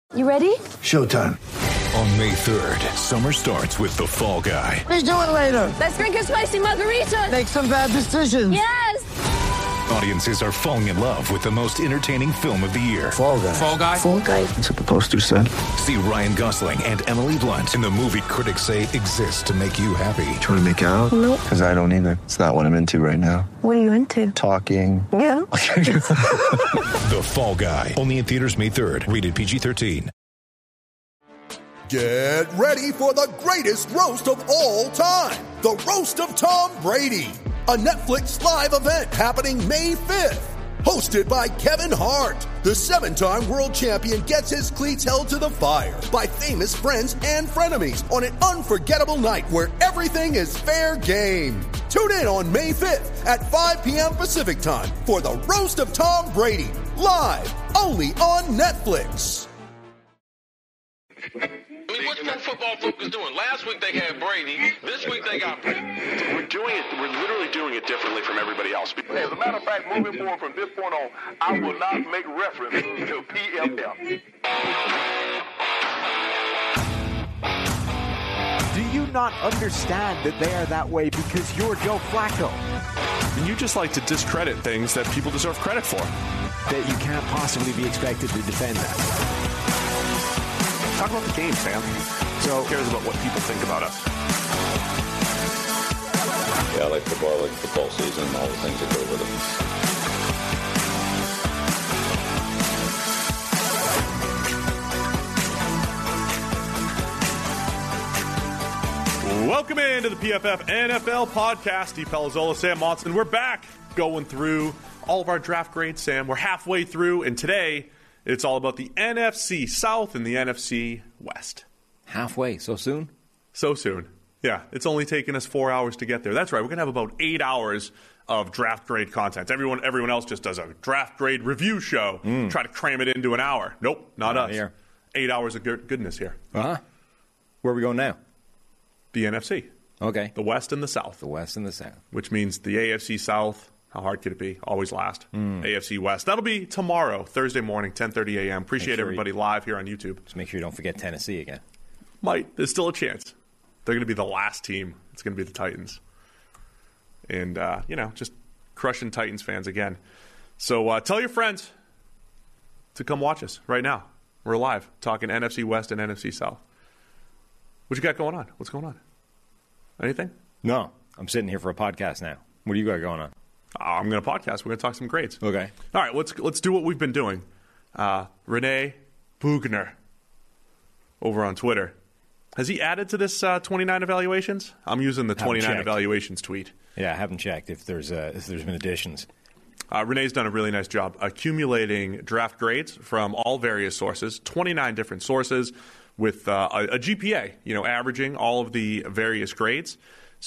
You ready? Showtime. On May 3rd, summer starts with The Fall Guy. Let's do it later. Let's drink a spicy margarita. Make some bad decisions. Yes! Audiences are falling in love with the most entertaining film of the year. Fall Guy. Fall Guy? Fall Guy. That's what the poster said. See Ryan Gosling and Emily Blunt in the movie critics say exists to make you happy. Trying to make it out? Nope. Because I don't either. It's not what I'm into right now. What are you into? Talking. Yeah. The Fall Guy. Only in theaters May 3rd. Rated PG-13. Get ready for the greatest roast of all time. The Roast of Tom Brady. A Netflix live event happening May 5th. Hosted by Kevin Hart. The 7-time world champion gets his cleats held to the fire by famous friends and frenemies on an unforgettable night where everything is fair game. Tune in on May 5th at 5 p.m. Pacific time for the Roast of Tom Brady. Live only on Netflix. I mean, what's Pro Football Focus doing? Last week they had Brady. This week they got Brady. We're literally doing it differently from everybody else. As a matter of fact, moving forward from this point on, I will not make reference to PFF. Do you not understand that they are that way because you're Joe Flacco? And you just like to discredit things that people deserve credit for. That you can't possibly be expected to defend that. Talk about the game, Sam. So who cares about what people think about us? Yeah, I like football, I like football season, and all the things that go with it. Welcome into the PFF NFL podcast. Steve Palazzolo, Sam Monson. We're back going through all of our draft grades, Sam. We're halfway through, and today it's all about the NFC South and the NFC West. Halfway? So soon? So soon. Yeah, it's only taken us 4 hours to get there. That's right. We're going to have about 8 hours of draft grade content. Everyone else just does a draft grade review show. Try to cram it into an hour. Nope, not us. Here. 8 hours of goodness here. Uh-huh. Where are we going now? The NFC. Okay. The West and the South. The West and the South. Which means the AFC South. How hard could it be? Always last. AFC West. That'll be tomorrow, Thursday morning, 10:30 a.m. Appreciate everybody live here on YouTube. Just make sure you don't forget Tennessee again. Might. There's still a chance. They're going to be the last team. It's going to be the Titans. And, just crushing Titans fans again. So tell your friends to come watch us right now. We're live talking NFC West and NFC South. What you got going on? What's going on? Anything? No. I'm sitting here for a podcast now. What do you got going on? I'm going to podcast. We're going to talk some grades. Okay. All right, let's do what we've been doing. Renee Bugner over on Twitter. Has he added to this 29 evaluations? I'm using the 29 evaluations tweet. Yeah, I haven't checked if there's been additions. Renee's done a really nice job accumulating draft grades from all various sources, 29 different sources with a GPA, averaging all of the various grades.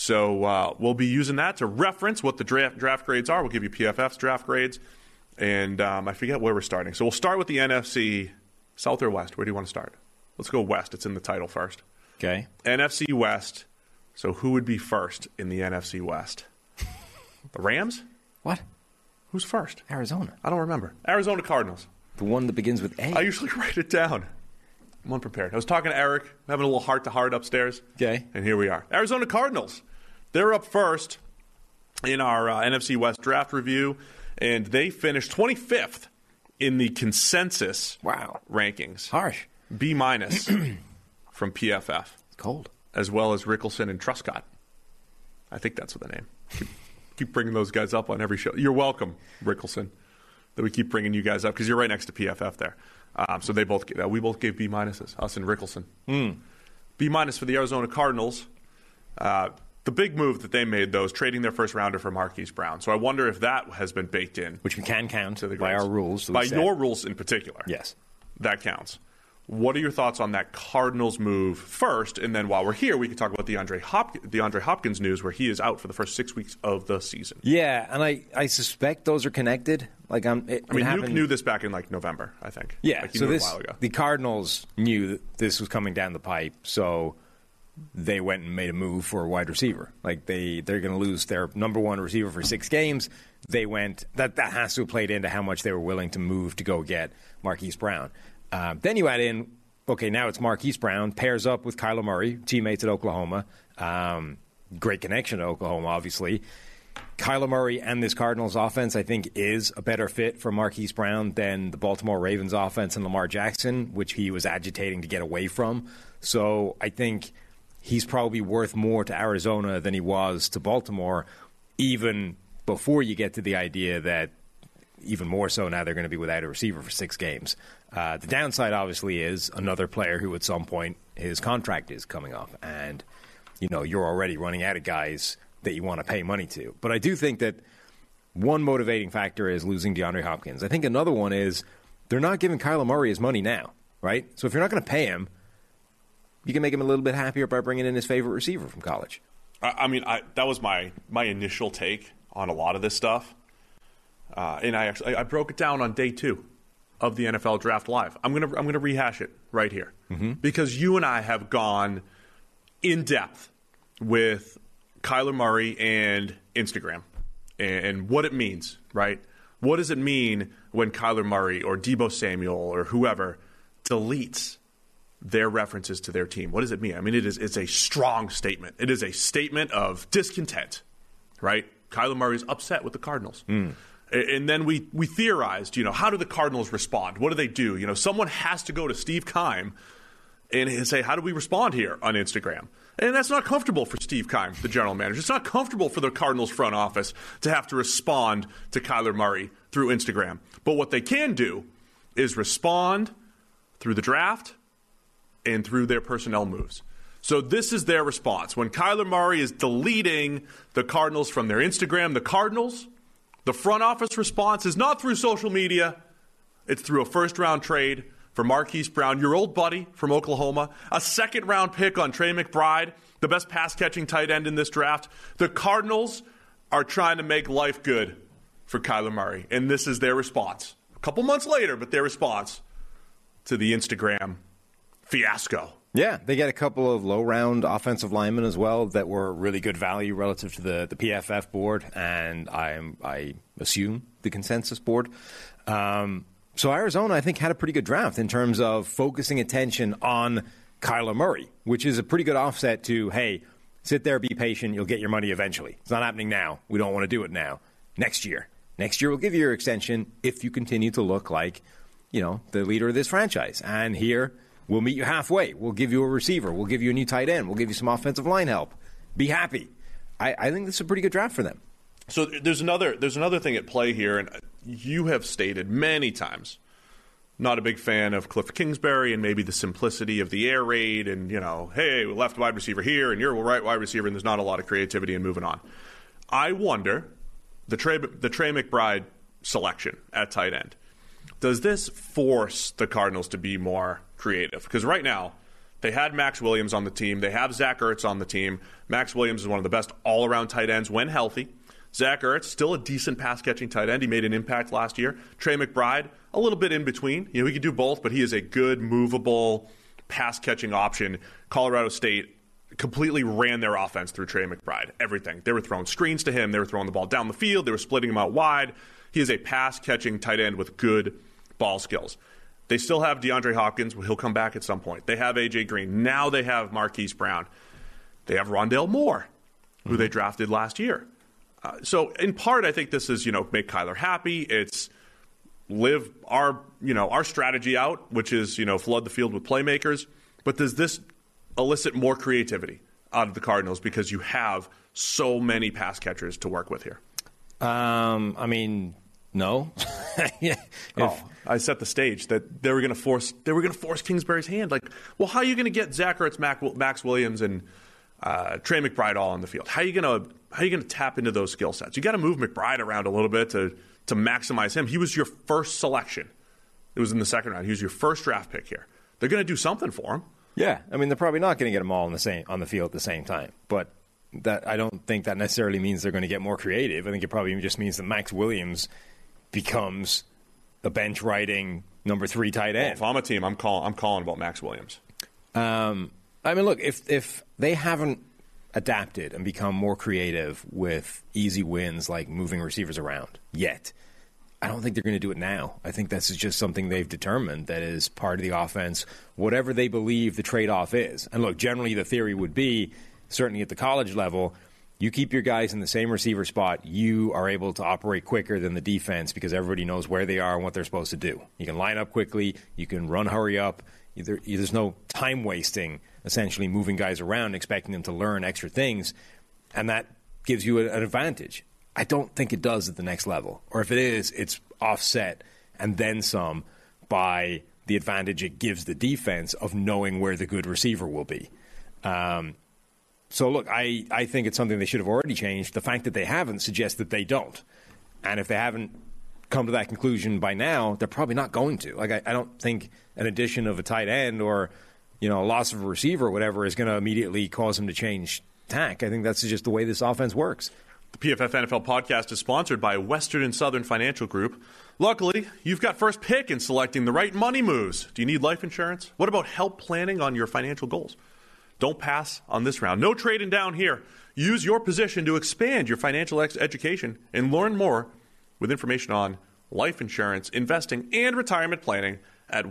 So we'll be using that to reference what the draft grades are. We'll give you PFF's draft grades. And I forget where we're starting. So we'll start with the NFC South or West. Where do you want to start? Let's go West. It's in the title first. Okay. NFC West. So who would be first in the NFC West? The Rams? What? Who's first? Arizona. I don't remember. Arizona Cardinals. The one that begins with A. I usually write it down. I'm unprepared. I was talking to Eric, having a little heart-to-heart upstairs. Okay. And here we are. Arizona Cardinals. They're up first in our NFC West draft review, and they finished 25th in the consensus rankings. Harsh. B- from PFF. It's cold. As well as Rickelson and Truscott. I think that's what the name. Keep bringing those guys up on every show. You're welcome, Rickelson, that we keep bringing you guys up because you're right next to PFF there. So we both gave B-, us and Rickelson. B- for the Arizona Cardinals. The big move that they made, though, is trading their first rounder for Marquise Brown. So I wonder if that has been baked in. Which we can count to the by our rules. By your rules in particular. Yes. That counts. What are your thoughts on that Cardinals move first? And then while we're here, we can talk about the DeAndre Hopkins news where he is out for the first 6 weeks of the season. Yeah, and I suspect those are connected. Nuke knew this back in November, I think. Yeah, he knew a while ago. The Cardinals knew that this was coming down the pipe, so they went and made a move for a wide receiver. They're going to lose their number one receiver for 6 games. They went that has to have played into how much they were willing to move to go get Marquise Brown. Then you add in, okay, now it's Marquise Brown, pairs up with Kyler Murray, teammates at Oklahoma. Great connection to Oklahoma, obviously. Kyler Murray and this Cardinals offense, I think, is a better fit for Marquise Brown than the Baltimore Ravens offense and Lamar Jackson, which he was agitating to get away from. So I think he's probably worth more to Arizona than he was to Baltimore, even before you get to the idea that even more so now they're going to be without a receiver for 6 games. The downside, obviously, is another player who at some point his contract is coming up. And, you're already running out of guys that you want to pay money to. But I do think that one motivating factor is losing DeAndre Hopkins. I think another one is they're not giving Kyler Murray his money now, right? So if you're not going to pay him, you can make him a little bit happier by bringing in his favorite receiver from college. That was my initial take on a lot of this stuff. And I broke it down on day 2 of the NFL Draft Live. I'm gonna rehash it right here because you and I have gone in depth with Kyler Murray and Instagram and what it means, right? What does it mean when Kyler Murray or Deebo Samuel or whoever deletes their references to their team? What does it mean? I mean, it's a strong statement. It is a statement of discontent, right? Kyler Murray's upset with the Cardinals. And then we theorized, how do the Cardinals respond? What do they do? Someone has to go to Steve Keim and say, how do we respond here on Instagram? And that's not comfortable for Steve Keim, the general manager. It's not comfortable for the Cardinals front office to have to respond to Kyler Murray through Instagram. But what they can do is respond through the draft and through their personnel moves. So this is their response. When Kyler Murray is deleting the Cardinals from their Instagram, the front office response is not through social media. It's through a first-round trade for Marquise Brown, your old buddy from Oklahoma, a second-round pick on Trey McBride, the best pass-catching tight end in this draft. The Cardinals are trying to make life good for Kyler Murray, and this is their response. A couple months later, but their response to the Instagram fiasco. Yeah, they get a couple of low-round offensive linemen as well that were really good value relative to the PFF board, and I assume the consensus board. So Arizona, I think, had a pretty good draft in terms of focusing attention on Kyler Murray, which is a pretty good offset to, hey, sit there, be patient, you'll get your money eventually. It's not happening now. We don't want to do it now. Next year. Next year we'll give you your extension if you continue to look like, the leader of this franchise. And here we'll meet you halfway. We'll give you a receiver. We'll give you a new tight end. We'll give you some offensive line help. Be happy. I think this is a pretty good draft for them. So there's another thing at play here, and you have stated many times, not a big fan of Cliff Kingsbury and maybe the simplicity of the air raid and, hey, we left wide receiver here and you're a right wide receiver and there's not a lot of creativity in moving on. I wonder, the Trey McBride selection at tight end, does this force the Cardinals to be more creative? Because right now, they had Max Williams on the team. They have Zach Ertz on the team. Max Williams is one of the best all-around tight ends when healthy. Zach Ertz, still a decent pass-catching tight end. He made an impact last year. Trey McBride, a little bit in between. He could do both, but he is a good, movable, pass-catching option. Colorado State completely ran their offense through Trey McBride. Everything. They were throwing screens to him. They were throwing the ball down the field. They were splitting him out wide. He is a pass-catching tight end with good ball skills. They still have DeAndre Hopkins. He'll come back at some point. They have A.J. Green. Now they have Marquise Brown. They have Rondale Moore, who they drafted last year. So in part, I think this is, make Kyler happy. It's live our strategy out, which is, flood the field with playmakers. But does this elicit more creativity out of the Cardinals because you have so many pass catchers to work with here? No. I set the stage that they were going to force Kingsbury's hand. Like, well, how are you going to get Zach Ertz, Max Williams, and Trey McBride all on the field? How are you going to tap into those skill sets? You got to move McBride around a little bit to maximize him. He was your first selection. It was in the second round. He was your first draft pick here. They're going to do something for him. Yeah, they're probably not going to get them all on the field at the same time. But I don't think that necessarily means they're going to get more creative. I think it probably just means that Max Williams becomes a bench riding number 3 tight end. Well, if I'm a team, I'm calling about Max Williams. Look, if they haven't adapted and become more creative with easy wins like moving receivers around yet, I don't think they're going to do it now. I think this is just something they've determined that is part of the offense, whatever they believe the trade-off is. And look, generally the theory would be, certainly at the college level, you keep your guys in the same receiver spot, you are able to operate quicker than the defense because everybody knows where they are and what they're supposed to do. You can line up quickly, you can run, hurry up. There's no time wasting, essentially moving guys around, expecting them to learn extra things, and that gives you an advantage. I don't think it does at the next level. Or if it is, it's offset and then some by the advantage it gives the defense of knowing where the good receiver will be. So, look, I think it's something they should have already changed. The fact that they haven't suggests that they don't. And if they haven't come to that conclusion by now, they're probably not going to. Like, I don't think an addition of a tight end or, a loss of a receiver or whatever is going to immediately cause them to change tack. I think that's just the way this offense works. The PFF NFL podcast is sponsored by Western and Southern Financial Group. Luckily, you've got first pick in selecting the right money moves. Do you need life insurance? What about help planning on your financial goals? Don't pass on this round. No trading down here. Use your position to expand your financial education and learn more with information on life insurance, investing, and retirement planning at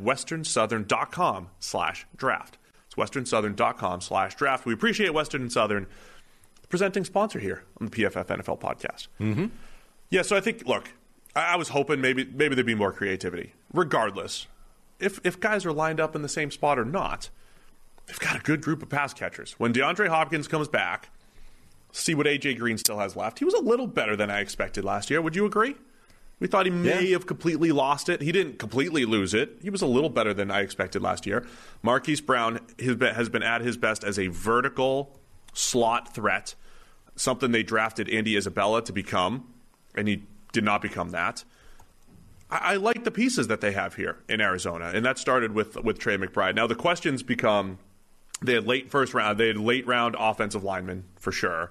westernsouthern.com/draft. It's westernsouthern.com/draft. We appreciate Western and Southern, presenting sponsor here on the PFF NFL podcast. Mm-hmm. Yeah, so I think, look, I was hoping maybe there'd be more creativity. Regardless, if guys are lined up in the same spot or not, they've got a good group of pass catchers. When DeAndre Hopkins comes back, see what A.J. Green still has left. He was a little better than I expected last year. Would you agree? We thought he may have completely lost it. He didn't completely lose it. He was a little better than I expected last year. Marquise Brown has been at his best as a vertical slot threat, something they drafted Andy Isabella to become, and he did not become that. I like the pieces that they have here in Arizona, and that started with Trey McBride. Now the questions become, they had late round offensive linemen for sure.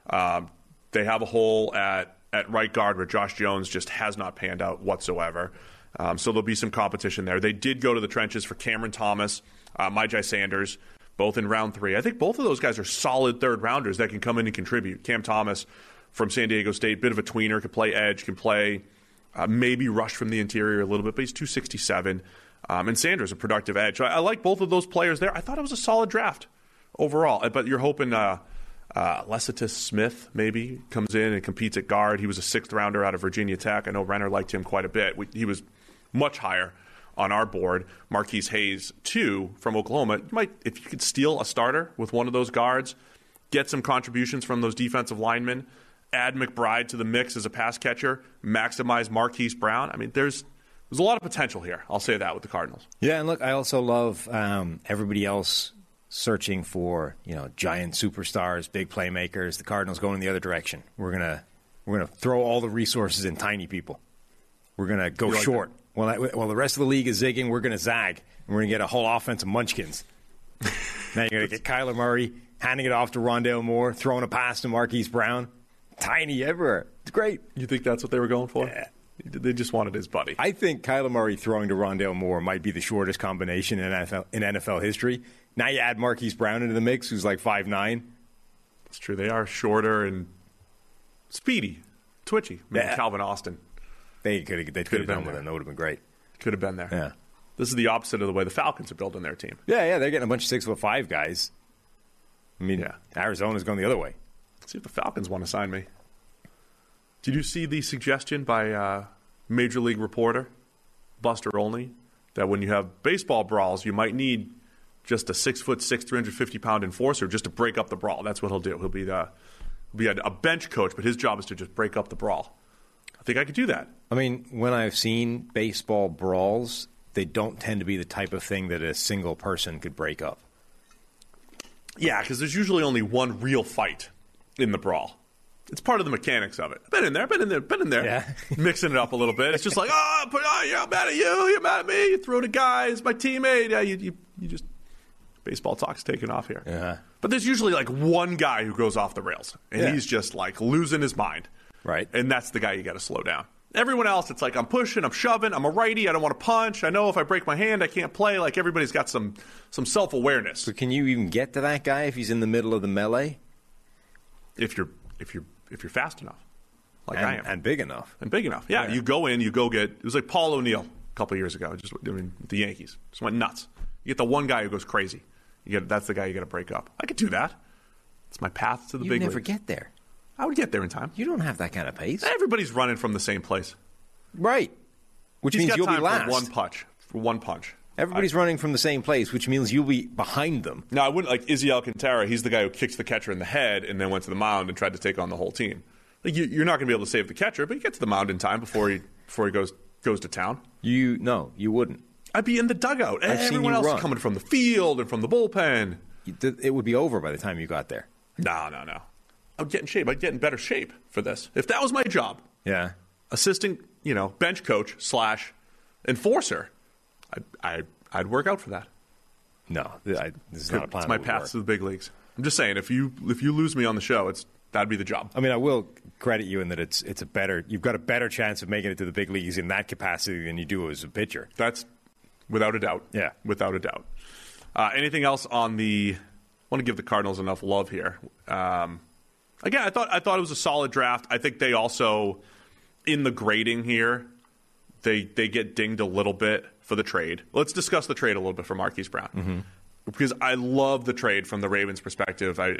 They have a hole at right guard where Josh Jones just has not panned out whatsoever. So there'll be some competition there. They did go to the trenches for Cameron Thomas, Myjai Sanders, both in round 3. I think both of those guys are solid third rounders that can come in and contribute. Cam Thomas from San Diego State, bit of a tweener, can play edge, can play maybe rush from the interior a little bit, but he's 267. And Sanders, a productive edge. So I like both of those players there. I thought it was a solid draft overall. But you're hoping Lecitus Smith maybe comes in and competes at guard. He was a 6th rounder out of Virginia Tech. I know Renner liked him quite a bit. He was much higher on our board. Marquise Hayes, 2 from Oklahoma. If you could steal a starter with one of those guards, get some contributions from those defensive linemen, add McBride to the mix as a pass catcher, maximize Marquise Brown. I mean, there's a lot of potential here. I'll say that with the Cardinals. Yeah, and look, I also love everybody else searching for giant superstars, big playmakers. The Cardinals going in the other direction. We're gonna throw all the resources in tiny people. We're gonna go short. While the rest of the league is zigging, we're gonna zag, and we're gonna get a whole offense of munchkins. Now you're gonna get Kyler Murray handing it off to Rondale Moore, throwing a pass to Marquise Brown. Tiny everywhere. It's great. You think that's what they were going for? Yeah. They just wanted his buddy. I think Kyler Murray throwing to Rondale Moore might be the shortest combination in NFL history. Now you add Marquise Brown into the mix, who's like 5'9". It's true. They are shorter and speedy, twitchy. Calvin Austin. They could have done with him. That would have been great. Could have been there. Yeah. This is the opposite of the way the Falcons are building their team. Yeah, they're getting a bunch of 6'5" guys. I mean, Arizona's going the other way. Let's see if the Falcons want to sign me. Did you see the suggestion by Major League reporter Buster Olney that when you have baseball brawls, you might need just a 6'6", 350-pound enforcer just to break up the brawl? That's what he'll do. He'll be a bench coach, but his job is to just break up the brawl. I think I could do that. I mean, when I've seen baseball brawls, they don't tend to be the type of thing that a single person could break up. Yeah, because there's usually only one real fight in the brawl. It's part of the mechanics of it. Been in there. Yeah. Mixing it up a little bit. It's just like, you're mad at you, you're mad at me, you threw it at guys, my teammate. Yeah, you just, baseball talk's taking off here. Yeah. But there's usually like one guy who goes off the rails, and he's just like losing his mind. Right. And that's the guy you got to slow down. Everyone else, it's like I'm pushing, I'm shoving, I'm a righty, I don't want to punch. I know if I break my hand, I can't play. Like everybody's got some self-awareness. But can you even get to that guy if he's in the middle of the melee? If you're fast enough. like I am. And big enough. And big enough. Yeah, you go in, you go get, it was like Paul O'Neill a couple of years ago, the Yankees. Just went nuts. You get the one guy who goes crazy. That's the guy you got to break up. I could do that. It's my path to the big league. You'd never get there. I would get there in time. You don't have that kind of pace. Everybody's running from the same place. Right. Which means you'll be last. For one punch. Everybody's running from the same place, which means you'll be behind them. No, I wouldn't. Like Izzy Alcantara, he's the guy who kicks the catcher in the head and then went to the mound and tried to take on the whole team. Like you're not going to be able to save the catcher, but you get to the mound in time before he goes to town. No, you wouldn't. I'd be in the dugout. Everyone else is coming from the field and from the bullpen. It would be over by the time you got there. No. I would get in shape. I'd get in better shape for this. If that was my job. Yeah. Assistant, bench coach / enforcer, I'd work out for that. No, this is not a plan. It's my path to the big leagues. I'm just saying, if you lose me on the show, that'd be the job. I mean, I will credit you in that you've got a better chance of making it to the big leagues in that capacity than you do as a pitcher. That's without a doubt. Yeah. Without a doubt. Anything else on I want to give the Cardinals enough love here. Again, I thought it was a solid draft. I think they also, in the grading here, they get dinged a little bit for the trade. Let's discuss the trade a little bit for Marquise Brown. Mm-hmm. Because I love the trade from the Ravens' perspective. I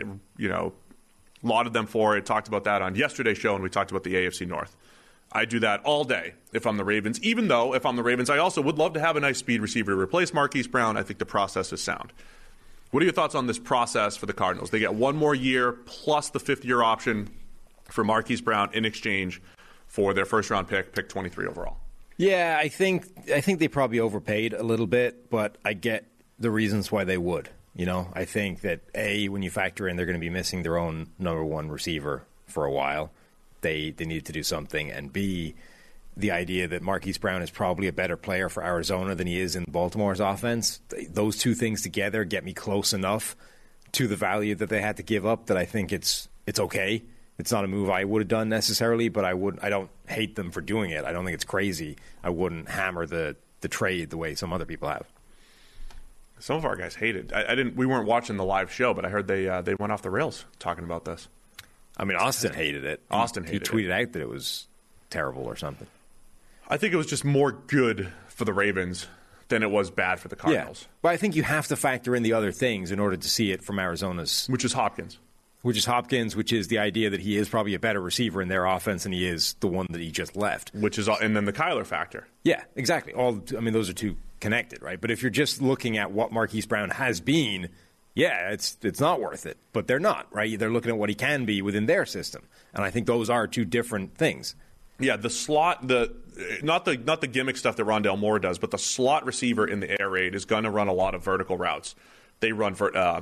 lauded them for it, talked about that on yesterday's show, and we talked about the AFC North. I do that all day if I'm the Ravens, even though if I'm the Ravens, I also would love to have a nice speed receiver to replace Marquise Brown. I think the process is sound. What are your thoughts on this process for the Cardinals? They get one more year plus the fifth-year option for Marquise Brown in exchange for their first-round pick 23 overall. Yeah, I think they probably overpaid a little bit, but I get the reasons why they would. I think that, A, when you factor in they're going to be missing their own number one receiver for a while, they need to do something, and B, the idea that Marquise Brown is probably a better player for Arizona than he is in Baltimore's offense, those two things together get me close enough to the value that they had to give up that I think it's okay. It's not a move I would have done necessarily, but I don't hate them for doing it. I don't think it's crazy. I wouldn't hammer the trade the way some other people have. Some of our guys hated. We weren't watching the live show, but I heard they went off the rails talking about this. I mean, Austin hated it. He tweeted out that it was terrible or something. I think it was just more good for the Ravens than it was bad for the Cardinals. Yeah. But I think you have to factor in the other things in order to see it from Arizona's. Which is Hopkins, which is the idea that he is probably a better receiver in their offense than he is the one that he just left. And then the Kyler factor. Yeah, exactly. Those are two connected, right? But if you're just looking at what Marquise Brown has been, yeah, it's not worth it. But they're not, right? They're looking at what he can be within their system. And I think those are two different things. Yeah, the slot, not the gimmick stuff that Rondale Moore does, but the slot receiver in the air raid is going to run a lot of vertical routes. They run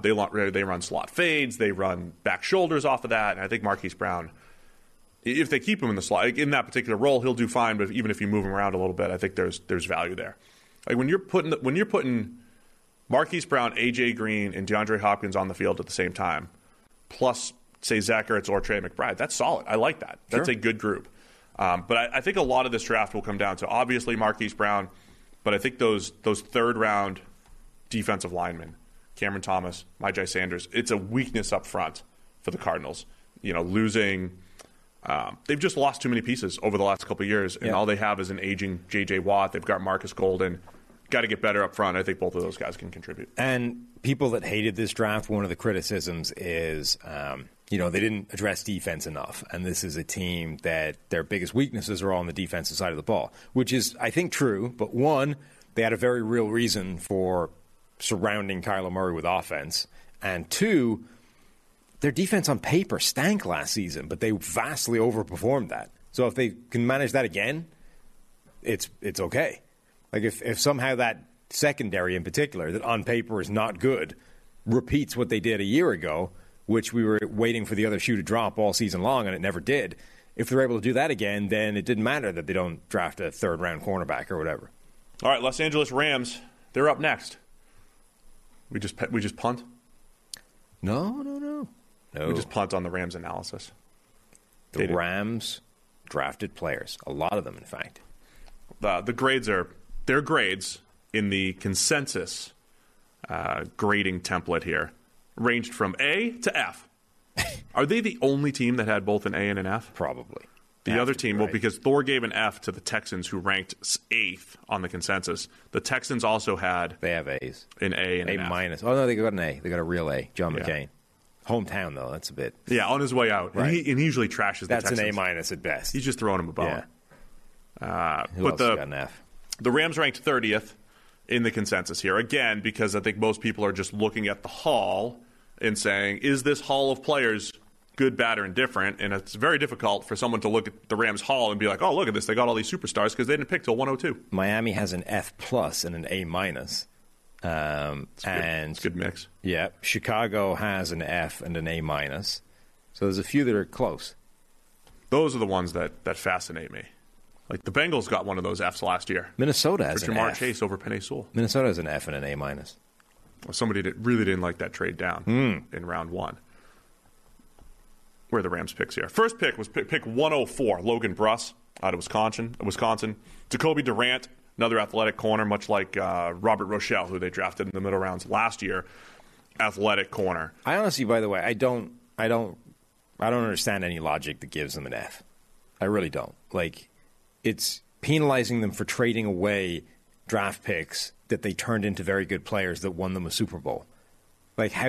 slot fades, they run back shoulders off of that, and I think Marquise Brown, if they keep him in the slot in that particular role, he'll do fine. But even if you move him around a little bit, I think there's value there. Like when you're putting Marquise Brown, AJ Green, and DeAndre Hopkins on the field at the same time, plus say Zach Ertz or Trey McBride, that's solid. I like that. That's a good group. But I think a lot of this draft will come down to obviously Marquise Brown, but I think those third round defensive linemen, Cameron Thomas, Myjai Sanders, it's a weakness up front for the Cardinals. Losing, they've just lost too many pieces over the last couple of years, and all they have is an aging J.J. Watt. They've got Marcus Golden. Got to get better up front. I think both of those guys can contribute. And people that hated this draft, one of the criticisms is, they didn't address defense enough. And this is a team that their biggest weaknesses are all on the defensive side of the ball, which is, I think, true. But one, they had a very real reason for surrounding Kyler Murray with offense. And two, their defense on paper stank last season, but they vastly overperformed that. So if they can manage that again, it's okay. Like if somehow that secondary in particular, that on paper is not good, repeats what they did a year ago, which we were waiting for the other shoe to drop all season long, and it never did. If they're able to do that again, then it didn't matter that they don't draft a third-round cornerback or whatever. All right, Los Angeles Rams, they're up next. We just punt? No. We just punt on the Rams analysis. The Rams drafted players, a lot of them, in fact. The grades are their grades in the consensus grading template here ranged from A to F. Are they the only team that had both an A and an F? Probably. The other team, well, because Thor gave an F to the Texans, who ranked 8th on the consensus. The Texans also had... They have A's. An A and an F. minus. Oh, no, they got an A. They got a real A. John McCain. Hometown, though. That's a bit... Yeah, on his way out. Right. And he usually trashes the Texans. That's an A minus at best. He's just throwing him a bone. Yeah. Who else got an F? The Rams ranked 30th in the consensus here. Again, because I think most people are just looking at the haul and saying, is this haul of players good, bad, or indifferent? And it's very difficult for someone to look at the Rams haul and be like, oh, look at this. They got all these superstars because they didn't pick till 102. Miami has an F plus and an A minus. It's a good mix. Yeah. Chicago has an F and an A minus. So there's a few that are close. Those are the ones that fascinate me. Like the Bengals got one of those Fs last year. Minnesota has an F. Jamar Chase over Penei Sewell. Minnesota has an F and an A minus. Well, somebody that really didn't like that trade down in round 1. Where are the Rams picks here? First pick was pick 104, Logan Bruss out of Wisconsin. Jacoby Durant, another athletic corner, much like Robert Rochelle, who they drafted in the middle rounds last year. Athletic corner. I honestly, by the way, I don't understand any logic that gives them an F. I really don't. Like, it's penalizing them for trading away draft picks that they turned into very good players that won them a Super Bowl. Like how?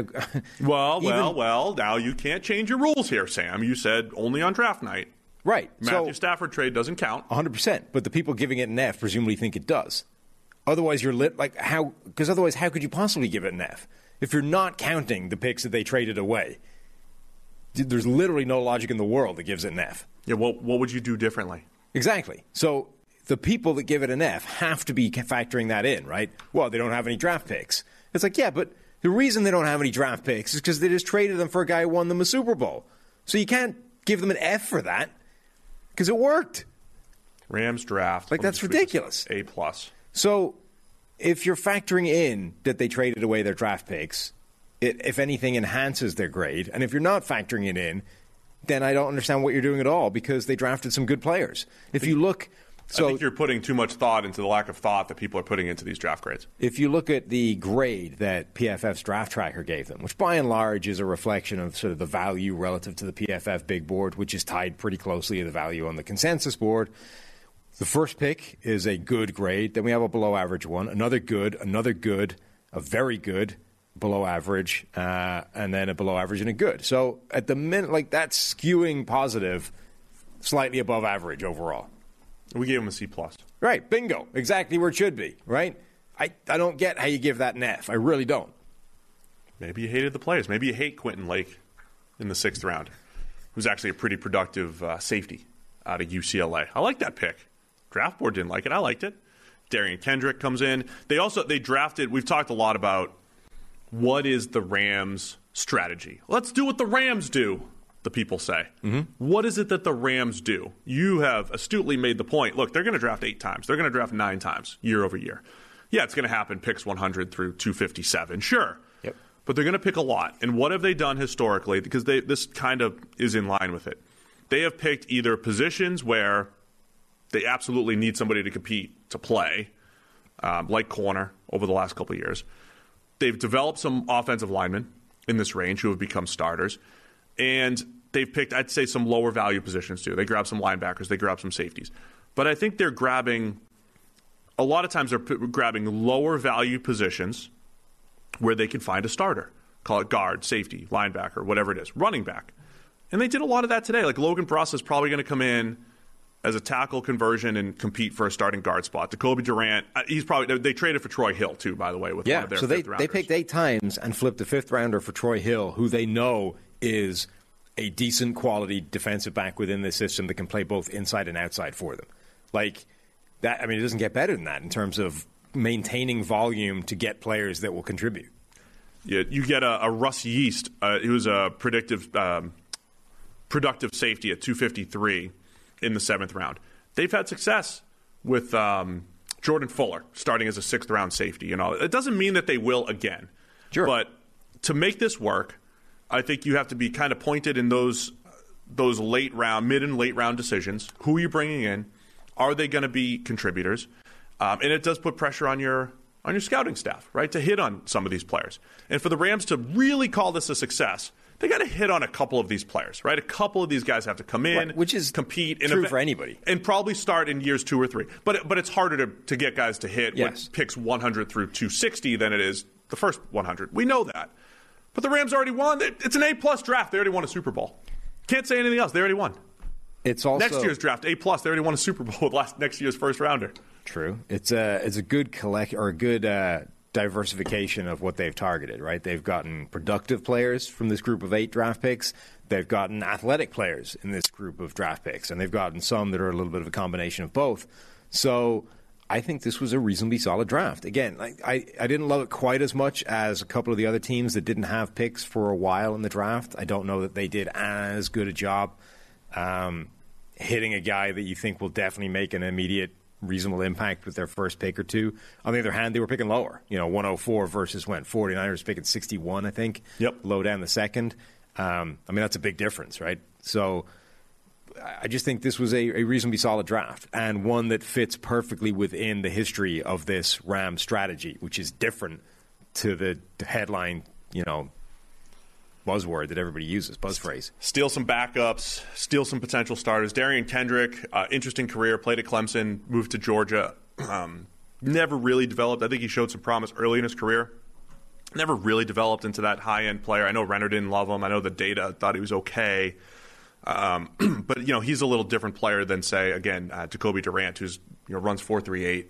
Well. Now you can't change your rules here, Sam. You said only on draft night. Right. Matthew Stafford trade doesn't count. 100%. But the people giving it an F presumably think it does. Otherwise, you're how? Because otherwise, how could you possibly give it an F if you're not counting the picks that they traded away? There's literally no logic in the world that gives it an F. Yeah. Well, what would you do differently? Exactly. So the people that give it an F have to be factoring that in, right? Well, they don't have any draft picks. It's like, yeah, but the reason they don't have any draft picks is because they just traded them for a guy who won them a Super Bowl. So you can't give them an F for that because it worked. Rams draft. That's ridiculous. A plus. So if you're factoring in that they traded away their draft picks, it, if anything, enhances their grade. And if you're not factoring it in, then I don't understand what you're doing at all because they drafted some good players. If you look... I think you're putting too much thought into the lack of thought that people are putting into these draft grades. If you look at the grade that PFF's draft tracker gave them, which by and large is a reflection of sort of the value relative to the PFF big board, which is tied pretty closely to the value on the consensus board, the first pick is a good grade. Then we have a below average one, another good, a very good, below average, and then a below average and a good. So at the minute, that's skewing positive, slightly above average overall. We gave him a C+. Right, bingo. Exactly where it should be, right? I don't get how you give that an F. I really don't. Maybe you hated the players. Maybe you hate Quentin Lake in the 6th round, who's actually a pretty productive safety out of UCLA. I like that pick. Draft board didn't like it. I liked it. Darian Kendrick comes in. They drafted, we've talked a lot about what is the Rams' strategy. Let's do what the Rams do, the people say. Mm-hmm. What is it that the Rams do? You have astutely made the point. Look, they're going to draft 8 times. They're going to draft 9 times year over year. Yeah, it's going to happen picks 100 through 257. Sure. Yep. But they're going to pick a lot. And what have they done historically? Because this kind of is in line with it. They have picked either positions where they absolutely need somebody to compete to play, like corner over the last couple of years. They've developed some offensive linemen in this range who have become starters. And they've picked, I'd say, some lower value positions too. They grab some linebackers, they grab some safeties. But I think they're grabbing, a lot of times they're grabbing lower value positions where they can find a starter. Call it guard, safety, linebacker, whatever it is, running back. And they did a lot of that today. Like Logan Bruss is probably going to come in as a tackle conversion and compete for a starting guard spot. Jacoby Durant, they traded for Troy Hill too, by the way, with one of their fifth rounders. They picked 8 times and flipped a 5th rounder for Troy Hill, who they know is a decent quality defensive back within this system that can play both inside and outside for them. Like that, I mean, it doesn't get better than that in terms of maintaining volume to get players that will contribute. Yeah, you get a Russ Yeast, who's a productive safety at 253 in the 7th round. They've had success with Jordan Fuller starting as a 6th round safety. It doesn't mean that they will again. Sure. But to make this work, I think you have to be kind of pointed in those late round, mid and late round decisions. Who are you bringing in? Are they going to be contributors? And it does put pressure on your scouting staff, right, to hit on some of these players. And for the Rams to really call this a success, they got to hit on a couple of these players, right? A couple of these guys have to come in, which is compete, true for anybody, and probably start in years 2 or 3. But it's harder to get guys to hit yes. with picks 100 through 260 than it is the first 100. We know that. But the Rams already won. It's an A-plus draft. They already won a Super Bowl. Can't say anything else. They already won. It's also next year's draft, A-plus. They already won a Super Bowl with next year's first rounder. True. It's a good diversification of what they've targeted, right? They've gotten productive players from this group of 8 draft picks. They've gotten athletic players in this group of draft picks, and they've gotten some that are a little bit of a combination of both. So I think this was a reasonably solid draft. Again, I didn't love it quite as much as a couple of the other teams that didn't have picks for a while in the draft. I don't know that they did as good a job hitting a guy that you think will definitely make an immediate reasonable impact with their first pick or two. On the other hand, they were picking lower. 104 versus 49ers picking 61, I think. Yep. Low down the second. That's a big difference, right? So I just think this was a reasonably solid draft and one that fits perfectly within the history of this Rams strategy, which is different to the headline, buzzword that everybody uses, buzz phrase. Steal some backups, steal some potential starters. Darian Kendrick, interesting career, played at Clemson, moved to Georgia. Never really developed. I think he showed some promise early in his career. Never really developed into that high-end player. I know Renner didn't love him. I know the data thought he was okay. But, he's a little different player than, say, again, Jacoby Durant, who's runs 4.38,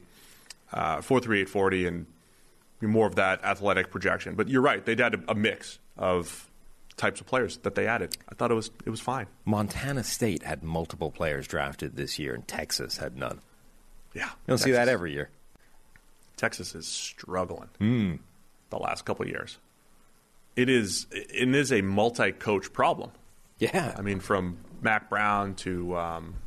4.38 and more of that athletic projection. But you're right. They had a mix of types of players that they added. I thought it was fine. Montana State had multiple players drafted this year, and Texas had none. Yeah. You don't see that every year. Texas is struggling the last couple of years. It is a multi-coach problem. Yeah. I mean, from Mac Brown to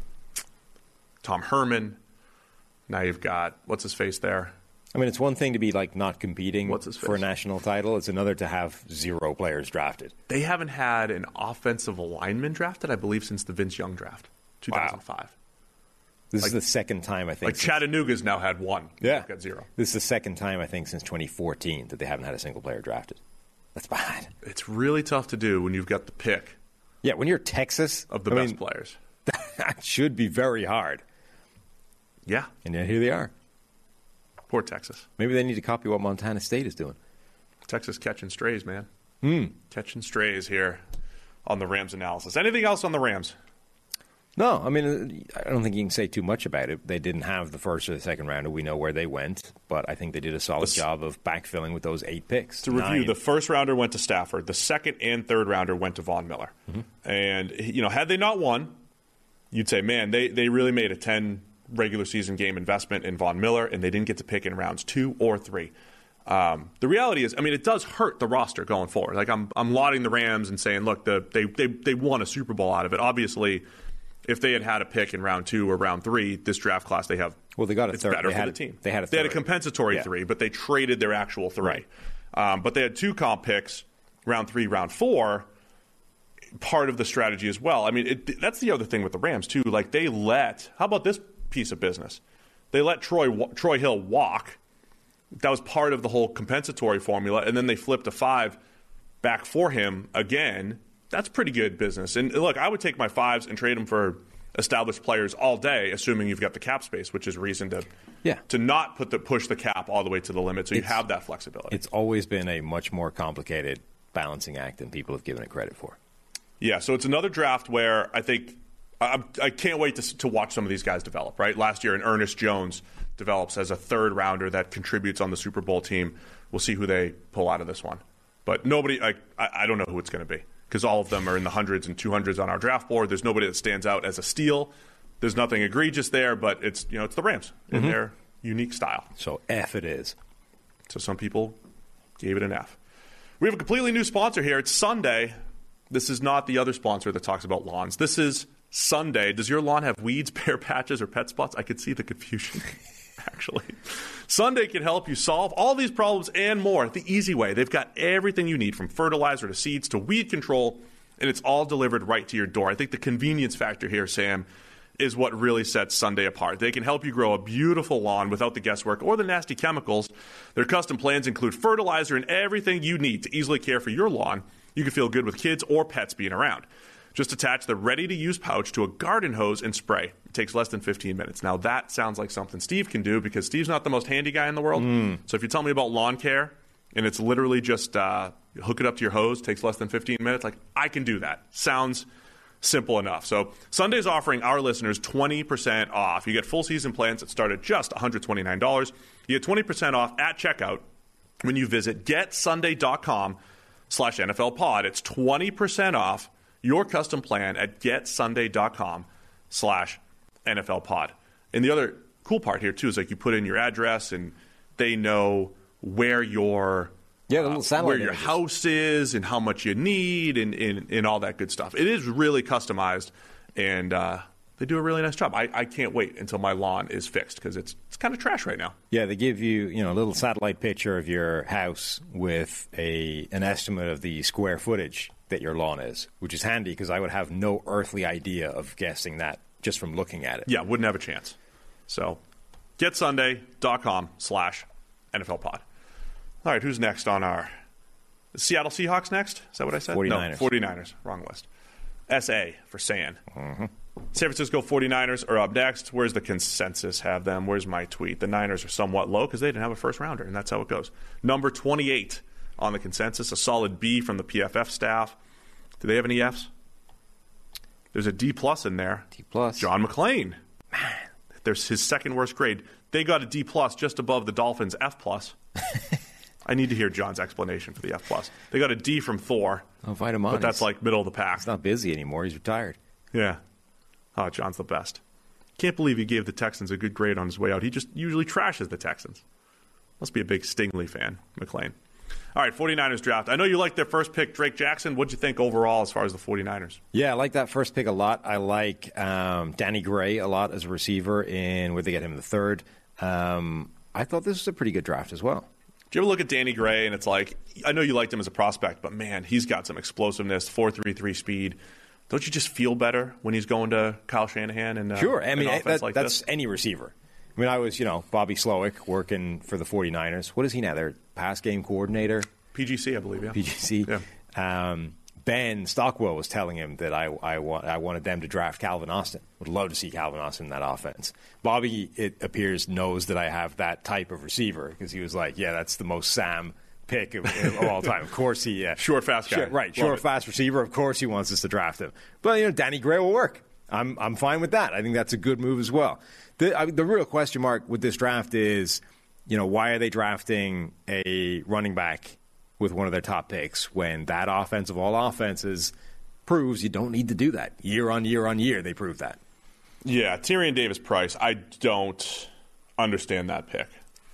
Tom Herman. Now you've got, what's his face there? I mean, it's one thing to be not competing for a national title. It's another to have 0 players drafted. They haven't had an offensive lineman drafted, I believe, since the Vince Young draft, 2005. Wow. This is the second time, I think. Chattanooga's now had 1. Yeah. They've got 0. This is the second time, I think, since 2014 that they haven't had a single player drafted. That's bad. It's really tough to do when you've got the pick. Yeah, when you're Texas. Of the best players. That should be very hard. Yeah. And yet here they are. Poor Texas. Maybe they need to copy what Montana State is doing. Texas catching strays, man. Catching strays here on the Rams analysis. Anything else on the Rams? No, I mean, I don't think you can say too much about it. They didn't have the first or the second rounder. We know where they went, but I think they did a solid job of backfilling with those 8 picks. To review, the first rounder went to Stafford. The second and third rounder went to Von Miller. And, had they not won, you'd say, man, they really made a 10 regular season game investment in Von Miller, and they didn't get to pick in rounds 2 or 3. The reality is, it does hurt the roster going forward. I'm lauding the Rams and saying, look, they won a Super Bowl out of it. Obviously, if they had a pick in round 2 or round 3, this draft class they have. Well, they got a it's third. Better for the team. They had a third. They had a compensatory 3, but they traded their actual 3. Right. But they had 2 comp picks, round 3, round 4. Part of the strategy as well. That's the other thing with the Rams too. How about this piece of business? They let Troy Hill walk. That was part of the whole compensatory formula, and then they flipped a 5 back for him again. That's pretty good business. And look, I would take my 5s and trade them for established players all day, assuming you've got the cap space, which is reason to not push the cap all the way to the limit, so you have that flexibility. It's always been a much more complicated balancing act than people have given it credit for. Yeah, so it's another draft where I think I can't wait to watch some of these guys develop, right? Last year, Ernest Jones develops as a third rounder that contributes on the Super Bowl team. We'll see who they pull out of this one. But nobody, I don't know who it's going to be because all of them are in the hundreds and 200s on our draft board. There's nobody that stands out as a steal. There's nothing egregious there, but it's the Rams in their unique style. So F it is. So some people gave it an F. We have a completely new sponsor here. It's Sunday. This is not the other sponsor that talks about lawns. This is Sunday. Does your lawn have weeds, bare patches, or pet spots? I could see the confusion, actually. Sunday can help you solve all these problems and more the easy way. They've got everything you need, from fertilizer to seeds to weed control, and it's all delivered right to your door. I think the convenience factor here, Sam, is what really sets Sunday apart. They can help you grow a beautiful lawn without the guesswork or the nasty chemicals. Their custom plans include fertilizer and everything you need to easily care for your lawn. you can feel good with kids or pets being around. Just attach the ready-to-use pouch to a garden hose and spray. It takes less than 15 minutes. Now, that sounds like something Steve can do because Steve's not the most handy guy in the world. So if you tell me about lawn care and it's literally just hook it up to your hose, takes less than 15 minutes, like, I can do that. Sounds simple enough. So Sunday's offering our listeners 20% off. You get full season plans that start at just $129. You get 20% off at checkout when you visit getsunday.com/NFLpod. It's 20% off your custom plan at getsunday.com/NFLpod. And the other cool part here, too, is like you put in your address and they know where your the little satellite where your house is and how much you need and all that good stuff. It is really customized, and they do a really nice job. I can't wait until my lawn is fixed because it's kind of trash right now. Yeah, they give you a little satellite picture of your house with an estimate of the square footage that your lawn is, which is handy because I would have no earthly idea of guessing that just from looking at it. Yeah, wouldn't have a chance. So, getsunday.com/NFLpod. All right, who's next on our Seattle Seahawks next? Is that what I said? 49ers. No, 49ers. Wrong list. SA for San. San Francisco 49ers are up next. Where's the consensus have them? Where's my tweet? The Niners are somewhat low because they didn't have a first rounder, and that's how it goes. Number 28 on the consensus, a solid B from the PFF staff. Do they have any Fs? There's a D+ in there. D+. John McClain. Man. There's his second worst grade. They got a D+ just above the Dolphins' F+. I need to hear John's explanation for the F+. They got a D from Thor. Oh, Vitamon. But that's like middle of the pack. He's not busy anymore. He's retired. Yeah. Oh, John's the best. Can't believe he gave the Texans a good grade on his way out. He just usually trashes the Texans. Must be a big Stingley fan, McClain. All right, 49ers draft. I know you liked their first pick, Drake Jackson. What'd you think overall as far as the 49ers? Yeah, I like that first pick a lot. I like Danny Gray a lot as a receiver, and where'd they get him in the third? I thought this was a pretty good draft as well. Do you ever look at Danny Gray and it's like, I know you liked him as a prospect, but man, he's got some explosiveness, 4.33 speed. Don't you just feel better when he's going to Kyle Shanahan and sure? I mean, that's this? Any receiver. I mean, I was, Bobby Slowick working for the 49ers. What is he now? Their pass game coordinator? PGC, I believe, yeah. PGC. Yeah. Ben Stockwell was telling him that I wanted them to draft Calvin Austin. Would love to see Calvin Austin in that offense. Bobby, it appears, knows that I have that type of receiver because he was like, yeah, that's the most Sam pick of all time. Of course he... short, fast guy. Short, fast receiver. Of course he wants us to draft him. But, Danny Gray will work. I'm fine with that. I think that's a good move as well. The real question mark with this draft is, why are they drafting a running back with one of their top picks when that offense of all offenses proves you don't need to do that. Year on year on year, they prove that. Yeah, Tyrion Davis-Price, I don't understand that pick.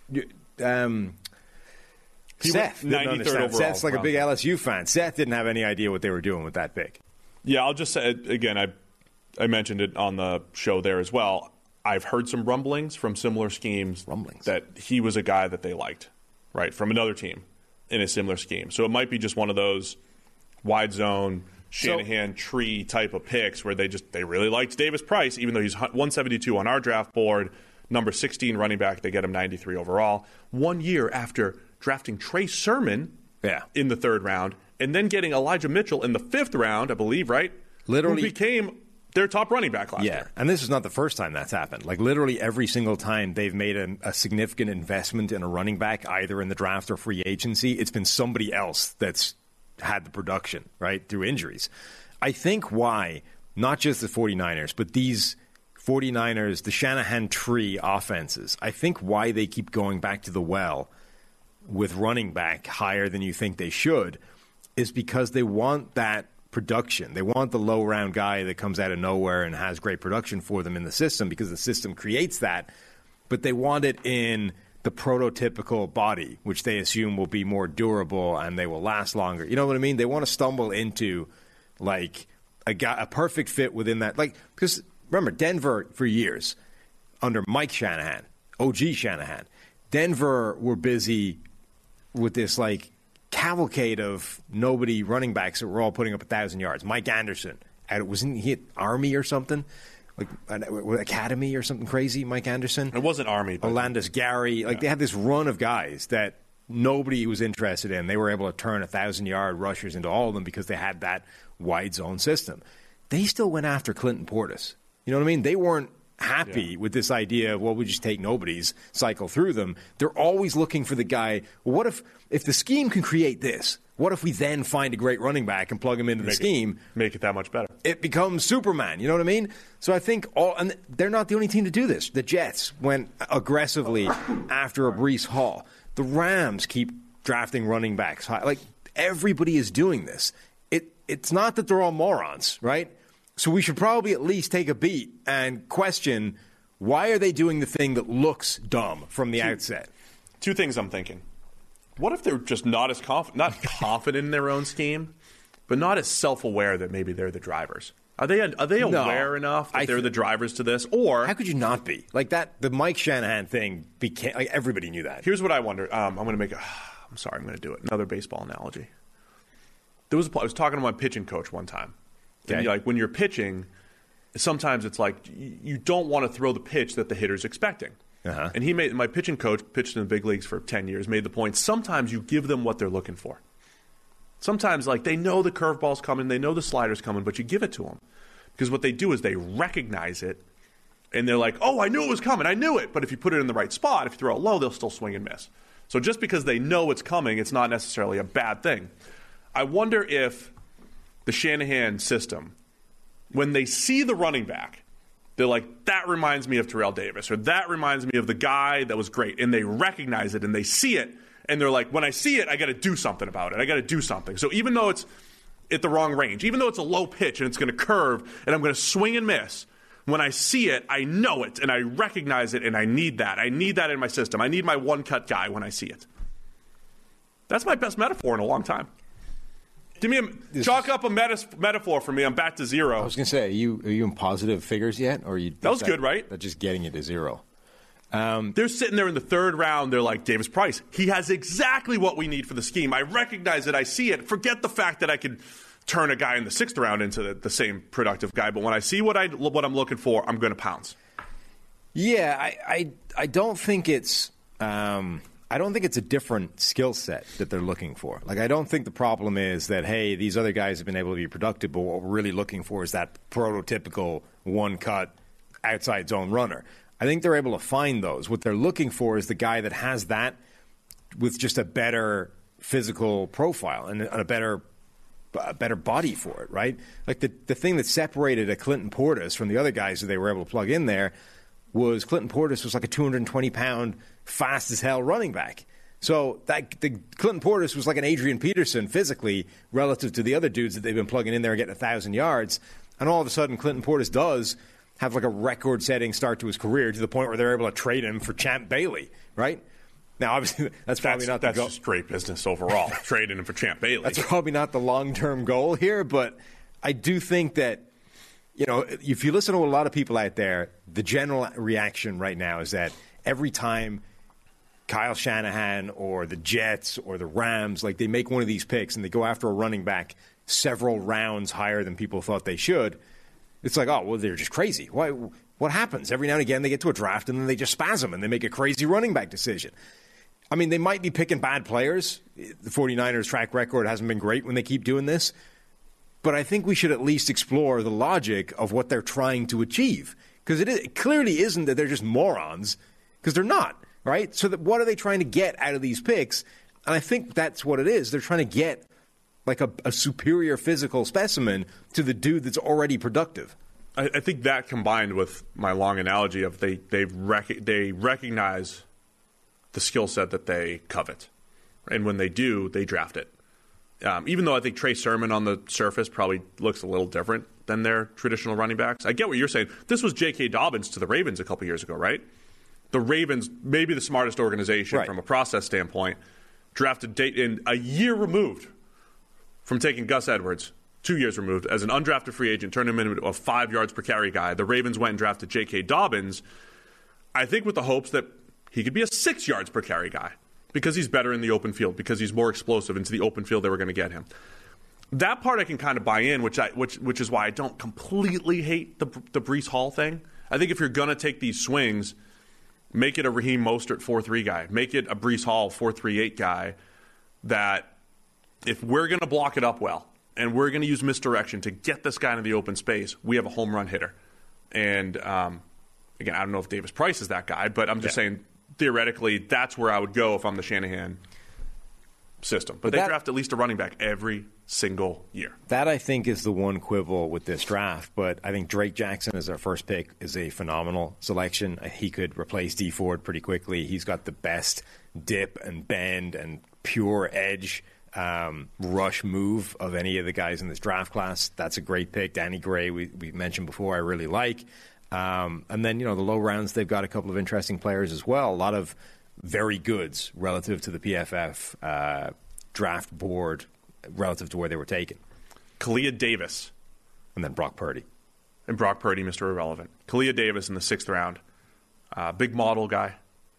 Seth didn't understand. Seth's like a big LSU fan. Seth didn't have any idea what they were doing with that pick. Yeah, I'll just say, again, I mentioned it on the show there as well. I've heard some rumblings from similar schemes that he was a guy that they liked, right, from another team in a similar scheme. So it might be just one of those wide zone, Shanahan tree type of picks where they really liked Davis-Price, even though he's 172 on our draft board, number 16 running back. They get him 93 overall. 1 year after drafting Trey Sermon in the third round and then getting Elijah Mitchell in the fifth round, I believe, right? Literally. Who became their top running back last year. And this is not the first time that's happened. Like, literally every single time they've made a significant investment in a running back, either in the draft or free agency, it's been somebody else that's had the production, right, through injuries. I think why, not just the 49ers, but these 49ers, the Shanahan tree offenses, I think why they keep going back to the well with running back higher than you think they should is because they want that production. They want the low-round guy that comes out of nowhere and has great production for them in the system because the system creates that, but they want it in the prototypical body, which they assume will be more durable and they will last longer. You know what I mean? They want to stumble into, like, a perfect fit within that. Like, because, remember, Denver, for years, under Mike Shanahan, OG Shanahan, Denver were busy with this, like, cavalcade of nobody running backs that were all putting up 1,000 yards. Mike Anderson, wasn't he at Army or something? Like Academy or something crazy, Mike Anderson? It wasn't Army. But Olandis Gary. Like, they had this run of guys that nobody was interested in. They were able to turn 1,000-yard rushers into all of them because they had that wide zone system. They still went after Clinton Portis. You know what I mean? They weren't happy with this idea of, well, we just take nobodies, cycle through them. They're always looking for the guy. Well, what if the scheme can create this? What if we then find a great running back and plug him into the scheme? Make it that much better. It becomes Superman. You know what I mean? So I think and they're not the only team to do this. The Jets went aggressively after a Breece Hall. The Rams keep drafting running backs high. Like, everybody is doing this. It's not that they're all morons, right? So we should probably at least take a beat and question, why are they doing the thing that looks dumb from the outset? Two things I'm thinking. What if they're just not as confident in their own scheme, but not as self-aware that maybe they're the drivers? Are they aware enough that they're the drivers to this? Or how could you not be? Like that, the Mike Shanahan thing became, like, everybody knew that. Here's what I wonder. I'm going to do it. Another baseball analogy. I was talking to my pitching coach one time. Okay. And, like, when you're pitching, sometimes it's like you don't want to throw the pitch that the hitter's expecting. Uh-huh. And my pitching coach pitched in the big leagues for 10 years, made the point, sometimes you give them what they're looking for. Sometimes, like, they know the curveball's coming, they know the slider's coming, but you give it to them. Because what they do is they recognize it, and they're like, oh, I knew it was coming, I knew it. But if you put it in the right spot, if you throw it low, they'll still swing and miss. So just because they know it's coming, it's not necessarily a bad thing. I wonder if the Shanahan system, when they see the running back, they're like, that reminds me of Terrell Davis, or that reminds me of the guy that was great, and they recognize it and they see it, and they're like, when I see it, I got to do something about it. I got to do something. So even though it's at the wrong range, even though it's a low pitch and it's going to curve and I'm going to swing and miss, when I see it, I know it and I recognize it, and I need that. I need that in my system. I need my one-cut guy when I see it. That's my best metaphor in a long time. Chalk up a metaphor for me. I'm back to zero. I was going to say, are you in positive figures yet? Or that was good, right? That's just getting you to zero. They're sitting there in the third round. They're like, Davis Price, he has exactly what we need for the scheme. I recognize it. I see it. Forget the fact that I could turn a guy in the sixth round into the same productive guy. But when I see what I'm looking for, I'm going to pounce. Yeah, I don't think it's I don't think it's a different skill set that they're looking for. Like, I don't think the problem is that, hey, these other guys have been able to be productive, but what we're really looking for is that prototypical one-cut outside zone runner. I think they're able to find those. What they're looking for is the guy that has that with just a better physical profile and a better body for it, right? Like the thing that separated a Clinton Portis from the other guys that they were able to plug in there was Clinton Portis was like a 220-pound, fast-as-hell running back. So the Clinton Portis was like an Adrian Peterson physically relative to the other dudes that they've been plugging in there and getting 1,000 yards. And all of a sudden, Clinton Portis does have like a record-setting start to his career to the point where they're able to trade him for Champ Bailey, right? Now, obviously, that's probably not the goal. That's just great business overall, trading him for Champ Bailey. That's probably not the long-term goal here, but I do think that, you know, if you listen to a lot of people out there, the general reaction right now is that every time Kyle Shanahan or the Jets or the Rams, like, they make one of these picks and they go after a running back several rounds higher than people thought they should, it's like, oh, well, they're just crazy. Why? What happens? Every now and again they get to a draft and then they just spasm and they make a crazy running back decision. I mean, they might be picking bad players. The 49ers' track record hasn't been great when they keep doing this. But I think we should at least explore the logic of what they're trying to achieve. Because it clearly isn't that they're just morons, because they're not, right? So what are they trying to get out of these picks? And I think that's what it is. They're trying to get like a superior physical specimen to the dude that's already productive. I think that combined with my long analogy of they recognize the skill set that they covet. And when they do, they draft it. Even though I think Trey Sermon on the surface probably looks a little different than their traditional running backs. I get what you're saying. This was J.K. Dobbins to the Ravens a couple years ago, right? The Ravens, maybe the smartest organization from a process standpoint, drafted in a year removed from taking Gus Edwards, 2 years removed, as an undrafted free agent, turned him into a 5 yards per carry guy. The Ravens went and drafted J.K. Dobbins, I think with the hopes that he could be a 6 yards per carry guy because he's better in the open field, because he's more explosive into the open field they were going to get him. That part I can kind of buy in, which is why I don't completely hate the Breece Hall thing. I think if you're going to take these swings, Make it a Raheem Mostert 4-3 guy. Make it a Breece Hall 4-3-8 guy that if we're going to block it up well and we're going to use misdirection to get this guy into the open space, we have a home run hitter. And, again, I don't know if Davis Price is that guy, but I'm just saying theoretically that's where I would go if I'm the Shanahan system. But they draft at least a running back every single year. That, I think, is the one quibble with this draft. But I think Drake Jackson as our first pick is a phenomenal selection. He could replace Dee Ford pretty quickly. He's got the best dip and bend and pure edge rush move of any of the guys in this draft class. That's a great pick. Danny Gray, we mentioned before, I really like. And then, the low rounds, they've got a couple of interesting players as well. A lot of very goods relative to the PFF draft board, relative to where they were taken. Kalia Davis. And then Brock Purdy. And Brock Purdy, Mr. Irrelevant. Kalia Davis in the 6th round. Big model guy.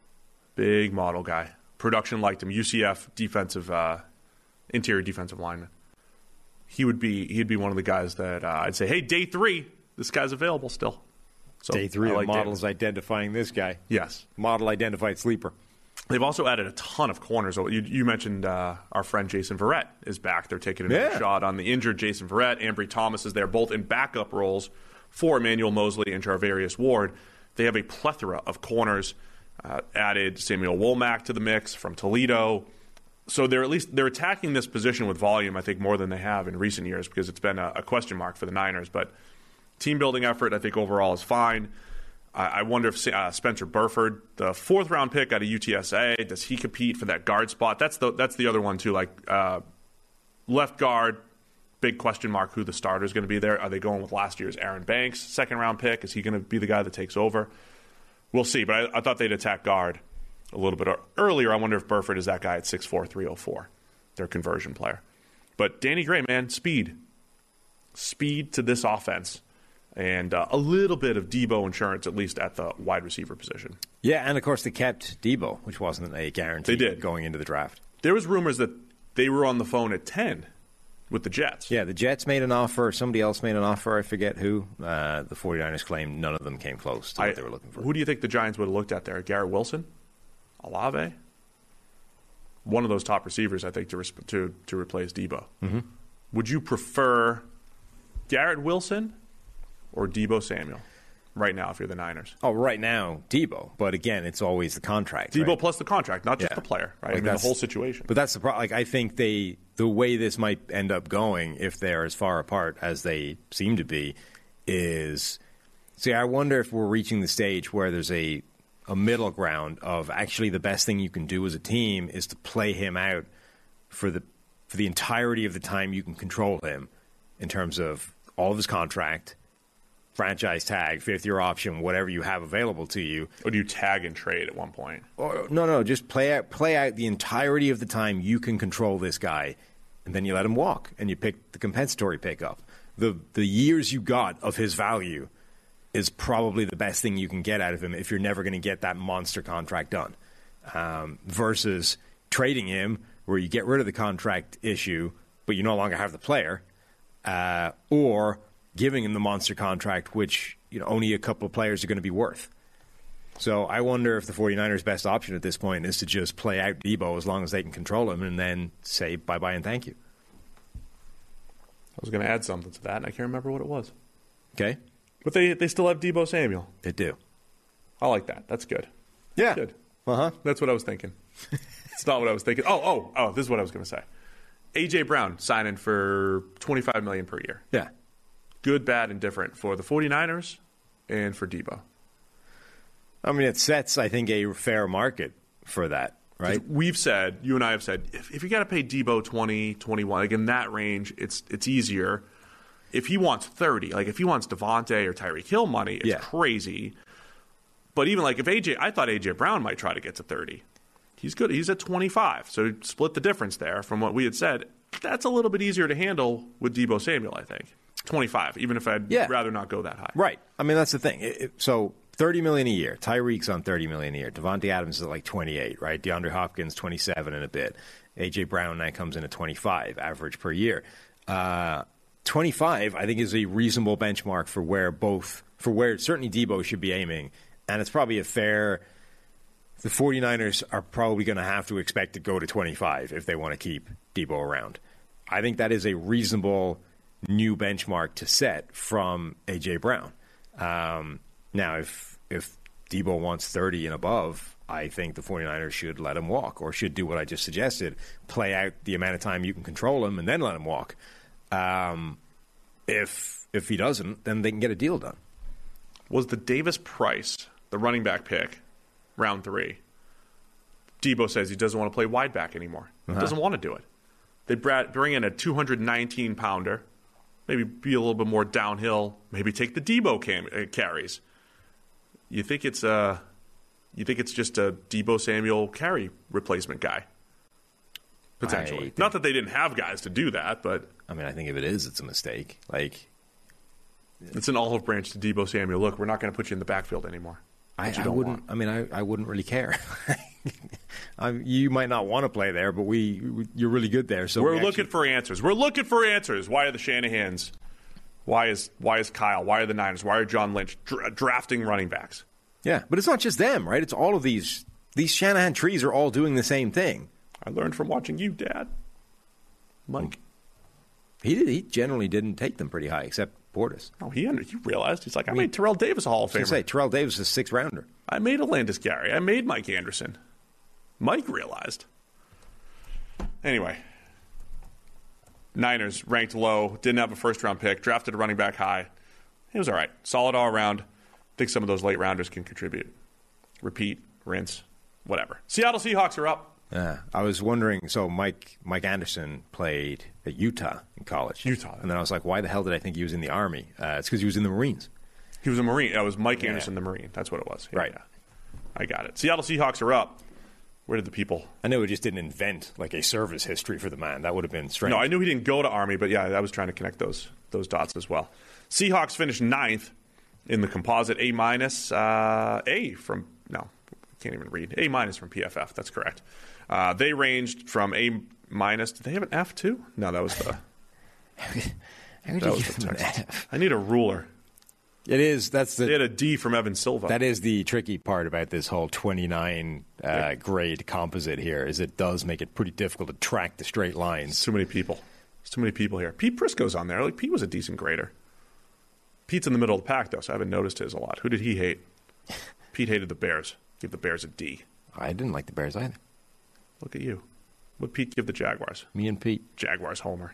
Production liked him. UCF interior defensive lineman. He'd be one of the guys that I'd say, hey, day 3, this guy's available still. So day 3 of models Davis. identifying this guy. Yes. Model identified sleeper. They've also added a ton of corners. You mentioned our friend Jason Verrett is back. They're taking a shot on the injured Jason Verrett. Ambry Thomas is there, both in backup roles for Emmanuel Mosley and Charvarius Ward. They have a plethora of corners. Added Samuel Womack to the mix from Toledo. So they're attacking this position with volume, I think, more than they have in recent years because it's been a question mark for the Niners. But team building effort, I think, overall is fine. I wonder if Spencer Burford, the 4th round pick out of UTSA, does he compete for that guard spot? That's the other one too. Like left guard, big question mark who the starter is going to be there. Are they going with last year's Aaron Banks, 2nd round pick? Is he going to be the guy that takes over? We'll see. But I thought they'd attack guard a little bit earlier. I wonder if Burford is that guy at 6'4", 304, their conversion player. But Danny Gray, man, speed to this offense. And a little bit of Debo insurance, at least at the wide receiver position. Yeah, and of course they kept Debo, which wasn't a guarantee they did. Going into the draft. There was rumors that they were on the phone at 10 with the Jets. Yeah, the Jets made an offer. Somebody else made an offer. I forget who. The 49ers claimed none of them came close to what they were looking for. Who do you think the Giants would have looked at there? Garrett Wilson? Olave? One of those top receivers, I think, to replace Debo. Mm-hmm. Would you prefer Garrett Wilson or Debo Samuel right now if you're the Niners? Oh, right now, Debo. But again, it's always the contract. Debo right? plus the contract, not just the player, right? Like the whole situation. But that's the problem. Like, I think the way this might end up going, if they're as far apart as they seem to be, is... See, I wonder if we're reaching the stage where there's a middle ground of actually the best thing you can do as a team is to play him out for the entirety of the time you can control him in terms of all of his contract, franchise tag, 5th-year option, whatever you have available to you. Or do you tag and trade at one point? Or, no, just play out the entirety of the time you can control this guy, and then you let him walk, and you pick the compensatory pickup. The years you got of his value is probably the best thing you can get out of him if you're never going to get that monster contract done. Versus trading him where you get rid of the contract issue, but you no longer have the player, or giving him the monster contract, which only a couple of players are going to be worth. So I wonder if the 49ers' best option at this point is to just play out Debo as long as they can control him and then say bye-bye and thank you. I was going to add something to that, and I can't remember what it was. Okay. But they still have Debo Samuel. They do. I like that. That's good. Yeah. Good. Uh-huh. That's what I was thinking. It's not what I was thinking. Oh, this is what I was going to say. A.J. Brown signing for $25 million per year. Yeah. Good, bad, and different for the 49ers and for Debo. I mean, it sets, I think, a fair market for that, right? We've said, you and I have said, if you got to pay Debo 20, 21, like in that range, it's easier. If he wants 30, like if he wants Devontae or Tyreek Hill money, it's crazy. But even like I thought A.J. Brown might try to get to 30. He's good. He's at 25. So split the difference there from what we had said. That's a little bit easier to handle with Debo Samuel, I think. 25, even if I'd rather not go that high. Right. I mean, that's the thing. So $30 million a year. Tyreek's on $30 million a year. Devontae Adams is at like 28, right? DeAndre Hopkins, 27 and a bit. A.J. Brown now comes in at 25, average per year. 25, I think, is a reasonable benchmark for where certainly Debo should be aiming. And it's probably a fair the 49ers are probably going to have to expect to go to 25 if they want to keep Debo around. I think that is a reasonable new benchmark to set from A.J. Brown. Now, if Debo wants 30 and above, I think the 49ers should let him walk, or should do what I just suggested, play out the amount of time you can control him and then let him walk. If he doesn't, then they can get a deal done. Was the Davis Price, the running back pick, round 3? Debo says he doesn't want to play wide back anymore. He doesn't want to do it. They bring in a 219-pounder, maybe be a little bit more downhill, maybe take the Debo carries. You think it's just a Debo Samuel carry replacement guy? Potentially. Not that they didn't have guys to do that, but I mean, I think if it is, it's a mistake. Like, it's an olive branch to Debo Samuel. Look, we're not going to put you in the backfield anymore. I wouldn't. I mean, I wouldn't really care. You might not want to play there, but you're really good there. So we're looking for answers. We're looking for answers. Why are the Shanahans? Why is Kyle? Why are the Niners? Why are John Lynch drafting running backs? Yeah, but it's not just them, right? It's all of these Shanahan trees are all doing the same thing. I learned from watching you, Dad. Mike. He generally didn't take them pretty high, except Portis. Oh, he realized. He's like, I made Terrell Davis a Hall of Famer. Say, Terrell Davis is a 6th rounder. I made Alandis Gary. I made Mike Anderson. Mike realized. Anyway, Niners ranked low, didn't have a first-round pick, drafted a running back high. It was all right. Solid all around. I think some of those late rounders can contribute. Repeat, rinse, whatever. Seattle Seahawks are up. Yeah, I was wondering. So Mike Anderson played at Utah in college. And then I was like, why the hell did I think he was in the Army? It's because he was in the Marines. He was a Marine. That was Mike Anderson, the Marine. That's what it was. Yeah, right. Yeah. I got it. Seattle Seahawks are up. Where did the people? I know it just didn't invent like a service history for the man. That would have been strange. No, I knew he didn't go to Army, but yeah, I was trying to connect those dots as well. Seahawks finished 9th in the composite A- from PFF. That's correct. They ranged from A-. Did they have an F too? No, that was the. that was the text. I need a ruler. It is. They had a D from Evan Silva. That is the tricky part about this whole 29 grade composite here. Is it does make it pretty difficult to track the straight lines. It's too many people. There's too many people here. Pete Prisco's on there. Like, Pete was a decent grader. Pete's in the middle of the pack though, so I haven't noticed his a lot. Who did he hate? Pete hated the Bears. Give the Bears a D. I didn't like the Bears either. Look at you. What did Pete give the Jaguars? Me and Pete. Jaguars homer.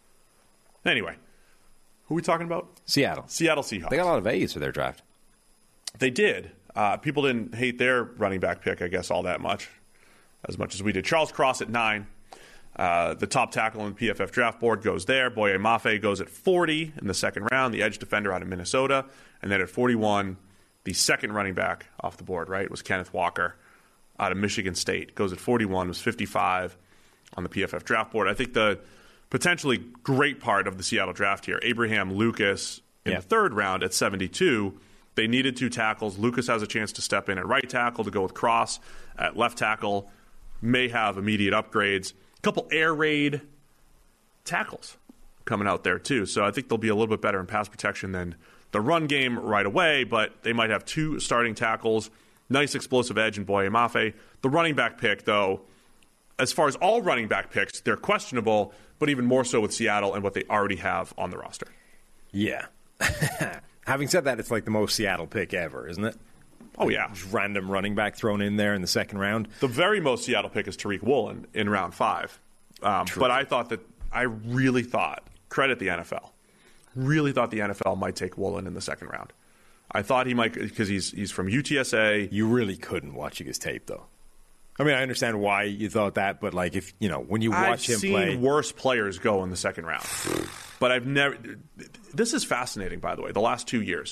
Anyway, who are we talking about? Seattle Seahawks. They got a lot of A's for their draft. They did. People didn't hate their running back pick, I guess, all that much as we did. Charles Cross at 9. The top tackle on the PFF draft board goes there. Boye Mafe goes at 40 in the second round, the edge defender out of Minnesota. And then at 41, the second running back off the board, right, was Kenneth Walker out of Michigan State. Goes at 41, was 55 on the PFF draft board. I think the potentially great part of the Seattle draft here, Abraham Lucas in the third round at 72. They needed 2 tackles. Lucas has a chance to step in at right tackle to go with Cross at left tackle. May have immediate upgrades. A couple air raid tackles coming out there too. So I think they'll be a little bit better in pass protection than the run game right away, but they might have 2 starting tackles. Nice explosive edge in Boye Mafe. The running back pick, though, as far as all running back picks, they're questionable, but even more so with Seattle and what they already have on the roster. Yeah. Having said that, it's like the most Seattle pick ever, isn't it? Oh, yeah. Just random running back thrown in there in the second round. The very most Seattle pick is Tariq Woolen in round 5. But I really thought, credit the NFL, really thought the NFL might take Woolen in the second round. I thought he might, because he's from UTSA. You really couldn't watching his tape, though. I mean, I understand why you thought that, but like if when you watch him play, I've seen worse players go in the second round. But I've never. This is fascinating, by the way. The last 2 years.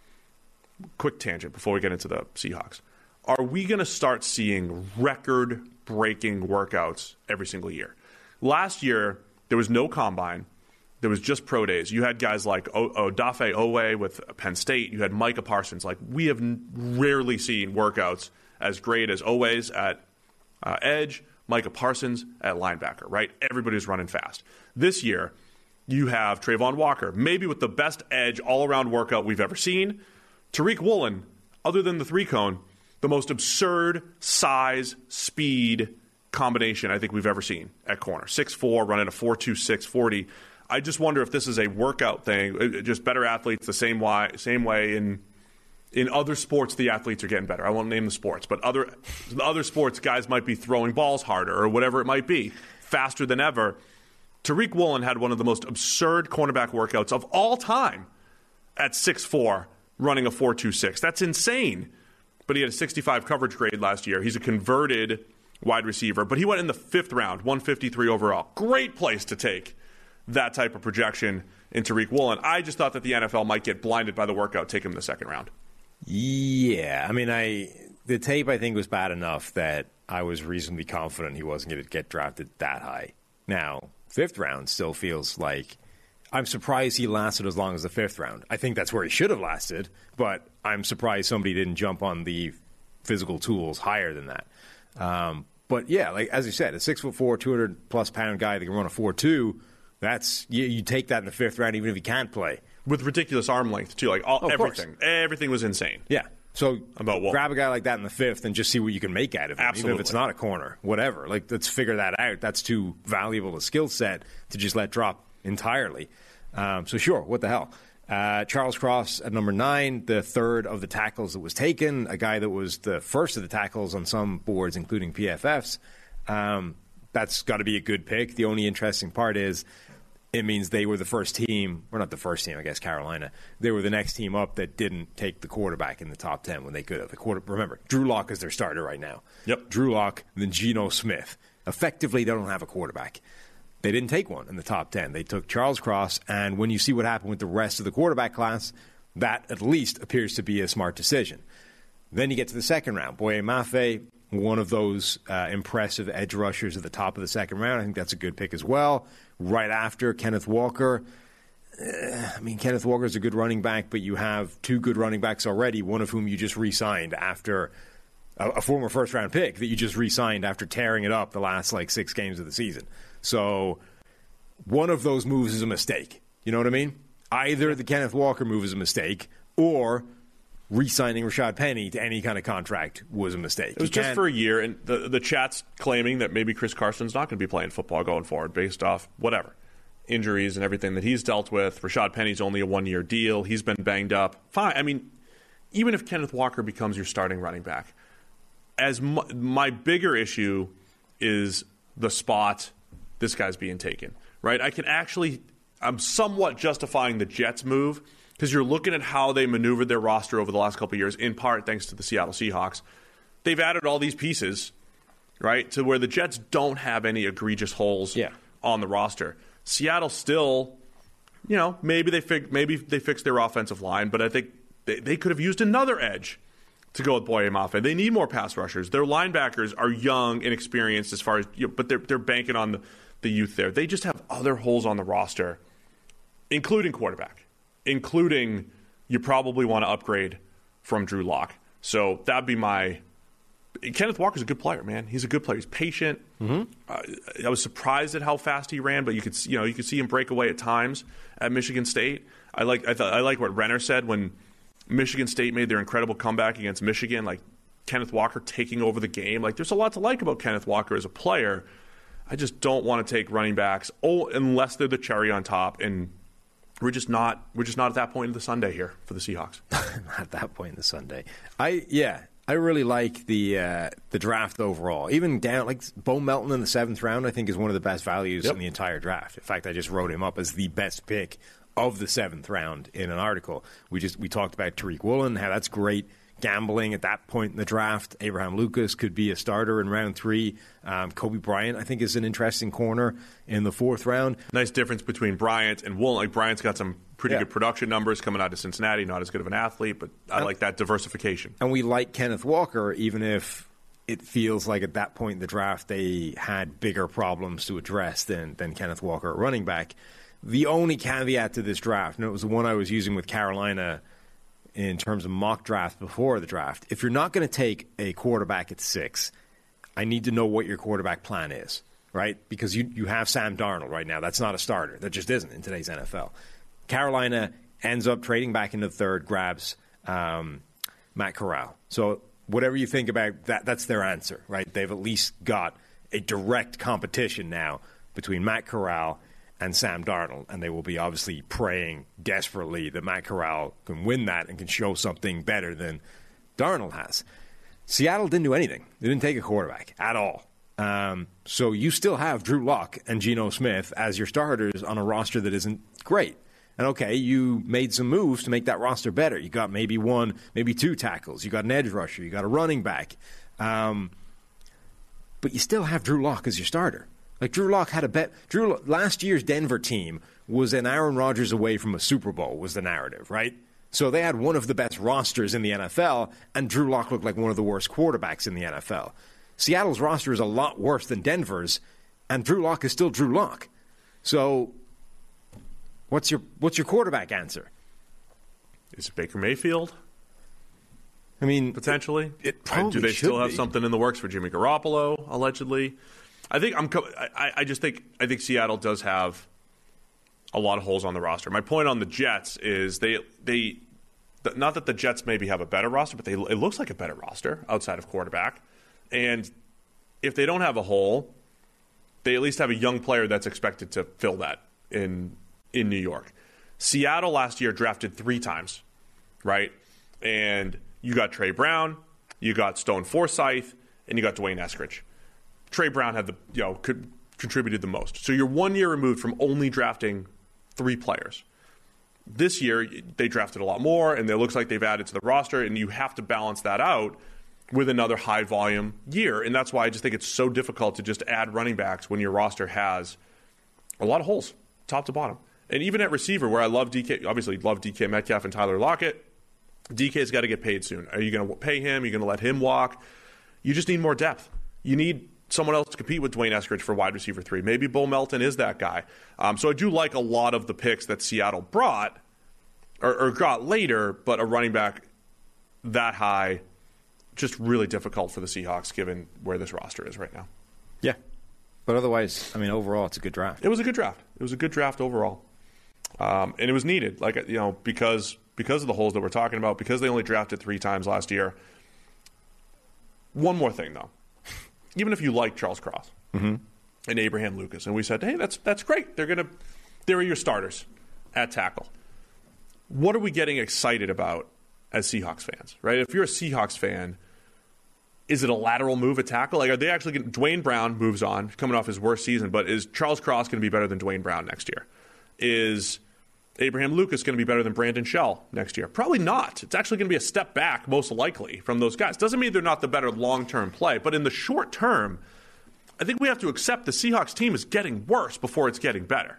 Quick tangent before we get into the Seahawks. Are we going to start seeing record-breaking workouts every single year? Last year, there was no combine. There was just pro days. You had guys like Odafe Owe with Penn State. You had Micah Parsons. Like, we have rarely seen workouts as great as Owe's at edge, Micah Parsons at linebacker, right? Everybody's running fast. This year, you have Trayvon Walker, maybe with the best edge all-around workout we've ever seen. Tariq Woolen, other than the 3-cone, the most absurd size, speed combination I think we've ever seen at corner. 6'4", running a 4.26 40. I just wonder if this is a workout thing, just better athletes the same way in other sports the athletes are getting better. I won't name the sports, but other sports guys might be throwing balls harder or whatever it might be, faster than ever. Tariq Woolen had one of the most absurd cornerback workouts of all time at 6'4", running a 4.26. That's insane. But he had a 65 coverage grade last year. He's a converted wide receiver, but he went in the 5th round, 153 overall. Great place to take that type of projection in Tariq Woolen. I just thought that the NFL might get blinded by the workout, take him in the 2nd round. Yeah, I mean, the tape I think was bad enough that I was reasonably confident he wasn't going to get drafted that high. Now, 5th round still feels like I'm surprised he lasted as long as the 5th round. I think that's where he should have lasted, but I'm surprised somebody didn't jump on the physical tools higher than that. But yeah, like as you said, a 6'4", 200-plus pound guy that can run a 4.2. That's you take that in the 5th round, even if he can't play. With ridiculous arm length too, like everything was insane. Yeah. So about grab a guy like that in the 5th and just see what you can make out of him. Absolutely. Even if it's not a corner, whatever. Like, let's figure that out. That's too valuable a skill set to just let drop entirely. So sure, what the hell? Charles Cross at number 9, the 3rd of the tackles that was taken, a guy that was the first of the tackles on some boards, including PFF's. That's got to be a good pick. The only interesting part is it means they were the first team, or not the first team, I guess, Carolina. They were the next team up that didn't take the quarterback in the top 10 when they could have. Remember, Drew Lock is their starter right now. Yep. Drew Lock, then Geno Smith. Effectively, they don't have a quarterback. They didn't take one in the top 10. They took Charles Cross, and when you see what happened with the rest of the quarterback class, that at least appears to be a smart decision. Then you get to the 2nd round. Boye Mafe, one of those impressive edge rushers at the top of the 2nd round. I think that's a good pick as well. Right after, Kenneth Walker. Kenneth Walker's a good running back, but you have 2 good running backs already, one of whom you just re-signed after a former first-round pick that you just re-signed after tearing it up the last, 6 games of the season. So one of those moves is a mistake. You know what I mean? Either the Kenneth Walker move is a mistake, or re-signing Rashad Penny to any kind of contract was a mistake. It was just for a year, and the chat's claiming that maybe Chris Carson's not going to be playing football going forward based off whatever, injuries and everything that he's dealt with. Rashad Penny's only a 1-year deal. He's been banged up. Fine. Even if Kenneth Walker becomes your starting running back, my bigger issue is the spot this guy's being taken, right? I'm somewhat justifying the Jets move, because you're looking at how they maneuvered their roster over the last couple of years, in part thanks to the Seattle Seahawks. They've added all these pieces, right, to where the Jets don't have any egregious holes on the roster. Seattle still, maybe they fixed their offensive line, but I think they could have used another edge to go with Boye Mafe. They need more pass rushers. Their linebackers are young, inexperienced as far as, but they're banking on the youth there. They just have other holes on the roster, including quarterback. Including you probably want to upgrade from Drew Lock. So that'd be Kenneth Walker's a good player, man. He's a good player. He's patient. I was surprised at how fast he ran, but you could see him break away at times at Michigan State. I like what Renner said when Michigan State made their incredible comeback against Michigan. Like Kenneth Walker taking over the game. Like there's a lot to like about Kenneth Walker as a player. I just don't want to take running backs unless they're the cherry on top, and We're just not at that point in the Sunday here for the Seahawks. Not at that point in the Sunday. I really like the draft overall. Even down Bo Melton in the 7th round, I think is one of the best values in the entire draft. In fact, I just wrote him up as the best pick of the 7th round in an article. We talked about Tariq Woolen, how that's great gambling at that point in the draft. Abraham Lucas could be a starter in round 3. Kobe Bryant, I think, is an interesting corner in the 4th round. Nice difference between Bryant and Woolen. Bryant's got some pretty good production numbers coming out of Cincinnati. Not as good of an athlete, but I like that diversification. And we like Kenneth Walker, even if it feels like at that point in the draft they had bigger problems to address than Kenneth Walker at running back. The only caveat to this draft, and it was the one I was using with Carolina in terms of mock draft before the draft, if you're not going to take a quarterback at 6, I need to know what your quarterback plan is, right? Because you have Sam Darnold right now. That's not a starter. That just isn't in today's NFL. Carolina ends up trading back into the 3rd, grabs Matt Corral. So whatever you think about that, that's their answer, right? They've at least got a direct competition now between Matt Corral and Sam Darnold, and they will be obviously praying desperately that Matt Corral can win that and can show something better than Darnold has. Seattle didn't do anything. They didn't take a quarterback at all. So you still have Drew Lock and Geno Smith as your starters on a roster that isn't great. And okay, you made some moves to make that roster better. You got maybe one, maybe two tackles. You got an edge rusher. You got a running back. But you still have Drew Lock as your starter. Like, Drew Lock had a bet. Last year's Denver team was an Aaron Rodgers away from a Super Bowl, was the narrative, right? So they had one of the best rosters in the NFL, and Drew Lock looked like one of the worst quarterbacks in the NFL. Seattle's roster is a lot worse than Denver's, and Drew Lock is still Drew Lock. So what's your quarterback answer? Is it Baker Mayfield? I mean, potentially. It probably do they still have be. something in the works for Jimmy Garoppolo, allegedly? I think Seattle does have a lot of holes on the roster. My point on the Jets is they not that the Jets maybe have a better roster, but it looks like a better roster outside of quarterback. And if they don't have a hole, they at least have a young player that's expected to fill that in New York. Seattle last year drafted 3 times, right? And you got Trey Brown, you got Stone Forsythe, and you got Dwayne Eskridge. Trey Brown had contributed the most. So you're 1 year removed from only drafting 3 players. This year, they drafted a lot more, and it looks like they've added to the roster, and you have to balance that out with another high-volume year. And that's why I just think it's so difficult to just add running backs when your roster has a lot of holes, top to bottom. And even at receiver, where I love DK Metcalf and Tyler Lockett, DK's got to get paid soon. Are you going to pay him? Are you going to let him walk? You just need more depth. You need someone else to compete with Dwayne Eskridge for wide receiver 3. Maybe Bo Melton is that guy. So I do like a lot of the picks that Seattle brought or got later, but a running back that high, just really difficult for the Seahawks given where this roster is right now. Yeah. But otherwise, I mean, overall, it's a good draft. It was a good draft. It was a good draft overall. And it was needed, because of the holes that we're talking about, because they only drafted 3 times last year. One more thing, though. Even if you like Charles Cross and Abraham Lucas, and we said, hey, that's great. They're your starters at tackle. What are we getting excited about as Seahawks fans, right? If you're a Seahawks fan, is it a lateral move at tackle? Like, are they actually going to... Dwayne Brown moves on, coming off his worst season, but is Charles Cross going to be better than Dwayne Brown next year? Is Abraham Lucas going to be better than Brandon Shell next year? Probably not. It's actually going to be a step back, most likely, from those guys. Doesn't mean they're not the better long-term play, but in the short term, I think we have to accept the Seahawks team is getting worse before it's getting better.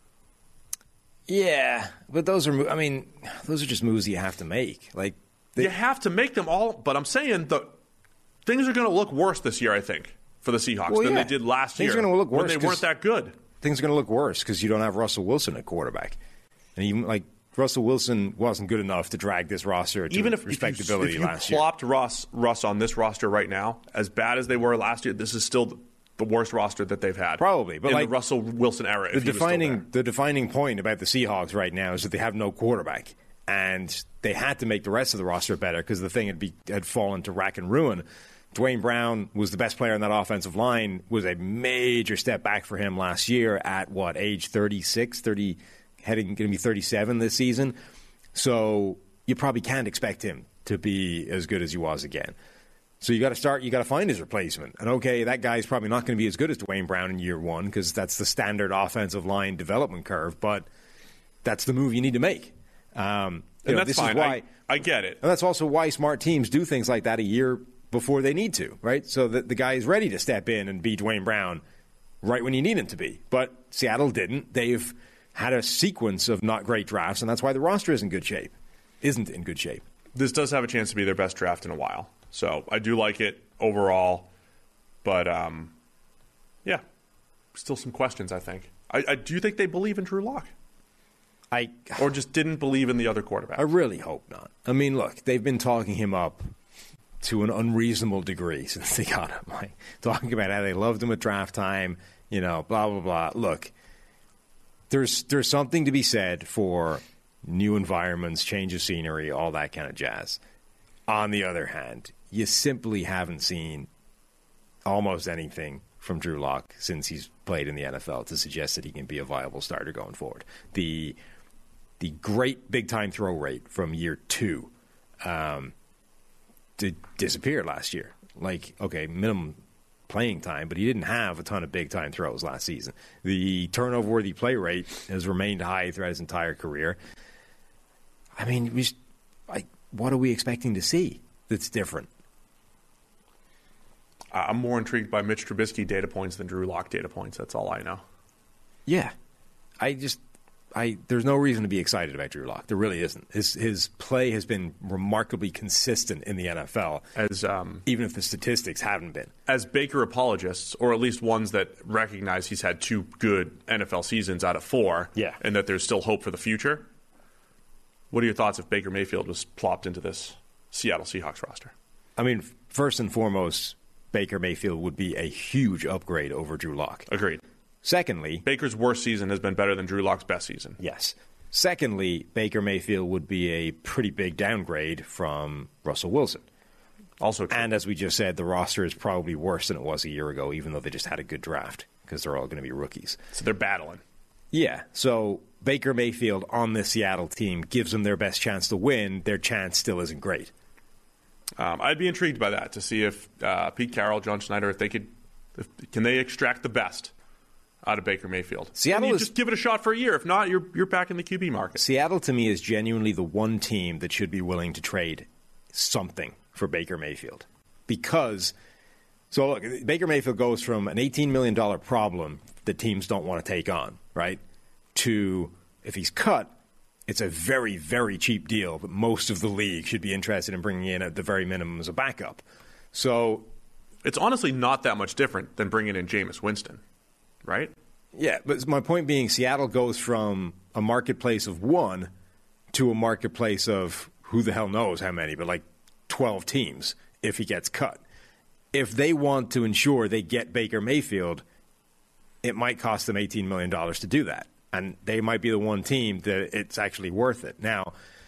Yeah, but those are just moves you have to make. Like, you have to make them all, but I'm saying things are going to look worse this year, I think, for the Seahawks than they did last year. Things are going to look worse when they weren't that good. Things are going to look worse because you don't have Russell Wilson at quarterback. And even Russell Wilson wasn't good enough to drag this roster to respectability last year. If you plopped Russ on this roster right now, as bad as they were last year, this is still the worst roster that they've had. Probably, but in the Russell Wilson era. The defining point about the Seahawks right now is that they have no quarterback, and they had to make the rest of the roster better because the thing had fallen to rack and ruin. Dwayne Brown was the best player on that offensive line, was a major step back for him last year at age 36, going to be 37 this season. So you probably can't expect him to be as good as he was again. So you got to find his replacement. And okay, that guy's probably not going to be as good as Dwayne Brown in year 1 because that's the standard offensive line development curve, but that's the move you need to make. And that's fine. I get it. And that's also why smart teams do things like that a year before they need to, right? So that the guy is ready to step in and be Dwayne Brown right when you need him to be. But Seattle didn't. They've had a sequence of not great drafts, and that's why the roster isn't in good shape. This does have a chance to be their best draft in a while. So I do like it overall. But, still some questions, I think. I do think they believe in Drew Lock. Or just didn't believe in the other quarterback. I really hope not. I mean, look, they've been talking him up to an unreasonable degree since they got him. Talking about how they loved him at draft time, blah, blah, blah. Look, there's something to be said for new environments, change of scenery, all that kind of jazz. On the other hand, you simply haven't seen almost anything from Drew Lock since he's played in the NFL to suggest that he can be a viable starter going forward. The great big-time throw rate from year 2 disappeared last year. Like, okay, minimum playing time, but he didn't have a ton of big-time throws last season. The turnover-worthy play rate has remained high throughout his entire career. I mean, what are we expecting to see that's different? I'm more intrigued by Mitch Trubisky data points than Drew Lock data points. That's all I know. Yeah. There's no reason to be excited about Drew Lock. There really isn't. His play has been remarkably consistent in the NFL, even if the statistics haven't been. As Baker apologists, or at least ones that recognize he's had 2 good NFL seasons out of 4, and that there's still hope for the future, what are your thoughts if Baker Mayfield was plopped into this Seattle Seahawks roster? I mean, first and foremost, Baker Mayfield would be a huge upgrade over Drew Lock. Agreed. Secondly, Baker's worst season has been better than Drew Lock's best season. Yes. Secondly, Baker Mayfield would be a pretty big downgrade from Russell Wilson. Also true. And as we just said, the roster is probably worse than it was a year ago, even though they just had a good draft, because they're all going to be rookies. So they're battling. Yeah. So Baker Mayfield on this Seattle team gives them their best chance to win. Their chance still isn't great. I'd be intrigued by that, to see if Pete Carroll, John Schneider, can they extract the best out of Baker Mayfield. Seattle just give it a shot for a year. If not, you're back in the QB market. Seattle, to me, is genuinely the one team that should be willing to trade something for Baker Mayfield. Because, so look, Baker Mayfield goes from an $18 million problem that teams don't want to take on, right, to, if he's cut, it's a very, very cheap deal that most of the league should be interested in bringing in at the very minimum as a backup. So it's honestly not that much different than bringing in Jameis Winston. Right? Yeah, but my point being, Seattle goes from a marketplace of 1 to a marketplace of who the hell knows how many, but like 12 teams if he gets cut. If they want to ensure they get Baker Mayfield, it might cost them $18 million to do that. And they might be the one team that it's actually worth it. Now,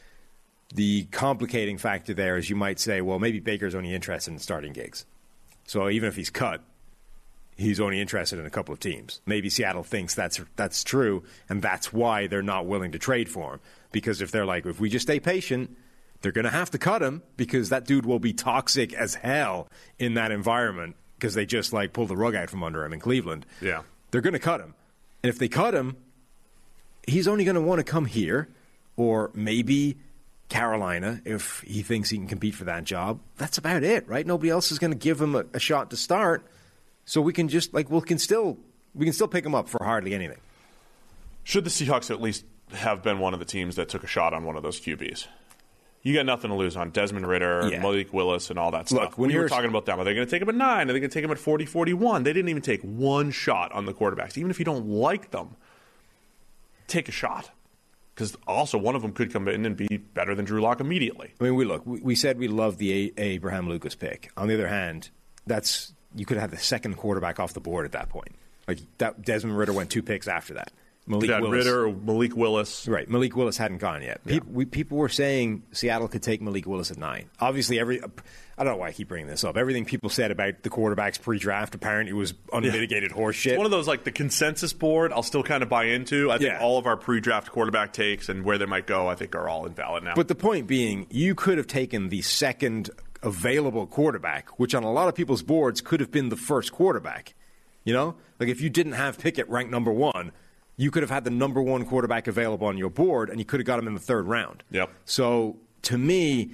the complicating factor there is you might say, well, maybe Baker's only interested in starting gigs. So even if he's cut, he's only interested in a couple of teams. Maybe Seattle thinks that's true, and that's why they're not willing to trade for him. Because if they're like, if we just stay patient, they're going to have to cut him because that dude will be toxic as hell in that environment because they just like pull the rug out from under him in Cleveland. Yeah. They're going to cut him. And if they cut him, he's only going to want to come here or maybe Carolina if he thinks he can compete for that job. That's about it, right? Nobody else is going to give him a shot to start. So we can just we can still pick him up for hardly anything. Should the Seahawks at least have been one of the teams that took a shot on one of those QBs? You got nothing to lose on Desmond Ridder, Malik Willis, and all that stuff. Look, when you were talking about them, are they going to take him at 9? Are they going to take him at 40, 41? They didn't even take one shot on the quarterbacks. Even if you don't like them, take a shot. Because also one of them could come in and be better than Drew Lock immediately. I mean, we said we love the Abraham Lucas pick. On the other hand, you could have the second quarterback off the board at that point. Like that, Desmond Ridder went 2 picks after that. Malik Willis. Right, Malik Willis hadn't gone yet. Yeah. People were saying Seattle could take Malik Willis at 9. Obviously, I don't know why I keep bringing this up. Everything people said about the quarterbacks pre-draft apparently was unmitigated horseshit. It's one of those, like, the consensus board I'll still kind of buy into. I think all of our pre-draft quarterback takes and where they might go, I think, are all invalid now. But the point being, you could have taken the second available quarterback, which on a lot of people's boards could have been the first quarterback. You know? Like, if you didn't have Pickett ranked number 1, you could have had the number 1 quarterback available on your board, and you could have got him in the 3rd round. Yep. So, to me,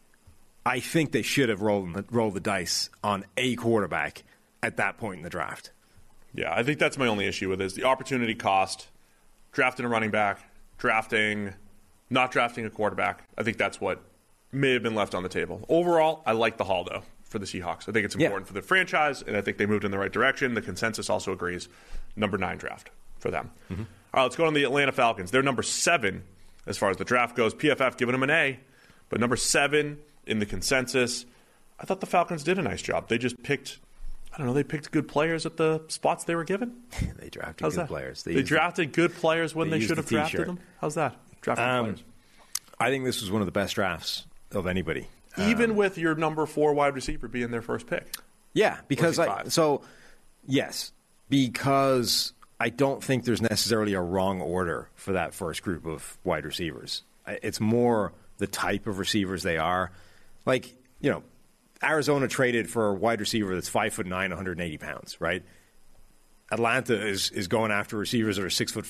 I think they should have rolled the dice on a quarterback at that point in the draft. Yeah, I think that's my only issue with it is the opportunity cost, drafting a running back, not drafting a quarterback. I think that's what may have been left on the table. Overall, I like the haul, though, for the Seahawks. I think it's important for the franchise, and I think they moved in the right direction. The consensus also agrees. Number 9 draft for them. Mm-hmm. All right, let's go on the Atlanta Falcons. They're number 7 as far as the draft goes. PFF giving them an A, but number 7 in the consensus. I thought the Falcons did a nice job. They just picked, they picked good players at the spots they were given. They drafted good players. They drafted good players when they should have drafted them. How's that? Drafting players. I think this was one of the best drafts of anybody. Even with your number 4 wide receiver being their first pick. Yeah, because because I don't think there's necessarily a wrong order for that first group of wide receivers. It's more the type of receivers they are. Like, Arizona traded for a wide receiver that's 5'9", 180 pounds, right? Atlanta is going after receivers that are 6'5",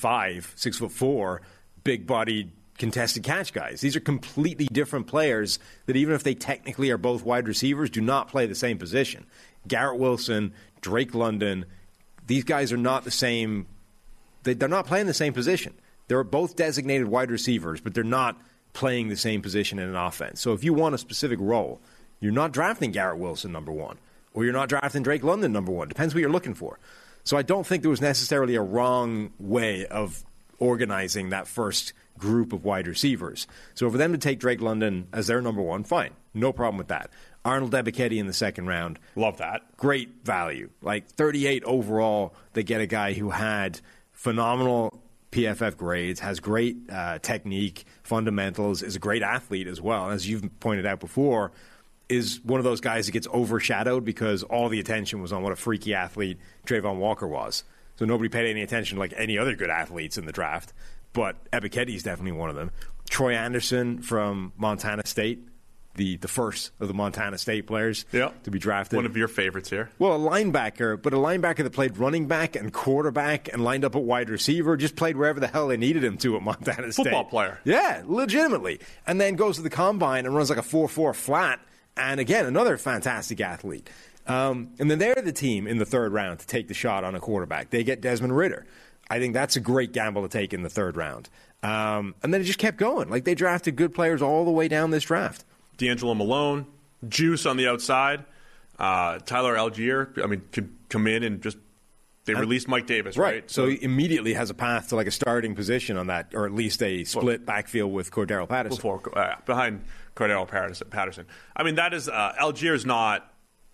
6'4", big-bodied, contested catch guys. These are completely different players that even if they technically are both wide receivers, do not play the same position. Garrett Wilson, Drake London, these guys are not the same. They're not playing the same position. They're both designated wide receivers, but they're not playing the same position in an offense. So if you want a specific role, you're not drafting Garrett Wilson number 1, or you're not drafting Drake London number 1. Depends what you're looking for. So I don't think there was necessarily a wrong way of organizing that first group of wide receivers. So for them to take Drake London as their number 1, fine. No problem with that. Arnold Ebiketie in the second round. Love that. Great value. Like 38 overall, they get a guy who had phenomenal PFF grades, has great technique, fundamentals, is a great athlete as well. As you've pointed out before, is one of those guys that gets overshadowed because all the attention was on what a freaky athlete Trayvon Walker was. So nobody paid any attention to like any other good athletes in the draft. But Ebiketie is definitely one of them. Troy Anderson from Montana State, the first of the Montana State players to be drafted. One of your favorites here. Well, a linebacker, but a linebacker that played running back and quarterback and lined up at wide receiver, just played wherever the hell they needed him to at Montana State. Football player. Yeah, legitimately. And then goes to the combine and runs like a 4.4 flat. And again, another fantastic athlete. And then they're the team in the third round to take the shot on a quarterback. They get Desmond Ridder. I think that's a great gamble to take in the third round. And then it just kept going. Like, they drafted good players all the way down this draft. D'Angelo Malone, Juice on the outside, Tyler Algier, could come in and just they released Mike Davis, right? So he immediately has a path to like a starting position on that, or at least a split backfield with Cordero Patterson. Behind Cordero Patterson. I mean, that is Algier's not.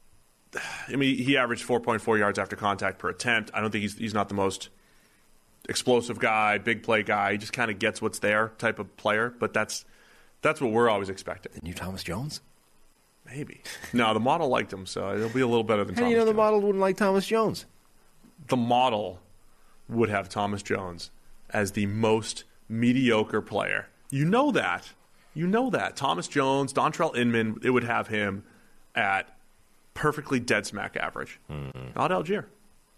I mean, he averaged 4.4 yards after contact per attempt. I don't think he's not the most explosive guy, big play guy. He just kind of gets what's there type of player. But that's what we're always expecting. The new Thomas Jones? Maybe. No, the model liked him, so it'll be a little better than Thomas Jones. How do you know the model wouldn't like Thomas Jones? The model would have Thomas Jones as the most mediocre player. You know that. Thomas Jones, Dontrell Inman, it would have him at perfectly dead smack average. Mm-hmm. Not Algier.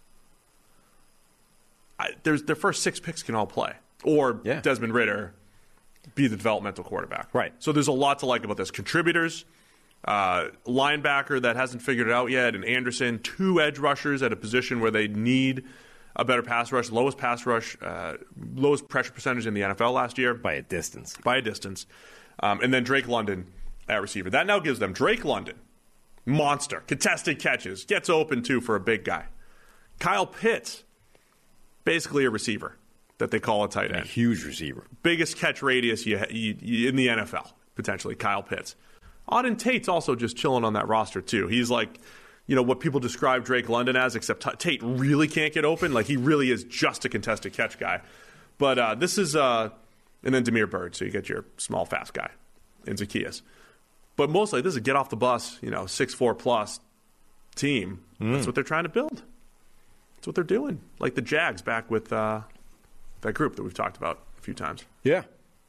Their first 6 picks can all play. Or Desmond Ridder be the developmental quarterback. Right. So there's a lot to like about this. Contributors, linebacker that hasn't figured it out yet, and Anderson, 2 edge rushers at a position where they need a better pass rush, lowest pressure percentage in the NFL last year. By a distance. And then Drake London at receiver. That now gives them Drake London, monster, contested catches, gets open too for a big guy. Kyle Pitts, basically a receiver that they call a tight end. A huge receiver. Biggest catch radius in the NFL, potentially, Kyle Pitts. Auden Tate's also just chilling on that roster, too. He's like, what people describe Drake London as, except Tate really can't get open. Like, he really is just a contested catch guy. But this is, and then Damiere Byrd, so you get your small, fast guy in Zacchaeus. But mostly, this is a get off the bus, 6'4 plus team. That's what they're trying to build. That's what they're doing. Like the Jags back with that group that we've talked about a few times. Yeah.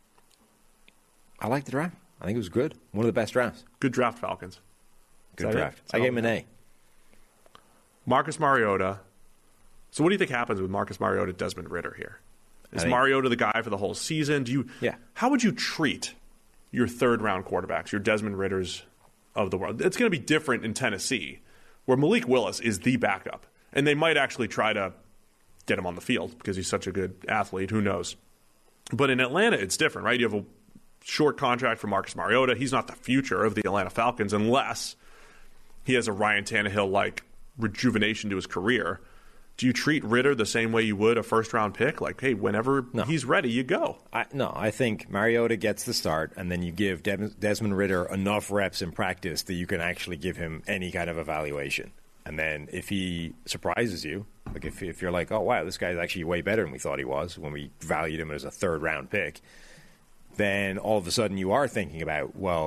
I like the draft. I think it was good. One of the best drafts. Good draft, Falcons. Good draft. I gave him an A. Marcus Mariota. So what do you think happens with Marcus Mariota, Desmond Ridder here? Is Mariota the guy for the whole season? How would you treat your third-round quarterbacks, your Desmond Ridders of the world? It's going to be different in Tennessee, where Malik Willis is the backup. And they might actually try to get him on the field because he's such a good athlete. Who knows? But in Atlanta, it's different, right? You have a short contract for Marcus Mariota. He's not the future of the Atlanta Falcons unless he has a Ryan Tannehill-like rejuvenation to his career. Do you treat Ridder the same way you would a first-round pick? Like, hey, whenever he's ready, you go. I think Mariota gets the start, and then you give Desmond Ridder enough reps in practice that you can actually give him any kind of evaluation. And then if he surprises you, like if you're like, oh, wow, this guy's actually way better than we thought he was when we valued him as a third-round pick, then all of a sudden you are thinking about, well,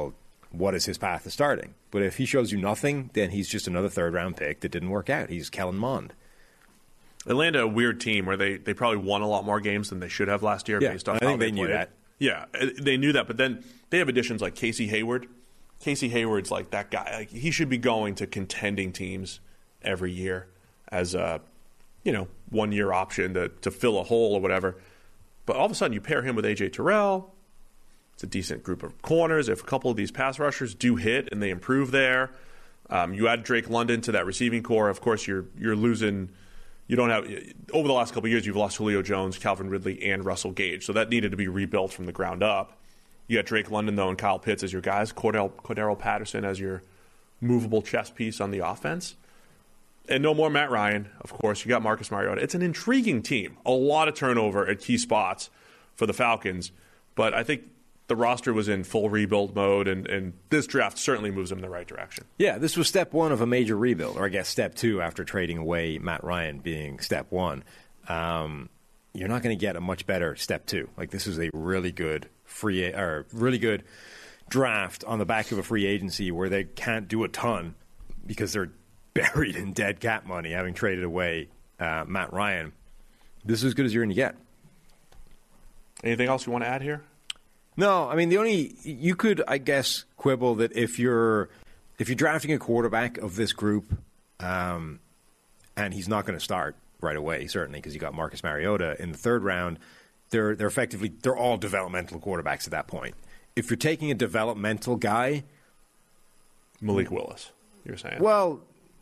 what is his path to starting? But if he shows you nothing, then he's just another third-round pick that didn't work out. He's Kellen Mond. Atlanta, a weird team where they probably won a lot more games than they should have last year based on I how think they knew played. that. Yeah, they knew that, but then they have additions like Casey Hayward. Casey Hayward's like that guy. Like, he should be going to contending teams every year as a 1-year option to fill a hole or whatever. But all of a sudden you pair him with A.J. Terrell. It's a decent group of corners. If a couple of these pass rushers do hit and they improve there, you add Drake London to that receiving core. Of course, you're losing. You don't have over the last couple of years. You've lost Julio Jones, Calvin Ridley, and Russell Gage. So that needed to be rebuilt from the ground up. You got Drake London though and Kyle Pitts as your guys. Cordero Patterson as your movable chess piece on the offense. And no more Matt Ryan, of course. You got Marcus Mariota. It's an intriguing team. A lot of turnover at key spots for the Falcons. But I think the roster was in full rebuild mode, and this draft certainly moves them in the right direction. Yeah, this was step one of a major rebuild, or I guess step two after trading away Matt Ryan being step one. You're not going to get a much better step two. Like, this is a really good really good draft on the back of a free agency where they can't do a ton because they're buried in dead cap money, having traded away Matt Ryan. This is as good as you're going to get. Anything else you want to add here? No, I mean, you could, I guess, quibble that if you're drafting a quarterback of this group, and he's not going to start right away, certainly, because you got Marcus Mariota in the third round, they're all developmental quarterbacks at that point. If you're taking a developmental guy, Malik Willis, you're saying? Well,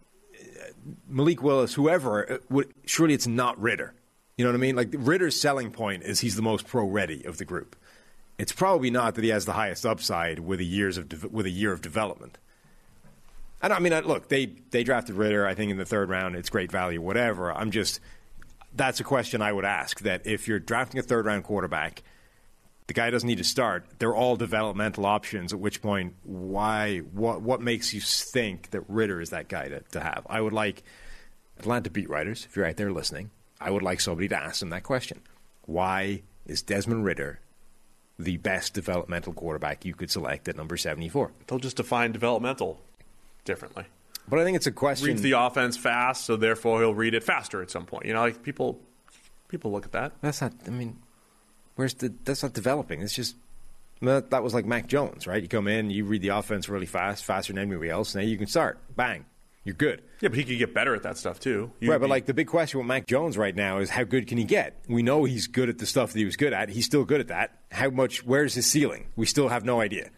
Malik Willis, whoever, surely it's not Ritter. You know what I mean? Like, Ritter's selling point is he's the most pro-ready of the group. It's probably not that he has the highest upside with a year of development. And I mean, look, they drafted Ritter, I think, in the third round. It's great value, whatever. That's a question I would ask, that if you're drafting a third-round quarterback, the guy doesn't need to start. They're all developmental options, at which point, what makes you think that Ritter is that guy to have? I would like Atlanta beat writers, if you're out there listening, I would like somebody to ask them that question. Why is Desmond Ritter the best developmental quarterback you could select at number 74? They'll just define developmental differently. But I think it's a question. Reads the offense fast, so therefore he'll read it faster at some point. Like people look at that. That's not. I mean, that's not developing. It's just that was like Mac Jones, right? You come in, you read the offense really fast, faster than anybody else, and now you can start. Bang, you're good. Yeah, but he could get better at that stuff too. Right, but like the big question with Mac Jones right now is how good can he get? We know he's good at the stuff that he was good at. He's still good at that. How much? Where's his ceiling? We still have no idea.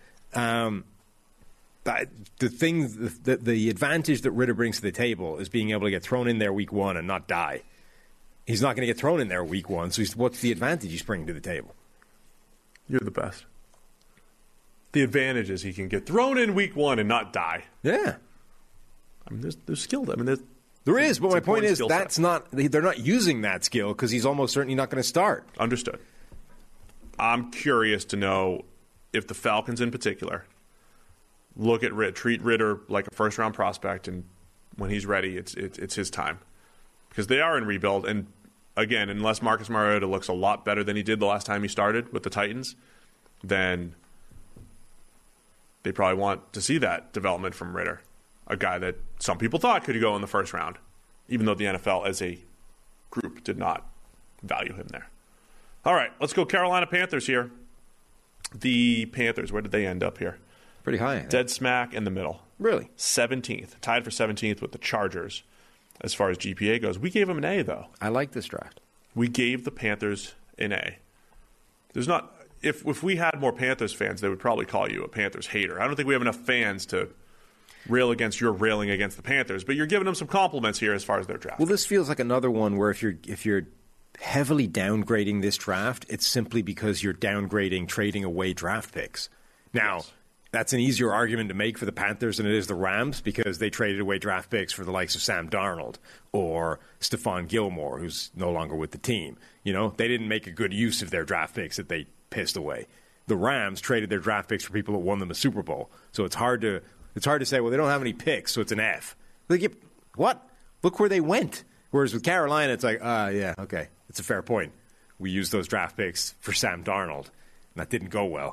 But the advantage that Ritter brings to the table is being able to get thrown in there week one and not die. He's not going to get thrown in there week one, so what's the advantage he's bringing to the table? You're the best. The advantage is he can get thrown in week one and not die. Yeah. I mean, there's skill. I mean, there is, but my point is they're not using that skill because he's almost certainly not going to start. Understood. I'm curious to know if the Falcons in particular look at treat Ritter like a first-round prospect, and when he's ready, it's his time. Because they are in rebuild, and again, unless Marcus Mariota looks a lot better than he did the last time he started with the Titans, then they probably want to see that development from Ritter, a guy that some people thought could go in the first round, even though the NFL as a group did not value him there. All right, let's go Carolina Panthers here. The Panthers, where did they end up here? Pretty high. Dead smack in the middle. Really? 17th. Tied for 17th with the Chargers as far as GPA goes. We gave them an A, though. I like this draft. We gave the Panthers an A. There's not... If we had more Panthers fans, they would probably call you a Panthers hater. I don't think we have enough fans to rail against your railing against the Panthers, but you're giving them some compliments here as far as their draft. Well, this feels like another one where if you're heavily downgrading this draft, it's simply because you're downgrading trading away draft picks. Now... Yes. That's an easier argument to make for the Panthers than it is the Rams because they traded away draft picks for the likes of Sam Darnold or Stephon Gilmore, who's no longer with the team. They didn't make a good use of their draft picks that they pissed away. The Rams traded their draft picks for people that won them a Super Bowl. So it's hard to say, well, they don't have any picks, so it's an F. Like, what? Look where they went. Whereas with Carolina, it's like, yeah, okay, it's a fair point. We used those draft picks for Sam Darnold, and that didn't go well.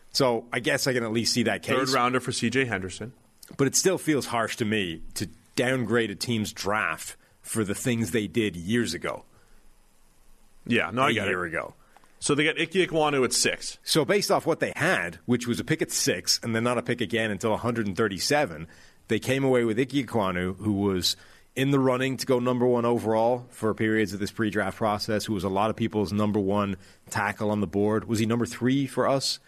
So I guess I can at least see that case. Third rounder for C.J. Henderson. But it still feels harsh to me to downgrade a team's draft for the things they did years ago. Yeah, no, I get it. A year ago. So they got Ike Ekwonu at 6. So based off what they had, which was a pick at 6 and then not a pick again until 137, they came away with Ike Ekwonu, who was in the running to go number 1 overall for periods of this pre-draft process, who was a lot of people's number 1 tackle on the board. Was he number 3 for us?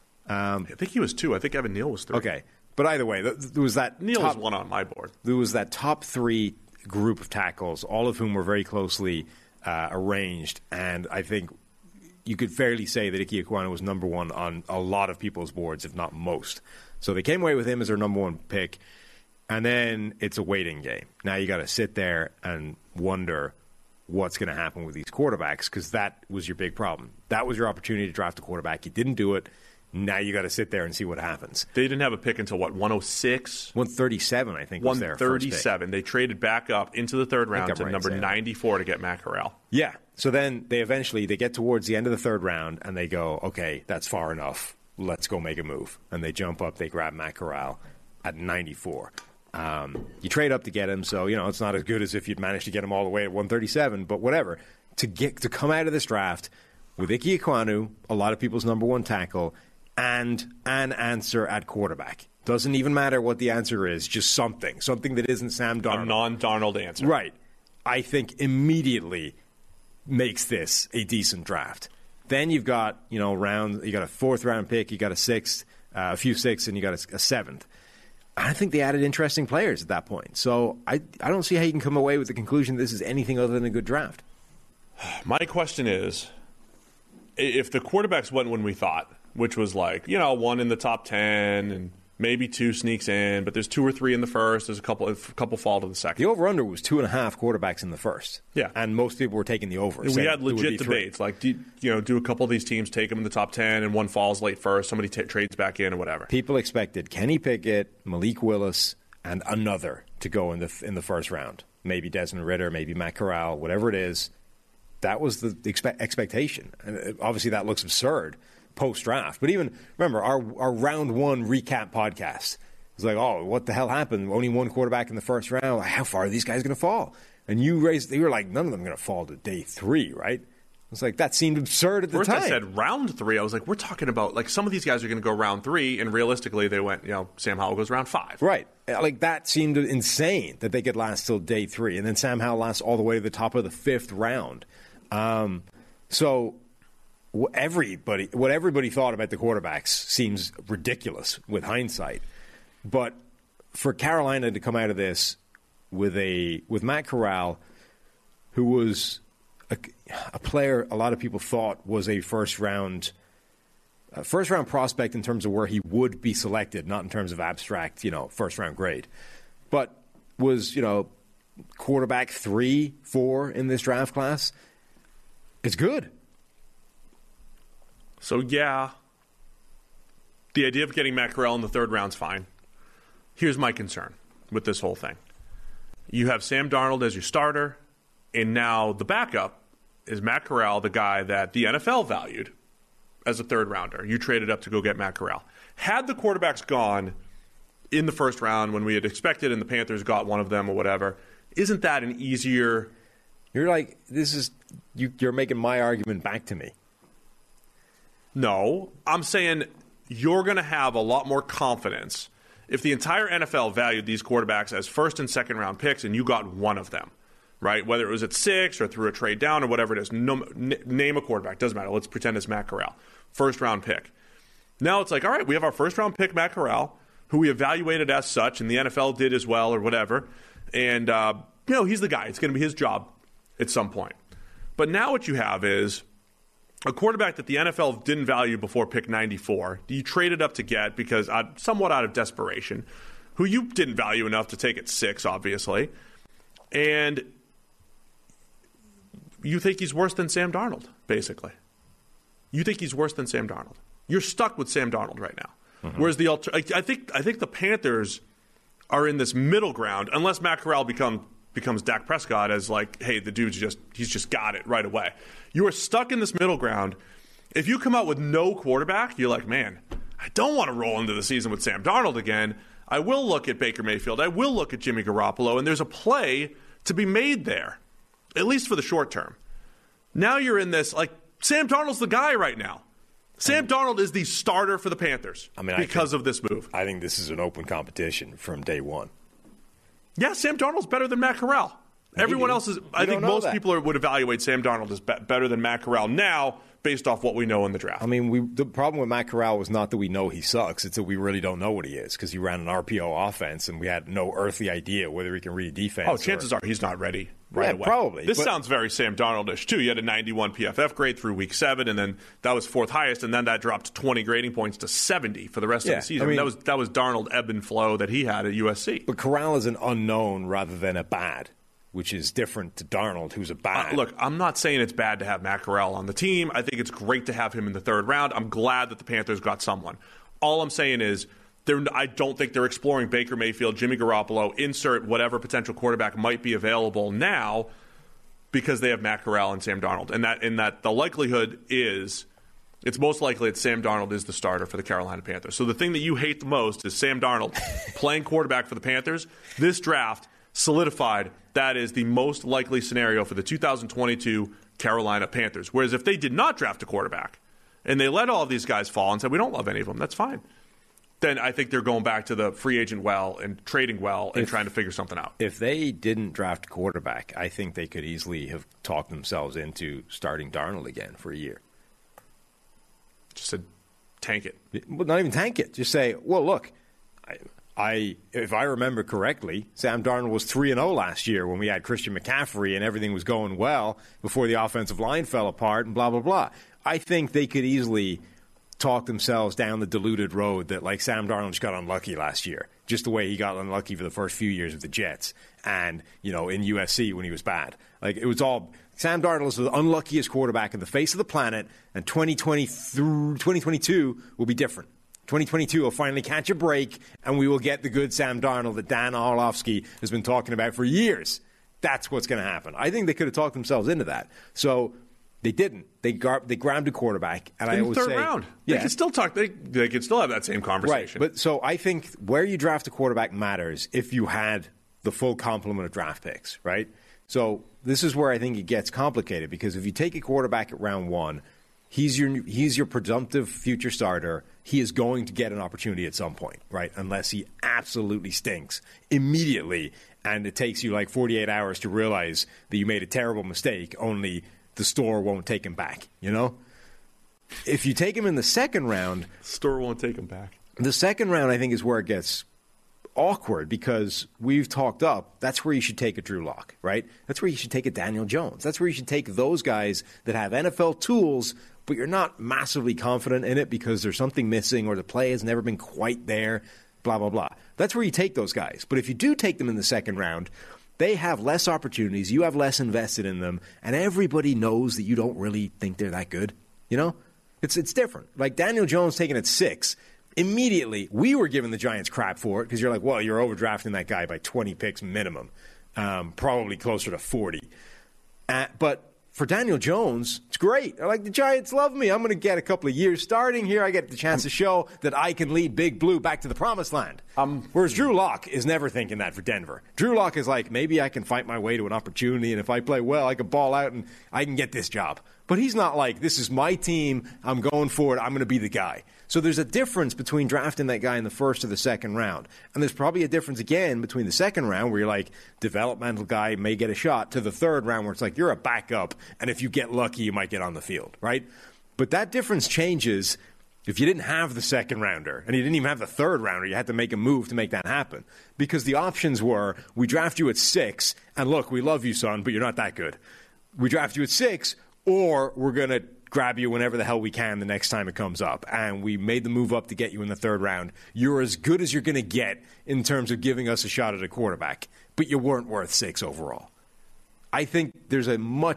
I think he was 2. I think Evan Neal was 3. Okay. But either way, there was that Neal was 1 on my board. There was that top 3 group of tackles, all of whom were very closely arranged, and I think you could fairly say that Ike Ekwonu was number 1 on a lot of people's boards, if not most. So they came away with him as their number 1 pick, and then it's a waiting game. Now you got to sit there and wonder what's going to happen with these quarterbacks, because that was your big problem. That was your opportunity to draft a quarterback. You didn't do it. Now you got to sit there and see what happens. They didn't have a pick until, 106? 137, I think, was their first pick. 137. They traded back up into the third round to number 94 to get Matt Corral. Yeah. So then they get towards the end of the third round, and they go, okay, that's far enough. Let's go make a move. And they jump up. They grab Matt Corral at 94. You trade up to get him, so it's not as good as if you'd managed to get him all the way at 137, but whatever. To come out of this draft with Ike Ekwonu, a lot of people's number 1 tackle, and an answer at quarterback. Doesn't even matter what the answer is, just something that isn't Sam Darnold. A non-Darnold answer. Right. I think immediately makes this a decent draft. Then you've got, you got a 4th round pick, you got a 6th, a few 6th, and you got a 7th. I think they added interesting players at that point. So I don't see how you can come away with the conclusion this is anything other than a good draft. My question is, if the quarterbacks went when we thought, which was 1 in the top 10 and maybe 2 sneaks in, but there's 2 or 3 in the first. There's a couple fall to the second. The over-under was 2.5 quarterbacks in the first. Yeah. And most people were taking the over. We had legit debates, do a couple of these teams take them in the top 10 and one falls late first, somebody trades back in or whatever. People expected Kenny Pickett, Malik Willis, and another to go in the first round. Maybe Desmond Ridder, maybe Matt Corral, whatever it is. That was the expectation. And obviously that looks absurd post-draft. But even, remember, our round 1 recap podcast was like, oh, what the hell happened? Only 1 quarterback in the first round. How far are these guys going to fall? And you were like, none of them are going to fall to day 3, right? It's like, that seemed absurd at the time. First I said round 3. I was like, we're talking about, some of these guys are going to go round 3, and realistically they went, Sam Howell goes round 5. Right. That seemed insane that they could last till day 3. And then Sam Howell lasts all the way to the top of the 5th round. So what everybody thought about the quarterbacks seems ridiculous with hindsight. But for Carolina to come out of this with Matt Corral, who was a player a lot of people thought was a first round prospect in terms of where he would be selected, not in terms of abstract, first round grade, but was, quarterback 3, 4 in this draft class. It's good. So, yeah, the idea of getting Matt Corral in the 3rd round's fine. Here's my concern with this whole thing. You have Sam Darnold as your starter, and now the backup is Matt Corral, the guy that the NFL valued as a 3rd rounder. You traded up to go get Matt Corral. Had the quarterbacks gone in the 1st round when we had expected and the Panthers got one of them or whatever, isn't that an easier... You're like, you're making my argument back to me. No, I'm saying you're going to have a lot more confidence if the entire NFL valued these quarterbacks as 1st and 2nd round picks and you got one of them, right? Whether it was at 6 or through a trade down or whatever it is. Name a quarterback. Doesn't matter. Let's pretend it's Matt Corral. 1st round pick. Now it's like, all right, we have our 1st round pick, Matt Corral, who we evaluated as such, and the NFL did as well or whatever. And, he's the guy. It's going to be his job at some point. But now what you have is a quarterback that the NFL didn't value before pick 94, you traded up to get because somewhat out of desperation, who you didn't value enough to take at 6, obviously, and you think he's worse than Sam Darnold, basically. You think he's worse than Sam Darnold. You're stuck with Sam Darnold right now. Mm-hmm. Whereas I think the Panthers are in this middle ground, unless Matt Corral becomes Dak Prescott as hey, the dude's he's just got it right away. You are stuck in this middle ground. If you come out with no quarterback, you're like, man, I don't want to roll into the season with Sam Darnold again. I will look at Baker Mayfield. I will look at Jimmy Garoppolo, and there's a play to be made there, at least for the short term. Now you're in this, like, Sam Darnold's the guy right now. Sam Darnold is the starter for the Panthers because of this move. I think this is an open competition from day one. Yeah, Sam Darnold's better than Matt Corral. Maybe. Everyone else is. I think most people would evaluate Sam Darnold as better than Matt Corral now, based off what we know in the draft. I mean, the problem with Matt Corral was not that we know he sucks; it's that we really don't know what he is because he ran an RPO offense, and we had no earthly idea whether he can read defense. Oh, chances are he's not ready right away. Probably. This sounds very Sam Darnold-ish too. You had a 91 PFF grade through week 7, and then that was fourth highest, and then that dropped 20 grading points to 70 for the rest of the season. I mean, that was Darnold ebb and flow that he had at USC. But Corral is an unknown rather than a bad, which is different to Darnold, who's a bad. Look, I'm not saying it's bad to have Matt Corral on the team. I think it's great to have him in the third round. I'm glad that the Panthers got someone. All I'm saying is I don't think they're exploring Baker Mayfield, Jimmy Garoppolo, insert whatever potential quarterback might be available now because they have Matt Corral and Sam Darnold. And that the likelihood is it's most likely that Sam Darnold is the starter for the Carolina Panthers. So the thing that you hate the most is Sam Darnold playing quarterback for the Panthers. This draft solidified that is the most likely scenario for the 2022 Carolina Panthers. Whereas if they did not draft a quarterback and they let all of these guys fall and said, we don't love any of them, that's fine, then I think they're going back to the free agent well and trading well and trying to figure something out. If they didn't draft a quarterback, I think they could easily have talked themselves into starting Darnold again for a year. Just said, tank it. Well, not even tank it. Just say, well, look, if I remember correctly, Sam Darnold was 3-0 last year when we had Christian McCaffrey and everything was going well before the offensive line fell apart and blah, blah, blah. I think they could easily talk themselves down the diluted road that, like, Sam Darnold just got unlucky last year, just the way he got unlucky for the first few years of the Jets and, in USC when he was bad. Like, it was all Sam Darnold is the unluckiest quarterback in the face of the planet, and 2020 through 2022 will be different. 2022 will finally catch a break, and we will get the good Sam Darnold that Dan Orlovsky has been talking about for years. That's what's going to happen. I think they could have talked themselves into that. So they didn't. They grabbed a quarterback, and I always say, in the third round, they could still talk. They could still have that same conversation. Right. But so I think where you draft a quarterback matters if you had the full complement of draft picks, right? So this is where I think it gets complicated because if you take a quarterback at round 1, he's your presumptive future starter. He is going to get an opportunity at some point, right? Unless he absolutely stinks immediately, and it takes you like 48 hours to realize that you made a terrible mistake. Only the store won't take him back, If you take him in the second round... The store won't take him back. The second round, I think, is where it gets awkward because we've talked up. That's where you should take a Drew Lock, right? That's where you should take a Daniel Jones. That's where you should take those guys that have NFL tools, but you're not massively confident in it because there's something missing or the play has never been quite there, blah, blah, blah. That's where you take those guys. But if you do take them in the second round... they have less opportunities, you have less invested in them, and everybody knows that you don't really think they're that good. It's different. Like Daniel Jones taken at 6, immediately we were giving the Giants crap for it because you're like, well, you're overdrafting that guy by 20 picks minimum, probably closer to 40. But for Daniel Jones, it's great. Like, the Giants love me. I'm going to get a couple of years starting here. I get the chance to show that I can lead Big Blue back to the promised land. Whereas Drew Lock is never thinking that for Denver. Drew Lock is like, maybe I can fight my way to an opportunity, and if I play well, I can ball out and I can get this job. But he's not like, this is my team, I'm going for it, I'm going to be the guy. So there's a difference between drafting that guy in the first or the second round. And there's probably a difference again between the second round where you're like, developmental guy may get a shot, to the third round where it's like, you're a backup, and if you get lucky, you might get on the field, right? But that difference changes if you didn't have the second rounder, and you didn't even have the third rounder. You had to make a move to make that happen. Because the options were, we draft you at 6, and look, we love you, son, but you're not that good. We draft you at 6, or we're going to grab you whenever the hell we can the next time it comes up. And we made the move up to get you in the third round. You're as good as you're going to get in terms of giving us a shot at a quarterback, but you weren't worth 6 overall. I think there's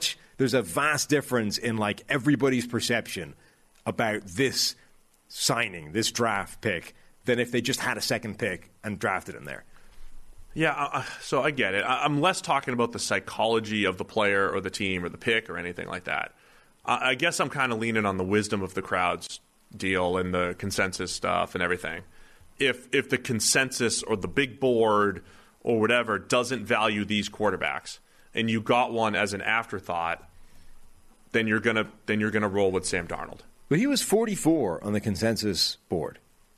a vast difference in like everybody's perception about this signing, this draft pick, than if they just had a second pick and drafted him there. Yeah, so I get it. I'm less talking about the psychology of the player or the team or the pick or anything like that. I guess I'm kind of leaning on the wisdom of the crowds deal and the consensus stuff and everything. If the consensus or the big board or whatever doesn't value these quarterbacks, and you got one as an afterthought, then you're gonna roll with Sam Darnold. But he was 44 on the consensus board.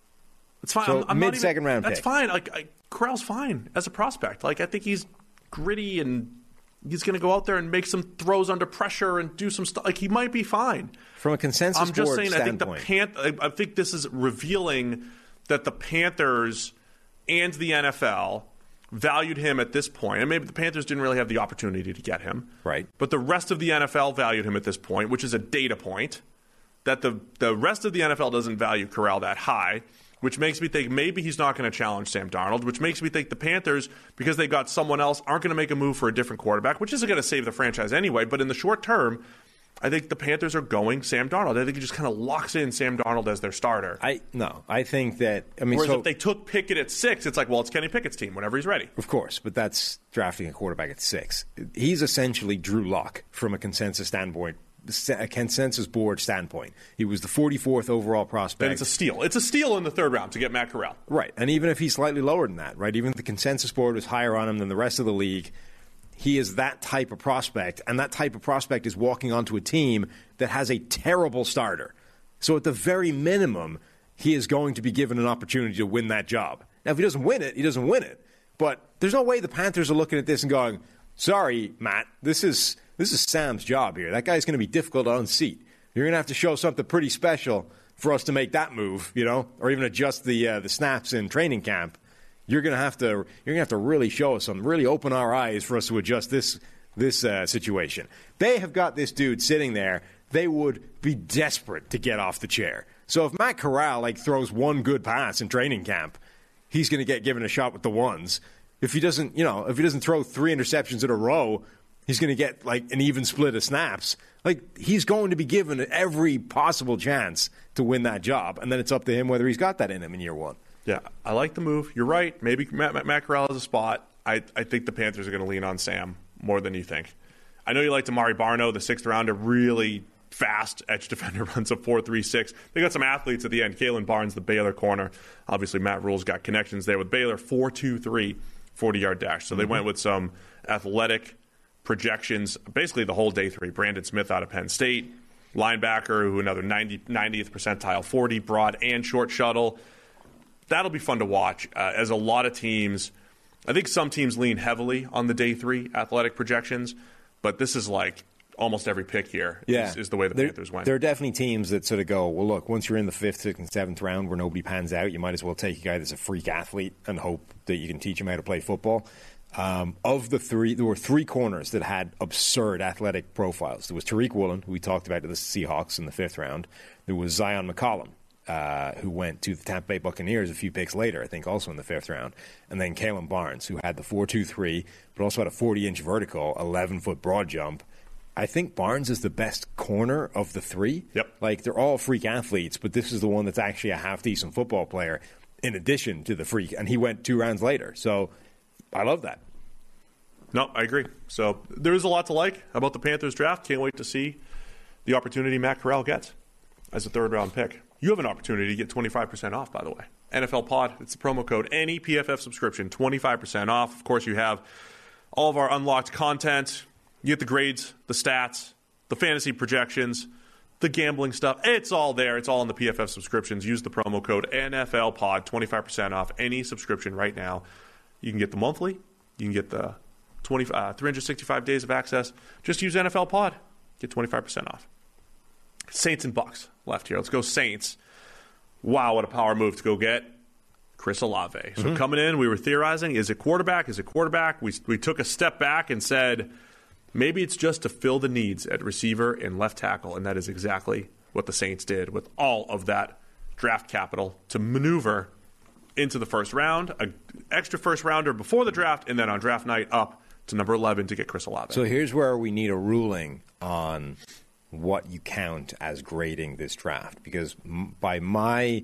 It's fine. So I'm mid-second round That's pick. fine. Corral's fine as a prospect. I think he's gritty and he's going to go out there and make some throws under pressure and do some stuff. He might be fine. From a consensus board I'm just saying, standpoint. I think this is revealing that the Panthers and the NFL valued him at this point. And maybe the Panthers didn't really have the opportunity to get him. Right. But the rest of the NFL valued him at this point, which is a data point, that the rest of the NFL doesn't value Corral that high, which makes me think maybe he's not going to challenge Sam Darnold, which makes me think the Panthers, because they got someone else, aren't going to make a move for a different quarterback, which isn't going to save the franchise anyway. But in the short term, I think the Panthers are going Sam Darnold. I think it just kind of locks in Sam Darnold as their starter. I think that... Whereas if they took Pickett at 6, it's like, well, it's Kenny Pickett's team whenever he's ready. Of course, but that's drafting a quarterback at 6. He's essentially Drew Lock from a consensus standpoint. A consensus board standpoint. He was the 44th overall prospect. Then it's a steal. It's a steal in the third round to get Matt Corral. Right. And even if he's slightly lower than that, right? Even if the consensus board was higher on him than the rest of the league, he is that type of prospect. And that type of prospect is walking onto a team that has a terrible starter. So at the very minimum, he is going to be given an opportunity to win that job. Now, if he doesn't win it, he doesn't win it. But there's no way the Panthers are looking at this and going, sorry, Matt, this is Sam's job here. That guy's going to be difficult to unseat. You're going to have to show something pretty special for us to make that move, or even adjust the snaps in training camp. You're going to have to really show us something, really open our eyes for us to adjust this situation. They have got this dude sitting there. They would be desperate to get off the chair. So if Matt Corral throws one good pass in training camp, he's going to get given a shot with the ones. If he doesn't throw 3 interceptions in a row, he's going to get an even split of snaps. He's going to be given every possible chance to win that job, and then it's up to him whether he's got that in him in year one. Yeah, I like the move. You're right. Maybe Matt Corral has a spot. I think the Panthers are going to lean on Sam more than you think. I know you liked Amari Barno, the 6th rounder, really fast edge defender, runs a 4.36. They got some athletes at the end. Kalen Barnes, the Baylor corner. Obviously, Matt Rule's got connections there with Baylor. 4.23, 40-yard dash. So they went with some athletic projections, basically the whole day 3. Brandon Smith out of Penn State, linebacker, who another 90th percentile 40, broad and short shuttle. That'll be fun to watch, as a lot of teams, I think some teams lean heavily on the day 3 athletic projections, but this is almost every pick here is the way the Panthers went. There are definitely teams that sort of go, well, look, once you're in the 5th, 6th, and 7th round where nobody pans out, you might as well take a guy that's a freak athlete and hope that you can teach him how to play football. Of the 3, there were 3 corners that had absurd athletic profiles. There was Tariq Woolen, who we talked about to the Seahawks in the 5th round. There was Zion McCollum, who went to the Tampa Bay Buccaneers a few picks later, I think also in the 5th round. And then Kalen Barnes, who had the 4.23, but also had a 40-inch vertical, 11-foot broad jump. I think Barnes is the best corner of the 3. Yep. They're all freak athletes, but this is the one that's actually a half-decent football player in addition to the freak. And he went 2 rounds later. So I love that. No, I agree. So there is a lot to like about the Panthers draft. Can't wait to see the opportunity Matt Corral gets as a 3rd-round pick. You have an opportunity to get 25% off, by the way. NFL Pod, it's the promo code. Any PFF subscription, 25% off. Of course, you have all of our unlocked content. You get the grades, the stats, the fantasy projections, the gambling stuff. It's all there. It's all in the PFF subscriptions. Use the promo code NFL Pod, 25% off any subscription right now. You can get the monthly. You can get the 365 days of access. Just use NFL Pod. Get 25% off. Saints and Bucks left here. Let's go Saints. Wow, what a power move to go get Chris Olave. So coming in, we were theorizing, is it quarterback? Is it quarterback? We took a step back and said, maybe it's just to fill the needs at receiver and left tackle, and that is exactly what the Saints did with all of that draft capital to maneuver into the 1st round, an extra 1st rounder before the draft, and then on draft night up to number 11 to get Chris Olave. So here's where we need a ruling on what you count as grading this draft, because by my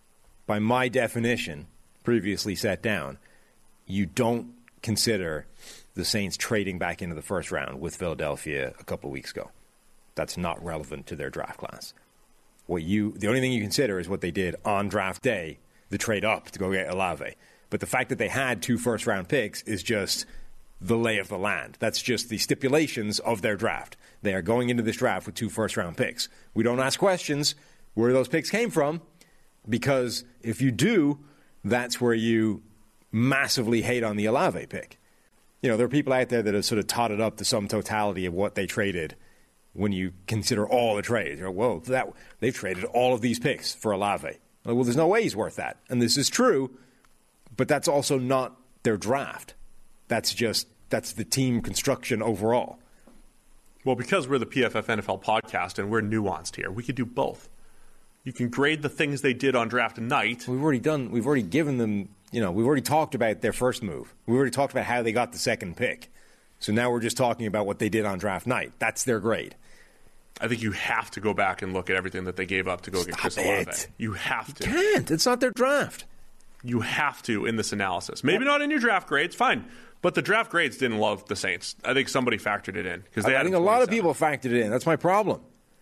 definition, previously set down, you don't consider the Saints trading back into the 1st round with Philadelphia a couple of weeks ago. That's not relevant to their draft class. The only thing you consider is what they did on draft day, the trade up to go get Olave. But the fact that they had 2 first-round picks is just the lay of the land. That's just the stipulations of their draft. They are going into this draft with 2 first-round picks. We don't ask questions where those picks came from, because if you do, that's where you massively hate on the Olave pick. You know, there are people out there that have sort of totted up the sum totality of what they traded when you consider all the trades. You're like, whoa, they've traded all of these picks for Olave. Well, there's no way he's worth that. And this is true, but that's also not their draft. That's the team construction overall. Well, because we're the PFF NFL podcast and we're nuanced here, we could do both. You can grade the things they did on draft night. We've already given them, we've already talked about their first move. We've already talked about how they got the second pick. So now we're just talking about what they did on draft night. That's their grade. I think you have to go back and look at everything that they gave up to go get Chris Olave. You have to. You can't. It's not their draft. You have to in this analysis. Maybe not in your draft grades, fine. But the draft grades didn't love the Saints. I think somebody factored it in. I think a lot of people factored it in. That's my problem.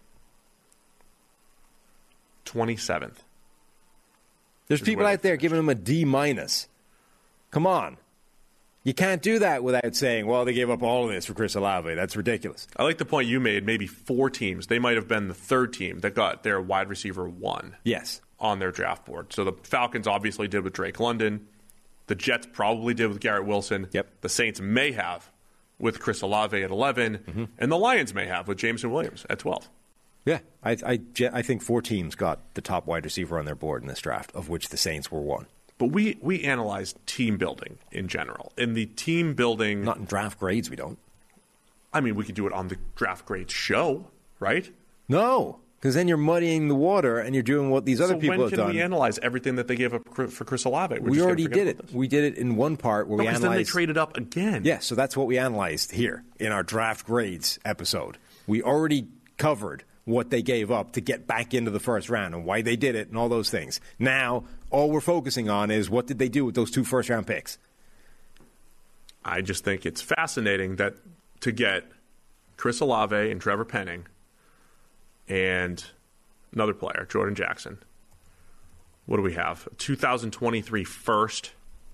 27th. There's people out there giving them a D-. Come on. You can't do that without saying, well, they gave up all of this for Chris Olave. That's ridiculous. I like the point you made. Maybe 4 teams. They might have been the 3rd team that got their wide receiver 1 on their draft board. So the Falcons obviously did with Drake London. The Jets probably did with Garrett Wilson. Yep. The Saints may have with Chris Olave at 11. Mm-hmm. And the Lions may have with Jameson Williams at 12. Yeah, I think 4 teams got the top wide receiver on their board in this draft, of which the Saints were one. But we analyze team building in general. In the team building... Not in draft grades, we don't. I mean, we could do it on the draft grades show, right? No, because then you're muddying the water and you're doing what these other people have done. So when can we analyze everything that they gave up for Chris Olave? We already did it. We did it in one part where we analyzed... then they traded up again. Yeah, so that's what we analyzed here in our draft grades episode. We already covered what they gave up to get back into the first round and why they did it and all those things. Now, all we're focusing on is what did they do with those 2 first-round picks. I just think it's fascinating that to get Chris Olave and Trevor Penning and another player, Jordan Jackson. What do we have? 2023 first,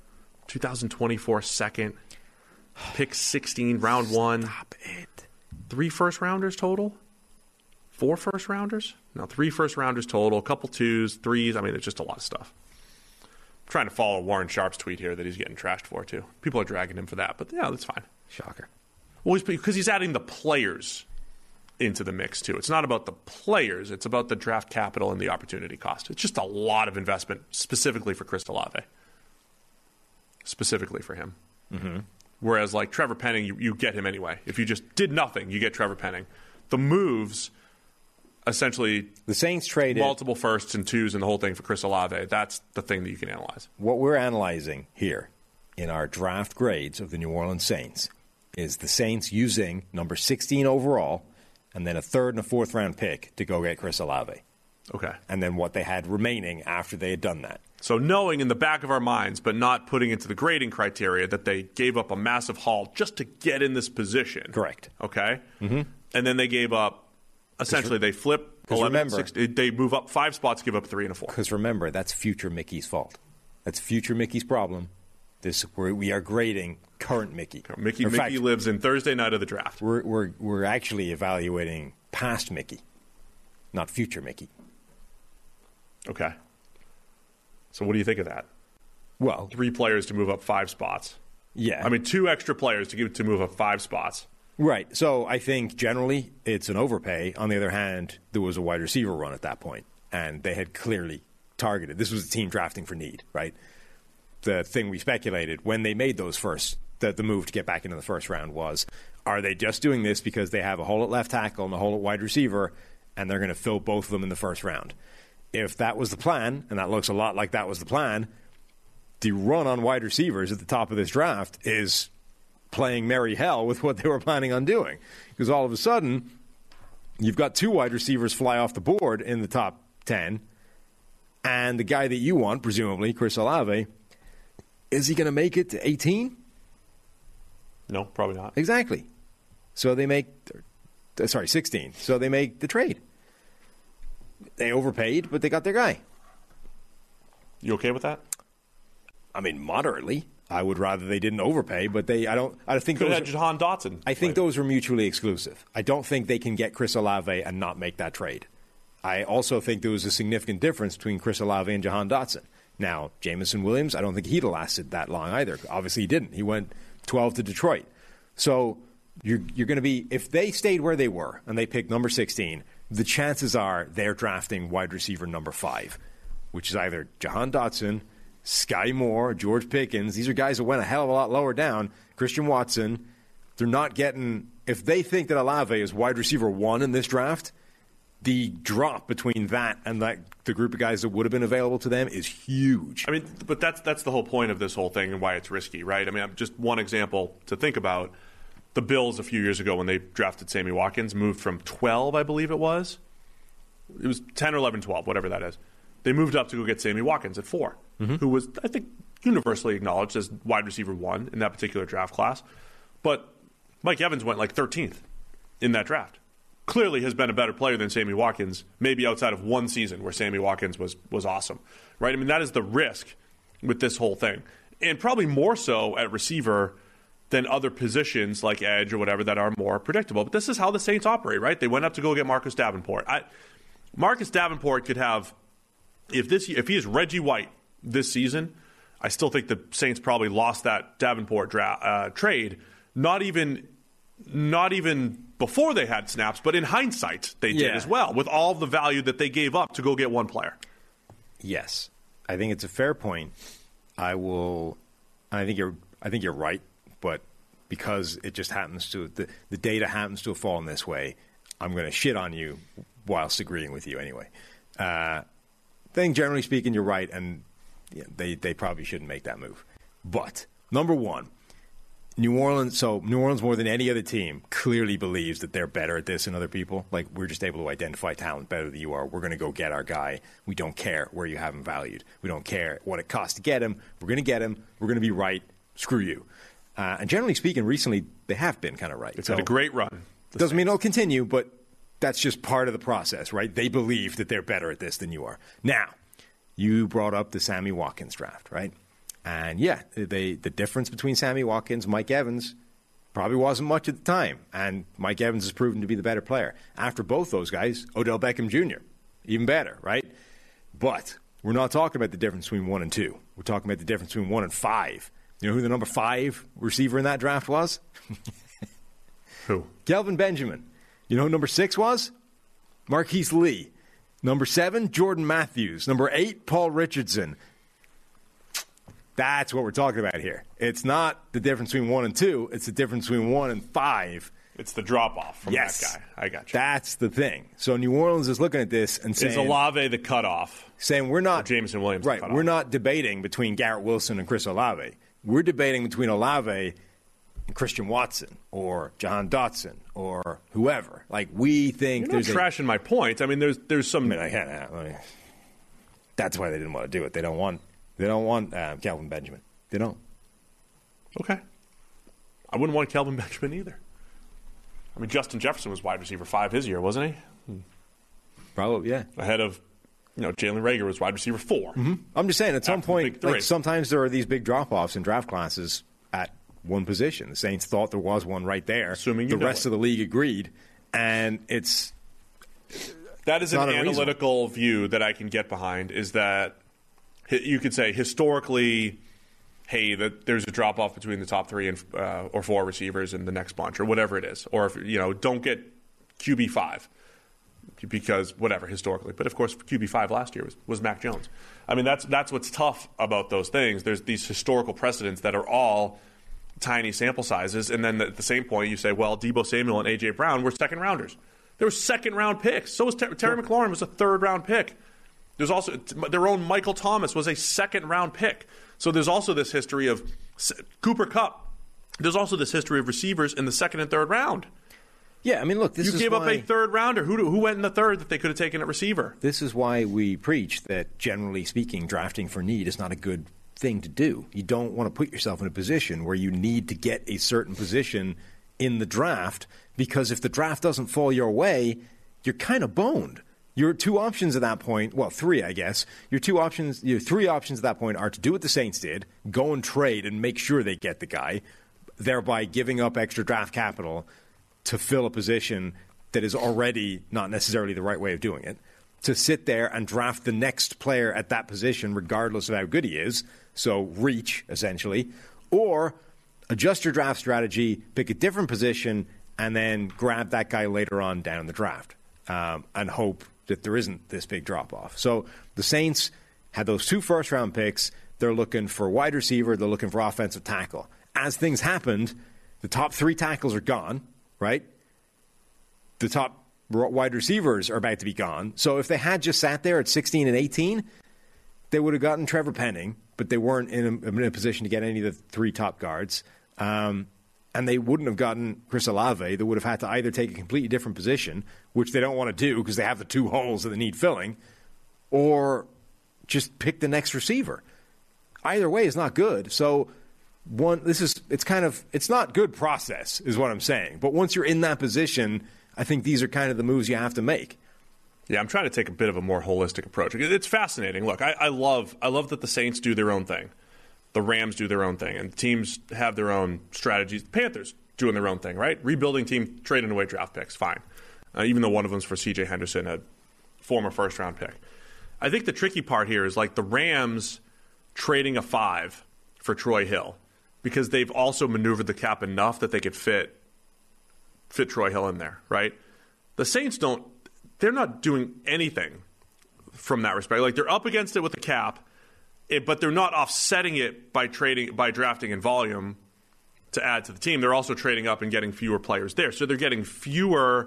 2024 second, pick 16, round 1. Stop it. 3 first-rounders total? 4 first-rounders? No, 3 first-rounders total, a couple 2s, 3s. I mean, it's just a lot of stuff. I'm trying to follow Warren Sharp's tweet here that he's getting trashed for, too. People are dragging him for that, but yeah, that's fine. Shocker. Well, because he's adding the players into the mix, too. It's not about the players. It's about the draft capital and the opportunity cost. It's just a lot of investment specifically for Chris Olave. Specifically for him. Mm-hmm. Whereas, like, Trevor Penning, you get him anyway. If you just did nothing, you get Trevor Penning. The moves... Essentially, the Saints traded multiple firsts and 2s and the whole thing for Chris Olave. That's the thing that you can analyze. What we're analyzing here in our draft grades of the New Orleans Saints is the Saints using number 16 overall and then a 3rd and a 4th round pick to go get Chris Olave. Okay. And then what they had remaining after they had done that. So knowing in the back of our minds, but not putting into the grading criteria, that they gave up a massive haul just to get in this position. Correct. Okay? Mm-hmm. And then they gave up... Essentially, they flip 11, 16, they move up 5 spots, give up 3 and a 4. Because remember, that's future Mickey's fault. That's future Mickey's problem. We are grading current Mickey. Mickey lives in Thursday night of the draft. We're actually evaluating past Mickey, not future Mickey. Okay. So what do you think of that? Well, 3 players to move up 5 spots. Yeah. I mean, 2 extra players to move up 5 spots. Right. So I think generally it's an overpay. On the other hand, there was a wide receiver run at that point, and they had clearly targeted. This was a team drafting for need, right? The thing we speculated when they made those the move to get back into the first round was, are they just doing this because they have a hole at left tackle and a hole at wide receiver, and they're going to fill both of them in the first round? If that was the plan, and that looks a lot like that was the plan, the run on wide receivers at the top of this draft is playing merry hell with what they were planning on doing. Because all of a sudden, you've got 2 wide receivers fly off the board in the top 10, and the guy that you want, presumably, Chris Olave, is he going to make it to 18? No, probably not. Exactly. So they make 16. So they make the trade. They overpaid, but they got their guy. You okay with that? I mean, moderately. I would rather they didn't overpay, but I think could have had Jahan Dotson. I think those were mutually exclusive. I don't think they can get Chris Olave and not make that trade. I also think there was a significant difference between Chris Olave and Jahan Dotson. Now, Jameson Williams, I don't think he'd have lasted that long either. Obviously, he didn't. He went 12 to Detroit. So you're going to be, if they stayed where they were and they picked number 16, the chances are they're drafting wide receiver number 5, which is either Jahan Dotson, Sky Moore, George Pickens. These are guys that went a hell of a lot lower down. Christian Watson. They're not getting, if they think that Olave is wide receiver 1 in this draft, the drop between that and the group of guys that would have been available to them is huge. I mean, but that's the whole point of this whole thing and why it's risky, right? I mean, just one example to think about. The Bills a few years ago when they drafted Sammy Watkins moved from 12, I believe it was. It was 10 or 11, 12, whatever that is. They moved up to go get Sammy Watkins at 4, who was, I think, universally acknowledged as wide receiver 1 in that particular draft class. But Mike Evans went like 13th in that draft. Clearly has been a better player than Sammy Watkins, maybe outside of one season where Sammy Watkins was awesome, right? I mean, that is the risk with this whole thing. And probably more so at receiver than other positions like edge or whatever that are more predictable. But this is how the Saints operate, right? They went up to go get Marcus Davenport. Marcus Davenport could have, if he is Reggie White this season, I still think the Saints probably lost that Davenport trade. Not even before they had snaps, but in hindsight, they did as well, with all the value that they gave up to go get one player. Yes, I think it's a fair point. I think you're right, but because it just happens to the data happens to have fallen this way, I'm going to shit on you whilst agreeing with you anyway. I think generally speaking, you're right, and they probably shouldn't make that move. But number one, New Orleans more than any other team clearly believes that they're better at this than other people. Like, we're just able to identify talent better than you are. We're going to go get our guy. We don't care where you have him valued. We don't care what it costs to get him. We're going to get him. We're going to be right. Screw you. And generally speaking, recently, they have been kind of right. It's had a great run. Doesn't mean it'll continue, but that's just part of the process, right? They believe that they're better at this than you are. Now, you brought up the Sammy Watkins draft, right? And, yeah, the difference between Sammy Watkins and Mike Evans probably wasn't much at the time. And Mike Evans has proven to be the better player. After both those guys, Odell Beckham Jr., even better, right? But we're not talking about the difference between 1 and 2. We're talking about the difference between 1 and 5. You know who the number 5 receiver in that draft was? Who? Kelvin Benjamin. You know who number 6 was? Marquise Lee. Number 7, Jordan Matthews. Number 8, Paul Richardson. That's what we're talking about here. It's not the difference between 1 and 2. It's the difference between 1 and 5. It's the drop-off from that guy. I got you. That's the thing. So New Orleans is looking at this and saying... Is Olave the cutoff? Saying we're not... Or Jameson Williams right, the cutoff? We're not debating between Garrett Wilson and Chris Olave. We're debating between Olave and Christian Watson or Jahan Dotson or whoever. Like, we think You're not trashing my point. I mean, there's some... That's why they didn't want to do it. They don't want Kelvin Benjamin. They don't. Okay. I wouldn't want Kelvin Benjamin either. I mean, Justin Jefferson was wide receiver 5 his year, wasn't he? Probably, yeah. Ahead of, Jalen Reagor was wide receiver 4. Mm-hmm. I'm just saying, at some point, sometimes there are these big drop-offs in draft classes at one position. The Saints thought there was one right there. Assuming the rest of the league agreed, and that is an analytical view that I can get behind, is that you could say historically, hey, that there's a drop-off between the top 3 and or 4 receivers in the next bunch or whatever it is. Or, if don't get QB5 because whatever, historically. But, of course, QB5 last year was Mac Jones. I mean, that's what's tough about those things. There's these historical precedents that are all tiny sample sizes. And then at the same point, you say, well, Deebo Samuel and A.J. Brown were second-rounders. They were second-round picks. So was Terry McLaurin was a third-round pick. There's also their own Michael Thomas was a second-round pick. So there's also this history of Cooper Kupp. There's also this history of receivers in the second and third round. Yeah, I mean, look, you gave up a third-rounder. Who went in the third that they could have taken at receiver? This is why we preach that, generally speaking, drafting for need is not a good thing to do. You don't want to put yourself in a position where you need to get a certain position in the draft, because if the draft doesn't fall your way, you're kind of boned. Your two options at that point, well, three, I guess. Your three options at that point are to do what the Saints did, go and trade and make sure they get the guy, thereby giving up extra draft capital to fill a position that is already not necessarily the right way of doing it, to sit there and draft the next player at that position regardless of how good he is, so reach, essentially, or adjust your draft strategy, pick a different position, and then grab that guy later on down the draft and hope that there isn't this big drop-off. So the Saints had those 2 first-round picks. They're looking for wide receiver. They're looking for offensive tackle. As things happened, the top 3 tackles are gone, right? The top wide receivers are about to be gone. So if they had just sat there at 16 and 18, they would have gotten Trevor Penning, but they weren't in a position to get any of the 3 top guards. And they wouldn't have gotten Chris Olave. They would have had to either take a completely different position, which they don't want to do because they have the 2 holes that they need filling, or just pick the next receiver. Either way is not good. So it's not good process is what I'm saying. But once you're in that position, I think these are kind of the moves you have to make. Yeah, I'm trying to take a bit of a more holistic approach. It's fascinating. Look, I love that the Saints do their own thing. The Rams do their own thing, and teams have their own strategies. The Panthers doing their own thing, right? Rebuilding team, trading away draft picks, fine. Even though one of them's for C.J. Henderson, a former first-round pick. I think the tricky part here is like the Rams trading a 5 for Troy Hill because they've also maneuvered the cap enough that they could fit Troy Hill in there, right? The Saints they're not doing anything from that respect. Like they're up against it with the cap, but they're not offsetting it by drafting in volume to add to the team. They're also trading up and getting fewer players there. So they're getting fewer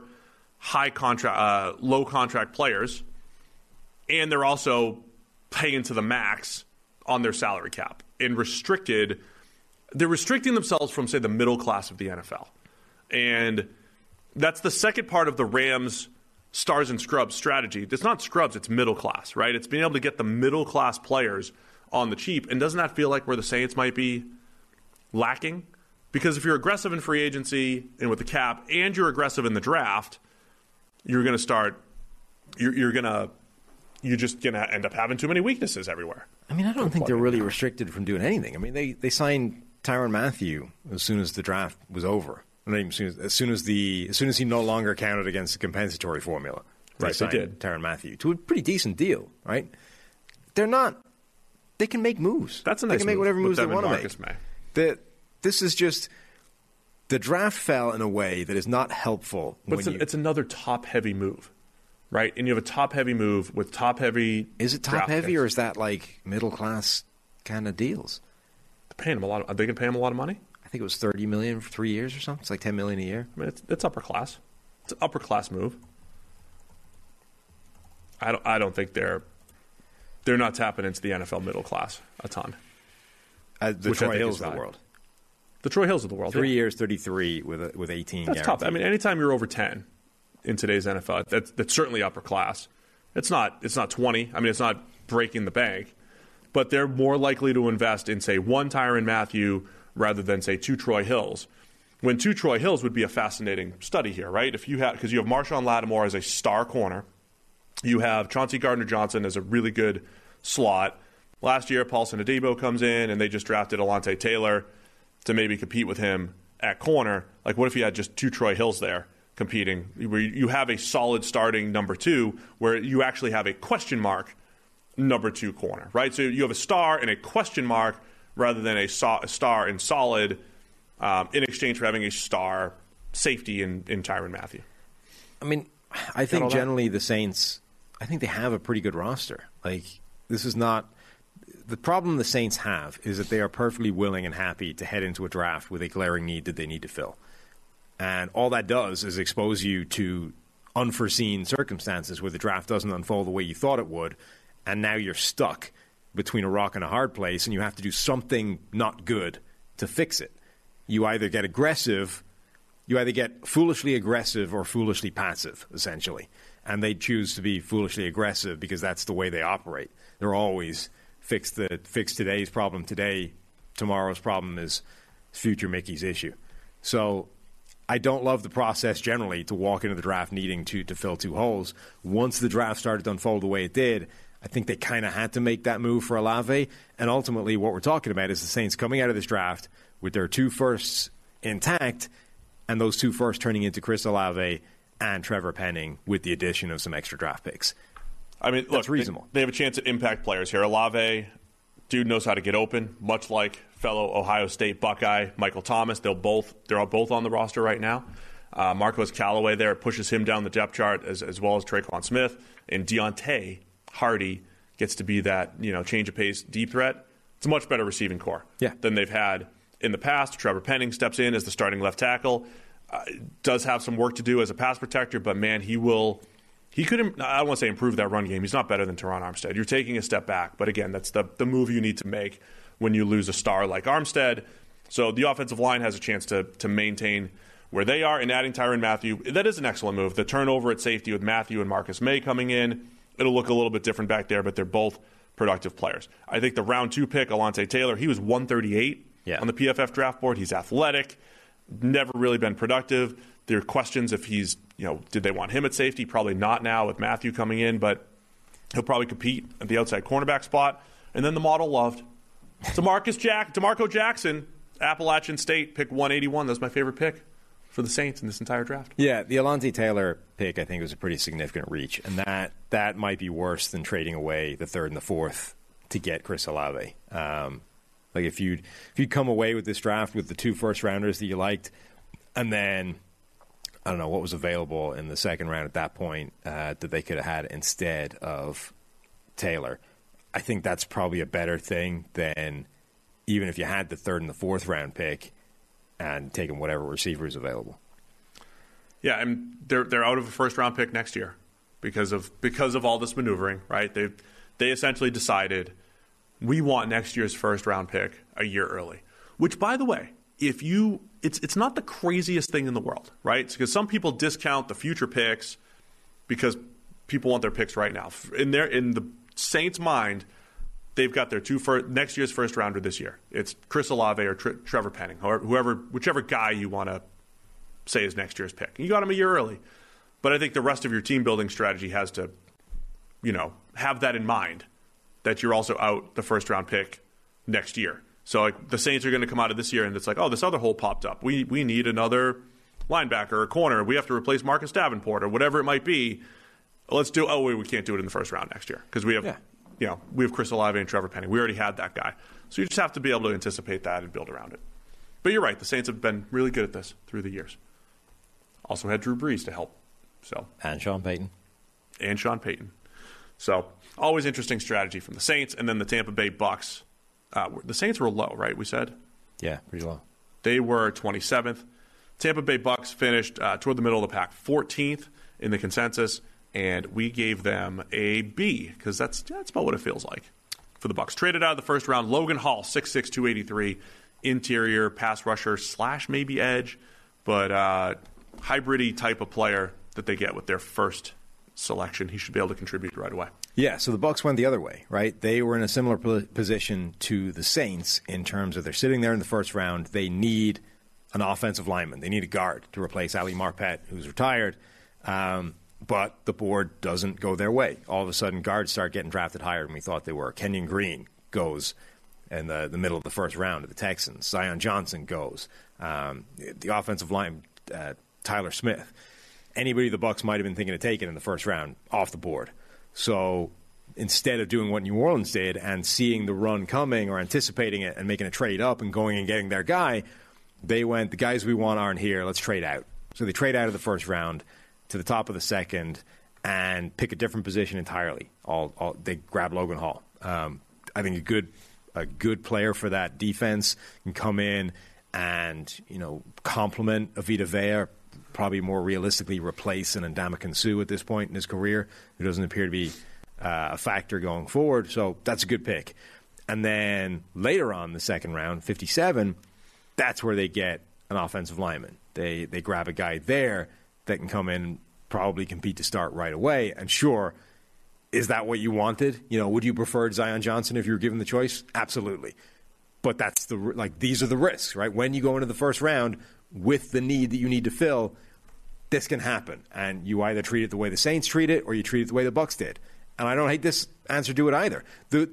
low contract players, and they're also paying to the max on their salary cap. And they're restricting themselves from, say, the middle class of the NFL. And that's the second part of the Rams' stars and scrubs strategy. It's not scrubs, it's middle class, right? It's being able to get the middle class players on the cheap. And doesn't that feel like where the Saints might be lacking? Because if you're aggressive in free agency and with the cap and you're aggressive in the draft, you're just going to end up having too many weaknesses everywhere. I mean, I don't think they're really restricted from doing anything. I mean, they signed Tyrann Mathieu as soon as the draft was over. Not even as soon as he no longer counted against the compensatory formula. They did. Tyrann Mathieu to a pretty decent deal, right? They can make moves. That's a nice They can make whatever moves they want to make. This is just the draft fell in a way that is not helpful. But it's another top-heavy move, right? And you have a top-heavy move with top-heavy. Is it top-heavy or is that like middle-class kind of deals? They're paying him a lot. Are they going to pay him a lot of money? I think it was $30 million for 3 years or something. It's like $10 million a year. I mean, it's upper class. It's an upper class move. I don't think they're not tapping into the NFL middle class a ton. The Troy Hills of the world. The Troy Hills of the world. 3 years, 33 with 18. That's tough. I mean, anytime you're over 10 in today's NFL, that's certainly upper class. It's not 20. I mean, it's not breaking the bank, but they're more likely to invest in, say, 1 Tyrann Mathieu rather than, say, 2 Troy Hills. When 2 Troy Hills would be a fascinating study here, right? Because you have Marshawn Lattimore as a star corner. You have Chauncey Gardner-Johnson as a really good slot. Last year, Paulson Adebo comes in, and they just drafted Alontae Taylor to maybe compete with him at corner. Like, what if you had just 2 Troy Hills there competing, where you have a solid starting number 2, where you actually have a question mark number 2 corner, right? So you have a star and a question mark rather than a star and solid in exchange for having a star safety in Tyrann Mathieu. I mean, I think generally the Saints, I think they have a pretty good roster. Like, this is not... The problem the Saints have is that they are perfectly willing and happy to head into a draft with a glaring need that they need to fill. And all that does is expose you to unforeseen circumstances where the draft doesn't unfold the way you thought it would, and now you're stuck between a rock and a hard place, and you have to do something not good to fix it. You either get foolishly aggressive or foolishly passive, essentially. And they choose to be foolishly aggressive because that's the way they operate. They're always fix today's problem today. Tomorrow's problem is future Mickey's issue. So I don't love the process generally to walk into the draft needing to fill 2 holes. Once the draft started to unfold the way it did, I think they kind of had to make that move for Olave. And ultimately, what we're talking about is the Saints coming out of this draft with their 2 firsts intact, and those 2 firsts turning into Chris Olave and Trevor Penning with the addition of some extra draft picks. I mean, that's reasonable. They have a chance at impact players here. Olave, dude knows how to get open, much like fellow Ohio State Buckeye Michael Thomas. They're all both on the roster right now. Marquez Callaway there pushes him down the depth chart as well as Traquan Smith. And Deontay Hardy gets to be that change of pace deep threat. It's a much better receiving core than they've had in the past. Trevor Penning steps in as the starting left tackle. Does have some work to do as a pass protector, but man, he could, I don't want to say improve that run game. He's not better than Teron Armstead. You're taking a step back, but again, that's the move you need to make when you lose a star like Armstead. So the offensive line has a chance to maintain where they are, and adding Tyrann Mathieu, that is an excellent move. The turnover at safety with Mathieu and Marcus May coming in, it'll look a little bit different back there, but they're both productive players. I think the round 2 pick, Alontae Taylor, he was 138 on the PFF draft board. He's athletic, never really been productive. There are questions if he's, did they want him at safety? Probably not now with Mathieu coming in, but he'll probably compete at the outside cornerback spot. And then the model loved DeMarco Jackson, Appalachian State, pick 181. That's my favorite pick for the Saints in this entire draft. Yeah, the Alontae Taylor pick, I think, was a pretty significant reach, and that might be worse than trading away the 3rd and the 4th to get Chris Olave. Like if you'd come away with this draft with the 2 first-rounders that you liked, and then I don't know what was available in the 2nd round at that point that they could have had instead of Taylor. I think that's probably a better thing than even if you had the 3rd and the 4th round pick and taking whatever receiver is available. Yeah, and they're out of a first-round pick next year because of all this maneuvering, right? They essentially decided we want next year's first-round pick a year early, which, by the way, it's not the craziest thing in the world, right? Because some people discount the future picks because people want their picks right now. In the Saints' mind, they've got their next year's first rounder this year. It's Chris Olave or Trevor Penning, or whichever guy you want to say is next year's pick. You got him a year early, but I think the rest of your team building strategy has to, have that in mind that you're also out the first round pick next year. So the Saints are going to come out of this year, and it's like, oh, this other hole popped up. We need another linebacker or corner. We have to replace Marcus Davenport or whatever it might be. Let's do. Oh, we can't do it in the first round next year because we have, we have Chris Olave and Trevor Penning. We already had that guy, so you just have to be able to anticipate that and build around it. But you're right. The Saints have been really good at this through the years. Also had Drew Brees to help. And Sean Payton. So always interesting strategy from the Saints, and then the Tampa Bay Bucks. The Saints were low, right? We said? Yeah, pretty low. They were 27th. Tampa Bay Bucks finished toward the middle of the pack, 14th in the consensus, and we gave them a B because that's about what it feels like for the Bucks. Traded out of the first round, Logan Hall, 6'6", 283, interior pass rusher / maybe edge, but hybrid-y type of player that they get with their first selection. He should be able to contribute right away. Yeah, so the Bucs went the other way, right? They were in a similar position to the Saints in terms of they're sitting there in the first round. They need an offensive lineman. They need a guard to replace Ali Marpet, who's retired. But the board doesn't go their way. All of a sudden, guards start getting drafted higher than we thought they were. Kenyon Green goes in the middle of the first round to the Texans. Zion Johnson goes. The offensive line, Tyler Smith. Anybody the Bucs might have been thinking of taking in the first round, off the board. So instead of doing what New Orleans did and seeing the run coming or anticipating it and making a trade up and going and getting their guy, they went, the guys we want aren't here, let's trade out. So they trade out of the first round to the top of the second and pick a different position entirely. They grab Logan Hall. I think a good player for that defense can come in and complement Avita Vea, probably more realistically replace an Ndamukong Suh at this point in his career, who doesn't appear to be a factor going forward. So that's a good pick. And then later on, the second round, 57, that's where they get an offensive lineman. They grab a guy there that can come in and probably compete to start right away. And sure, is that what you wanted? Would you prefer Zion Johnson if you were given the choice? Absolutely. But that's these are the risks, right? When you go into the first round with the need that you need to fill, this can happen. And you either treat it the way the Saints treat it or you treat it the way the Bucs did. And I don't hate this answer to it either.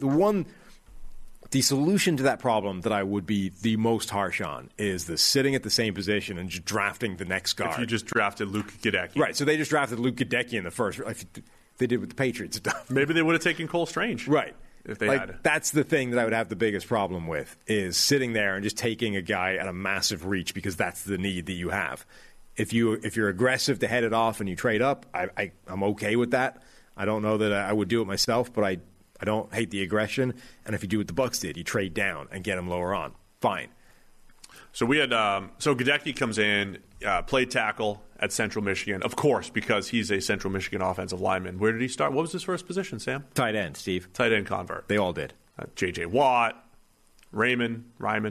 The solution to that problem that I would be the most harsh on is the sitting at the same position and just drafting the next guard. If you just drafted Luke Gadecki. Right, so they just drafted Luke Gadecki in the first. Like they did with the Patriots. Maybe they would have taken Cole Strange. Right. If they had. That's the thing that I would have the biggest problem with is sitting there and just taking a guy at a massive reach because that's the need that you have. If you're aggressive to head it off and you trade up, I'm okay with that. I don't know that I would do it myself, but I don't hate the aggression. And if you do what the Bucs did, you trade down and get him lower on. Fine. So we had so Gadecki comes in, played tackle at Central Michigan, of course, because he's a Central Michigan offensive lineman. Where did he start? What was his first position, Sam? Tight end, Steve. Tight end convert. They all did. J.J. Watt, Ryman,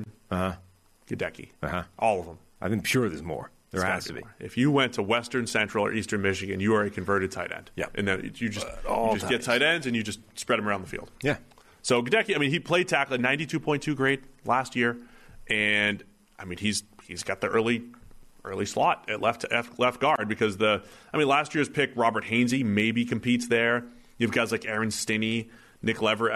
Gadecki. All of them. I'm sure there's more. There has to be. If you went to Western, Central, or Eastern Michigan, you are a converted tight end. Yeah. And then you just get tight ends and you just spread them around the field. Yeah. So Gadecki, he played tackle at 92.2 grade last year. And, he's got the early slot at left guard because last year's pick, Robert Hainsey, maybe competes there. You have guys like Aaron Stinney, Nick Lever.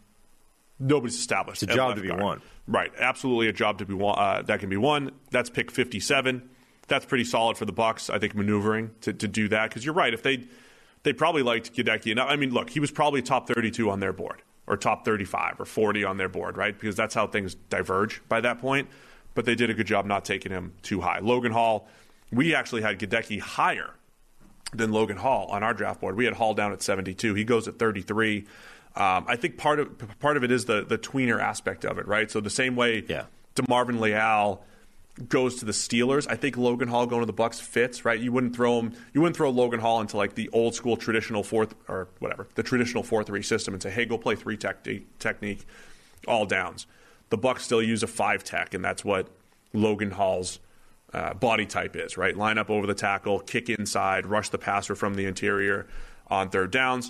Nobody's established. It's a job to be won. Right. Absolutely a job to be won. That can be won. That's pick 57. That's pretty solid for the Bucs, I think, maneuvering to do that. Because you're right. If they probably liked Gadecki enough. Look, he was probably top 32 on their board or top 35 or 40 on their board, right? Because that's how things diverge by that point. But they did a good job not taking him too high. Logan Hall, we actually had Gadecki higher than Logan Hall on our draft board. We had Hall down at 72. He goes at 33. I think part of it is the tweener aspect of it, right? So the same way DeMarvin Leal goes to the Steelers, I think Logan Hall going to the Bucs fits, right? You wouldn't throw Logan Hall into like the old school traditional the traditional 4-3 system and say, hey, go play 3 technique, all downs. The Bucs still use a 5 tech, and that's what Logan Hall's body type is, right? Line up over the tackle, kick inside, rush the passer from the interior on third downs.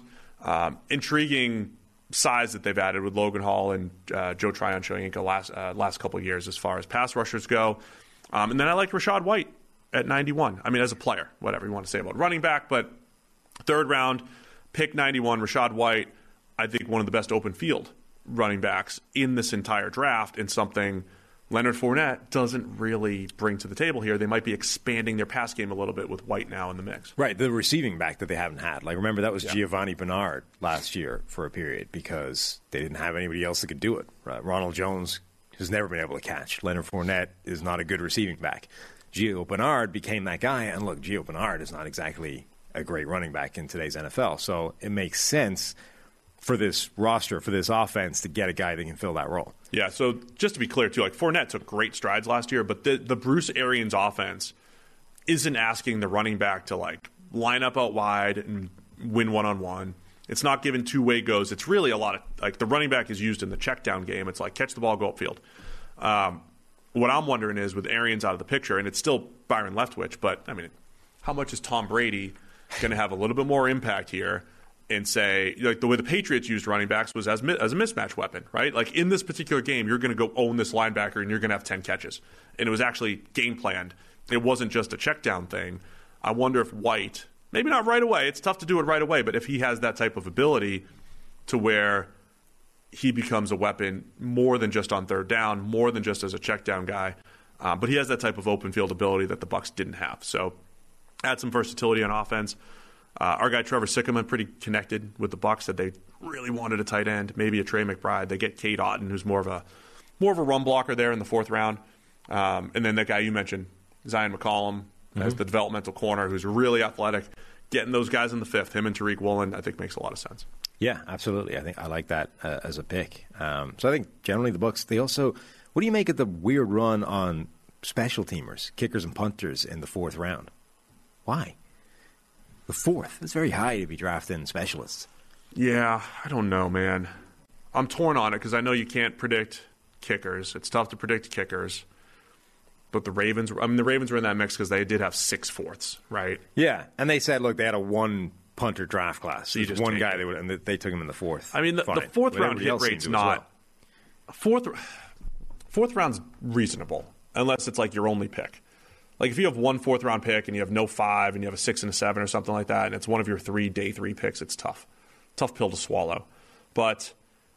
Intriguing size that they've added with Logan Hall and Joe Tryon-Shoyinka last couple of years as far as pass rushers go. And then I like Rachaad White at 91. As a player, whatever you want to say about running back, but third round, pick 91, Rachaad White, I think one of the best open field running backs in this entire draft, and something Leonard Fournette doesn't really bring to the table here. They might be expanding their pass game a little bit with White now in the mix. Right, the receiving back that they haven't had. Remember, that was Giovanni Bernard last year for a period because they didn't have anybody else that could do it. Right? Ronald Jones has never been able to catch. Leonard Fournette is not a good receiving back. Gio Bernard became that guy, and look, Gio Bernard is not exactly a great running back in today's NFL. So it makes sense for this roster, for this offense, to get a guy that can fill that role. Yeah, so just to be clear, too, Fournette took great strides last year, but the Bruce Arians offense isn't asking the running back to, line up out wide and win one-on-one. It's not giving two-way goes. It's really a lot of, the running back is used in the check-down game. It's catch the ball, go upfield. What I'm wondering is, with Arians out of the picture, and it's still Byron Leftwich, but, how much is Tom Brady going to have a little bit more impact here? And say, the way the Patriots used running backs was as a mismatch weapon, right? In this particular game, you're going to go own this linebacker and you're going to have 10 catches. And it was actually game planned. It wasn't just a check down thing. I wonder if White, maybe not right away, it's tough to do it right away, but if he has that type of ability to where he becomes a weapon more than just on third down, more than just as a check down guy, but he has that type of open field ability that the Bucs didn't have. So add some versatility on offense. Our guy Trevor Sickerman pretty connected with the Bucs, that they really wanted a tight end, maybe a Trey McBride. They get Cade Otton, who's more of a run blocker there in the fourth round, and then that guy you mentioned, Zion McCollum, as the developmental corner, who's really athletic. Getting those guys in the fifth, him and Tariq Woolen, I think makes a lot of sense. Yeah, absolutely. I think I like that as a pick. So I think generally the Bucs, they also. What do you make of the weird run on special teamers, kickers and punters in the fourth round? Why? The fourth. It's very high to be drafting specialists. Yeah, I don't know, man. I'm torn on it because I know you can't predict kickers. It's tough to predict kickers. But the Ravens were in that mix because they did have 6 fourths, right? Yeah, and they said, look, they had a one punter draft class. So you just one guy, and they took him in the fourth. The fourth round hit rate's not... fourth round's reasonable, unless it's like your only pick. Like if you have one fourth-round pick and you have no 5 and you have a 6 and a 7 or something like that, and it's one of your 3 day 3 picks, it's tough. Tough pill to swallow. But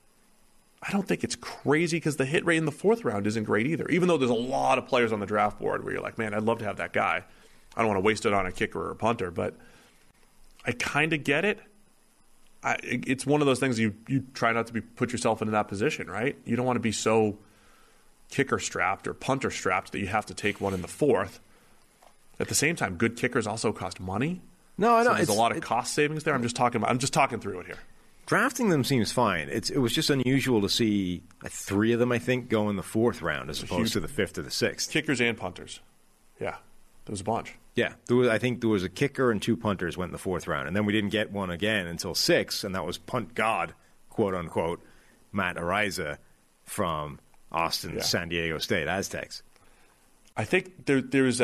I don't think it's crazy because the hit rate in the fourth round isn't great either. Even though there's a lot of players on the draft board where you're like, man, I'd love to have that guy. I don't want to waste it on a kicker or a punter, but I kind of get it. It's one of those things you try not to put yourself into that position, right? You don't want to be so kicker strapped or punter strapped that you have to take one in the fourth. At the same time, good kickers also cost money. No, I know. So there's a lot of cost savings there. I'm just talking through it here. Drafting them seems fine. It was just unusual to see 3 of them, I think, go in the fourth round as opposed to the 5th or the 6th. Kickers and punters. Yeah, there was a bunch. Yeah, I think there was a kicker and 2 punters went in the fourth round. And then we didn't get one again until 6, and that was punt god, quote unquote, Matt Araiza from Austin, San Diego State Aztecs. I think there's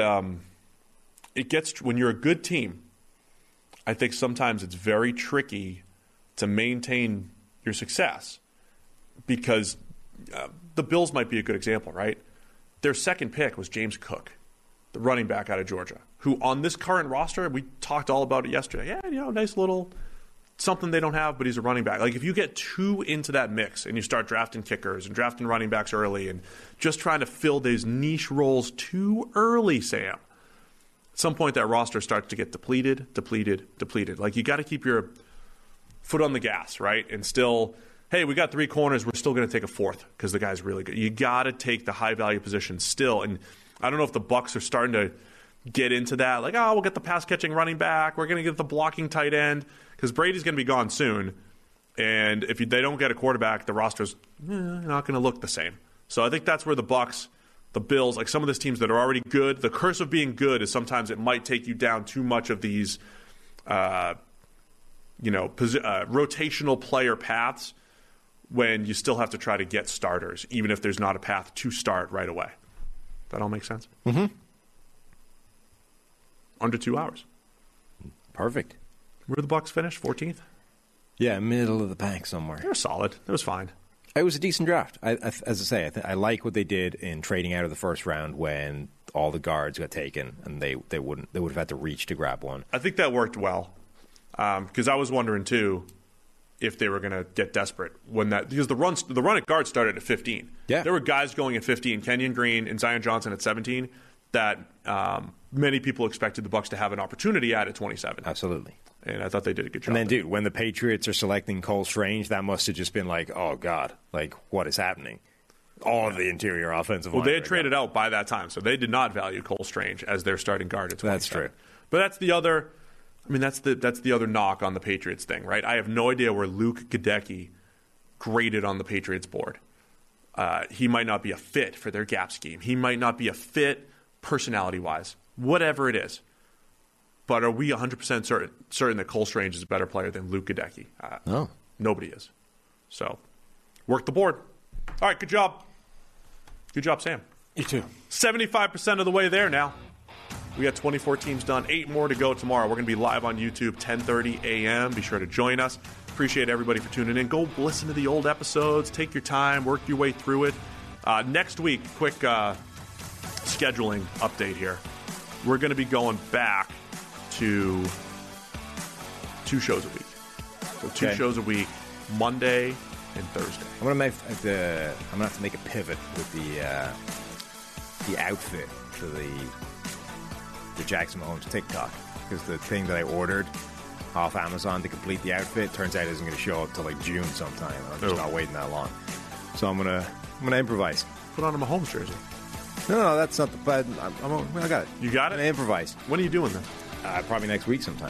it gets, when you're a good team, I think sometimes it's very tricky to maintain your success because the Bills might be a good example, right? Their second pick was James Cook, the running back out of Georgia, who on this current roster, we talked all about it yesterday. Yeah, nice little something they don't have, but he's a running back. Like if you get 2 into that mix and you start drafting kickers and drafting running backs early and just trying to fill those niche roles too early, Sam, at some point that roster starts to get depleted. Like you got to keep your foot on the gas, right? And still, hey, we got 3 corners. We're still going to take a 4th because the guy's really good. You got to take the high-value position still. And I don't know if the Bucs are starting to get into that. Like, we'll get the pass-catching running back. We're going to get the blocking tight end because Brady's going to be gone soon. And if they don't get a quarterback, the roster's not going to look the same. So I think that's where the Bucs, the Bills, like some of these teams that are already good, the curse of being good is sometimes it might take you down too much of these rotational player paths when you still have to try to get starters, even if there's not a path to start right away. That all makes sense? Mm-hmm. Under 2 hours. Perfect. Where did the Bucs finish? 14th? Yeah, middle of the pack somewhere. They were solid. It was fine. It was a decent draft. As I say, I like what they did in trading out of the first round when all the guards got taken and they would have had to reach to grab one. I think that worked well because I was wondering too if they were going to get desperate because the run at guard started at 15. Yeah, there were guys going at 15, Kenyon Green and Zion Johnson at 17 that many people expected the Bucs to have an opportunity at 27. Absolutely. And I thought they did a good job. And then, dude, when the Patriots are selecting Cole Strange, that must have just been like, oh, God, like, what is happening? All of the interior offensive line. Well, they had traded out by that time, so they did not value Cole Strange as their starting guard at 27. That's true. But that's the other knock on the Patriots thing, right? I have no idea where Luke Gadecki graded on the Patriots board. He might not be a fit for their gap scheme. He might not be a fit personality-wise, whatever it is. But are we 100% certain that Cole Strange is a better player than Luke Gadecki? No. Nobody is. So, work the board. All right, good job. Good job, Sam. You too. 75% of the way there now. We got 24 teams done. 8 more to go tomorrow. We're going to be live on YouTube, 10:30 a.m. Be sure to join us. Appreciate everybody for tuning in. Go listen to the old episodes. Take your time. Work your way through it. Next week, quick scheduling update here. We're going to be going back to 2 shows a week. So 2 shows a week, Monday and Thursday. I'm gonna have to make a pivot with the outfit for the Jackson Mahomes TikTok because the thing that I ordered off Amazon to complete the outfit turns out isn't going to show up till like June sometime. I'm just not waiting that long, so I'm gonna improvise. Put on a Mahomes jersey. No, that's not the plan. I got it. You got it? I'm gonna improvise. When are you doing this? Probably next week sometime.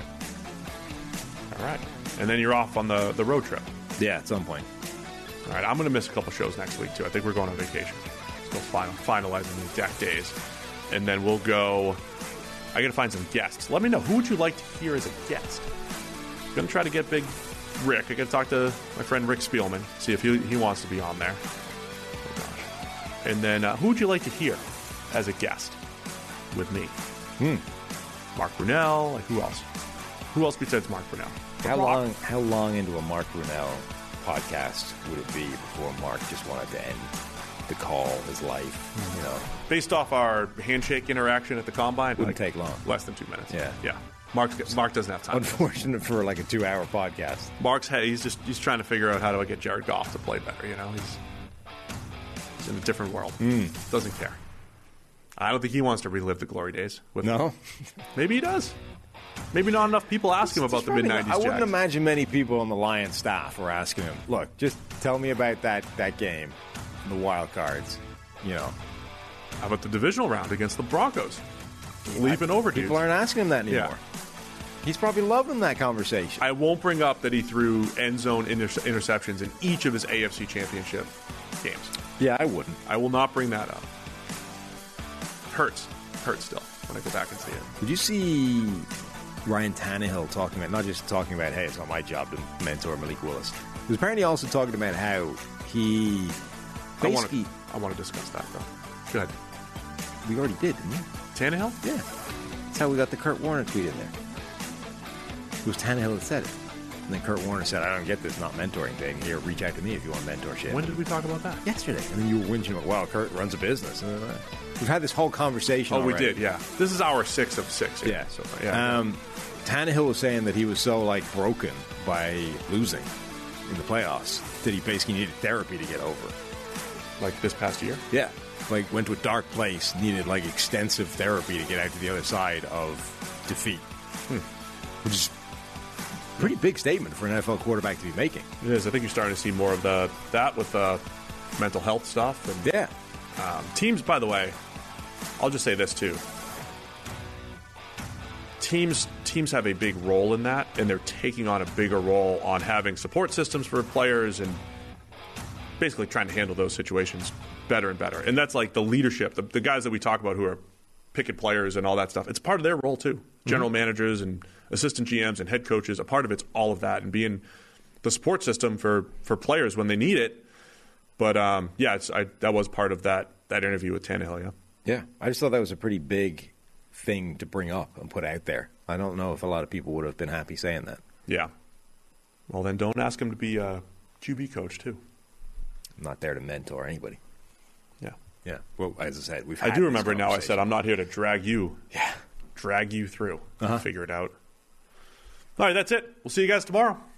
All right. And then you're off on the road trip. Yeah, at some point. All right. I'm going to miss a couple shows next week, too. I think we're going on vacation. Still finalizing the exact days. And then we'll go. I got to find some guests. Let me know. Who would you like to hear as a guest? I'm going to try to get Big Rick. I got to talk to my friend Rick Spielman, see if he wants to be on there. Oh, gosh. And then who would you like to hear as a guest with me? Mark Brunell, like who else? Who else besides Mark Brunell? How long into a Mark Brunell podcast would it be before Mark just wanted to end? the call, his life, you know. Based off our handshake interaction at the Combine, wouldn't take long. Less than 2 minutes. Yeah. Mark doesn't have time. Unfortunate for like a 2-hour podcast. He's trying to figure out how do I get Jared Goff to play better. You know, he's in a different world. Doesn't care. I don't think he wants to relive the glory days. Maybe he does. Maybe not enough people ask him about the mid-'90s Jags. I wouldn't imagine many people on the Lions staff were asking him, look, just tell me about that game, the wild cards, you know. How about the divisional round against the Broncos? Leaping over dudes. People aren't asking him that anymore. Yeah. He's probably loving that conversation. I won't bring up that he threw end zone interceptions in each of his AFC Championship games. Yeah, I wouldn't. I will not bring that up. Hurts still when I go back and see it. Did you see Ryan Tannehill talking about, not just talking about, hey, it's not my job to mentor Malik Willis. He was apparently also talking about how he basically... I want to discuss that, though. Go ahead. We already did, didn't we? Tannehill? Yeah. That's how we got the Kurt Warner tweet in there. It was Tannehill that said it. And then Kurt Warner said, I don't get this not mentoring thing. Here, reach out to me if you want mentorship. When did we talk about that? Yesterday. And then you were whinging about, well, Kurt runs a business. We've had this whole conversation already. We did, yeah. This is our 6 of 6. Yeah. So, yeah. Tannehill was saying that he was so, broken by losing in the playoffs that he basically needed therapy to get over. Like this past year? Yeah. Went to a dark place, needed, extensive therapy to get out to the other side of defeat. Which is a pretty big statement for an NFL quarterback to be making. It is. I think you're starting to see more of that with mental health stuff. And, yeah. Teams, by the way, I'll just say this, too. Teams have a big role in that, and they're taking on a bigger role on having support systems for players and basically trying to handle those situations better and better. And that's the leadership, the guys that we talk about who are picket players and all that stuff. It's part of their role, too. General managers and assistant GMs and head coaches, a part of it's all of that and being the support system for players when they need it. But, that was part of that interview with Tannehill, yeah. Yeah, I just thought that was a pretty big thing to bring up and put out there. I don't know if a lot of people would have been happy saying that. Yeah. Well, then don't ask him to be a QB coach, too. I'm not there to mentor anybody. Yeah. Yeah. Well, as I said, I do remember now I said I'm not here to drag you. Yeah. Drag you through. Figure it out. All right, that's it. We'll see you guys tomorrow.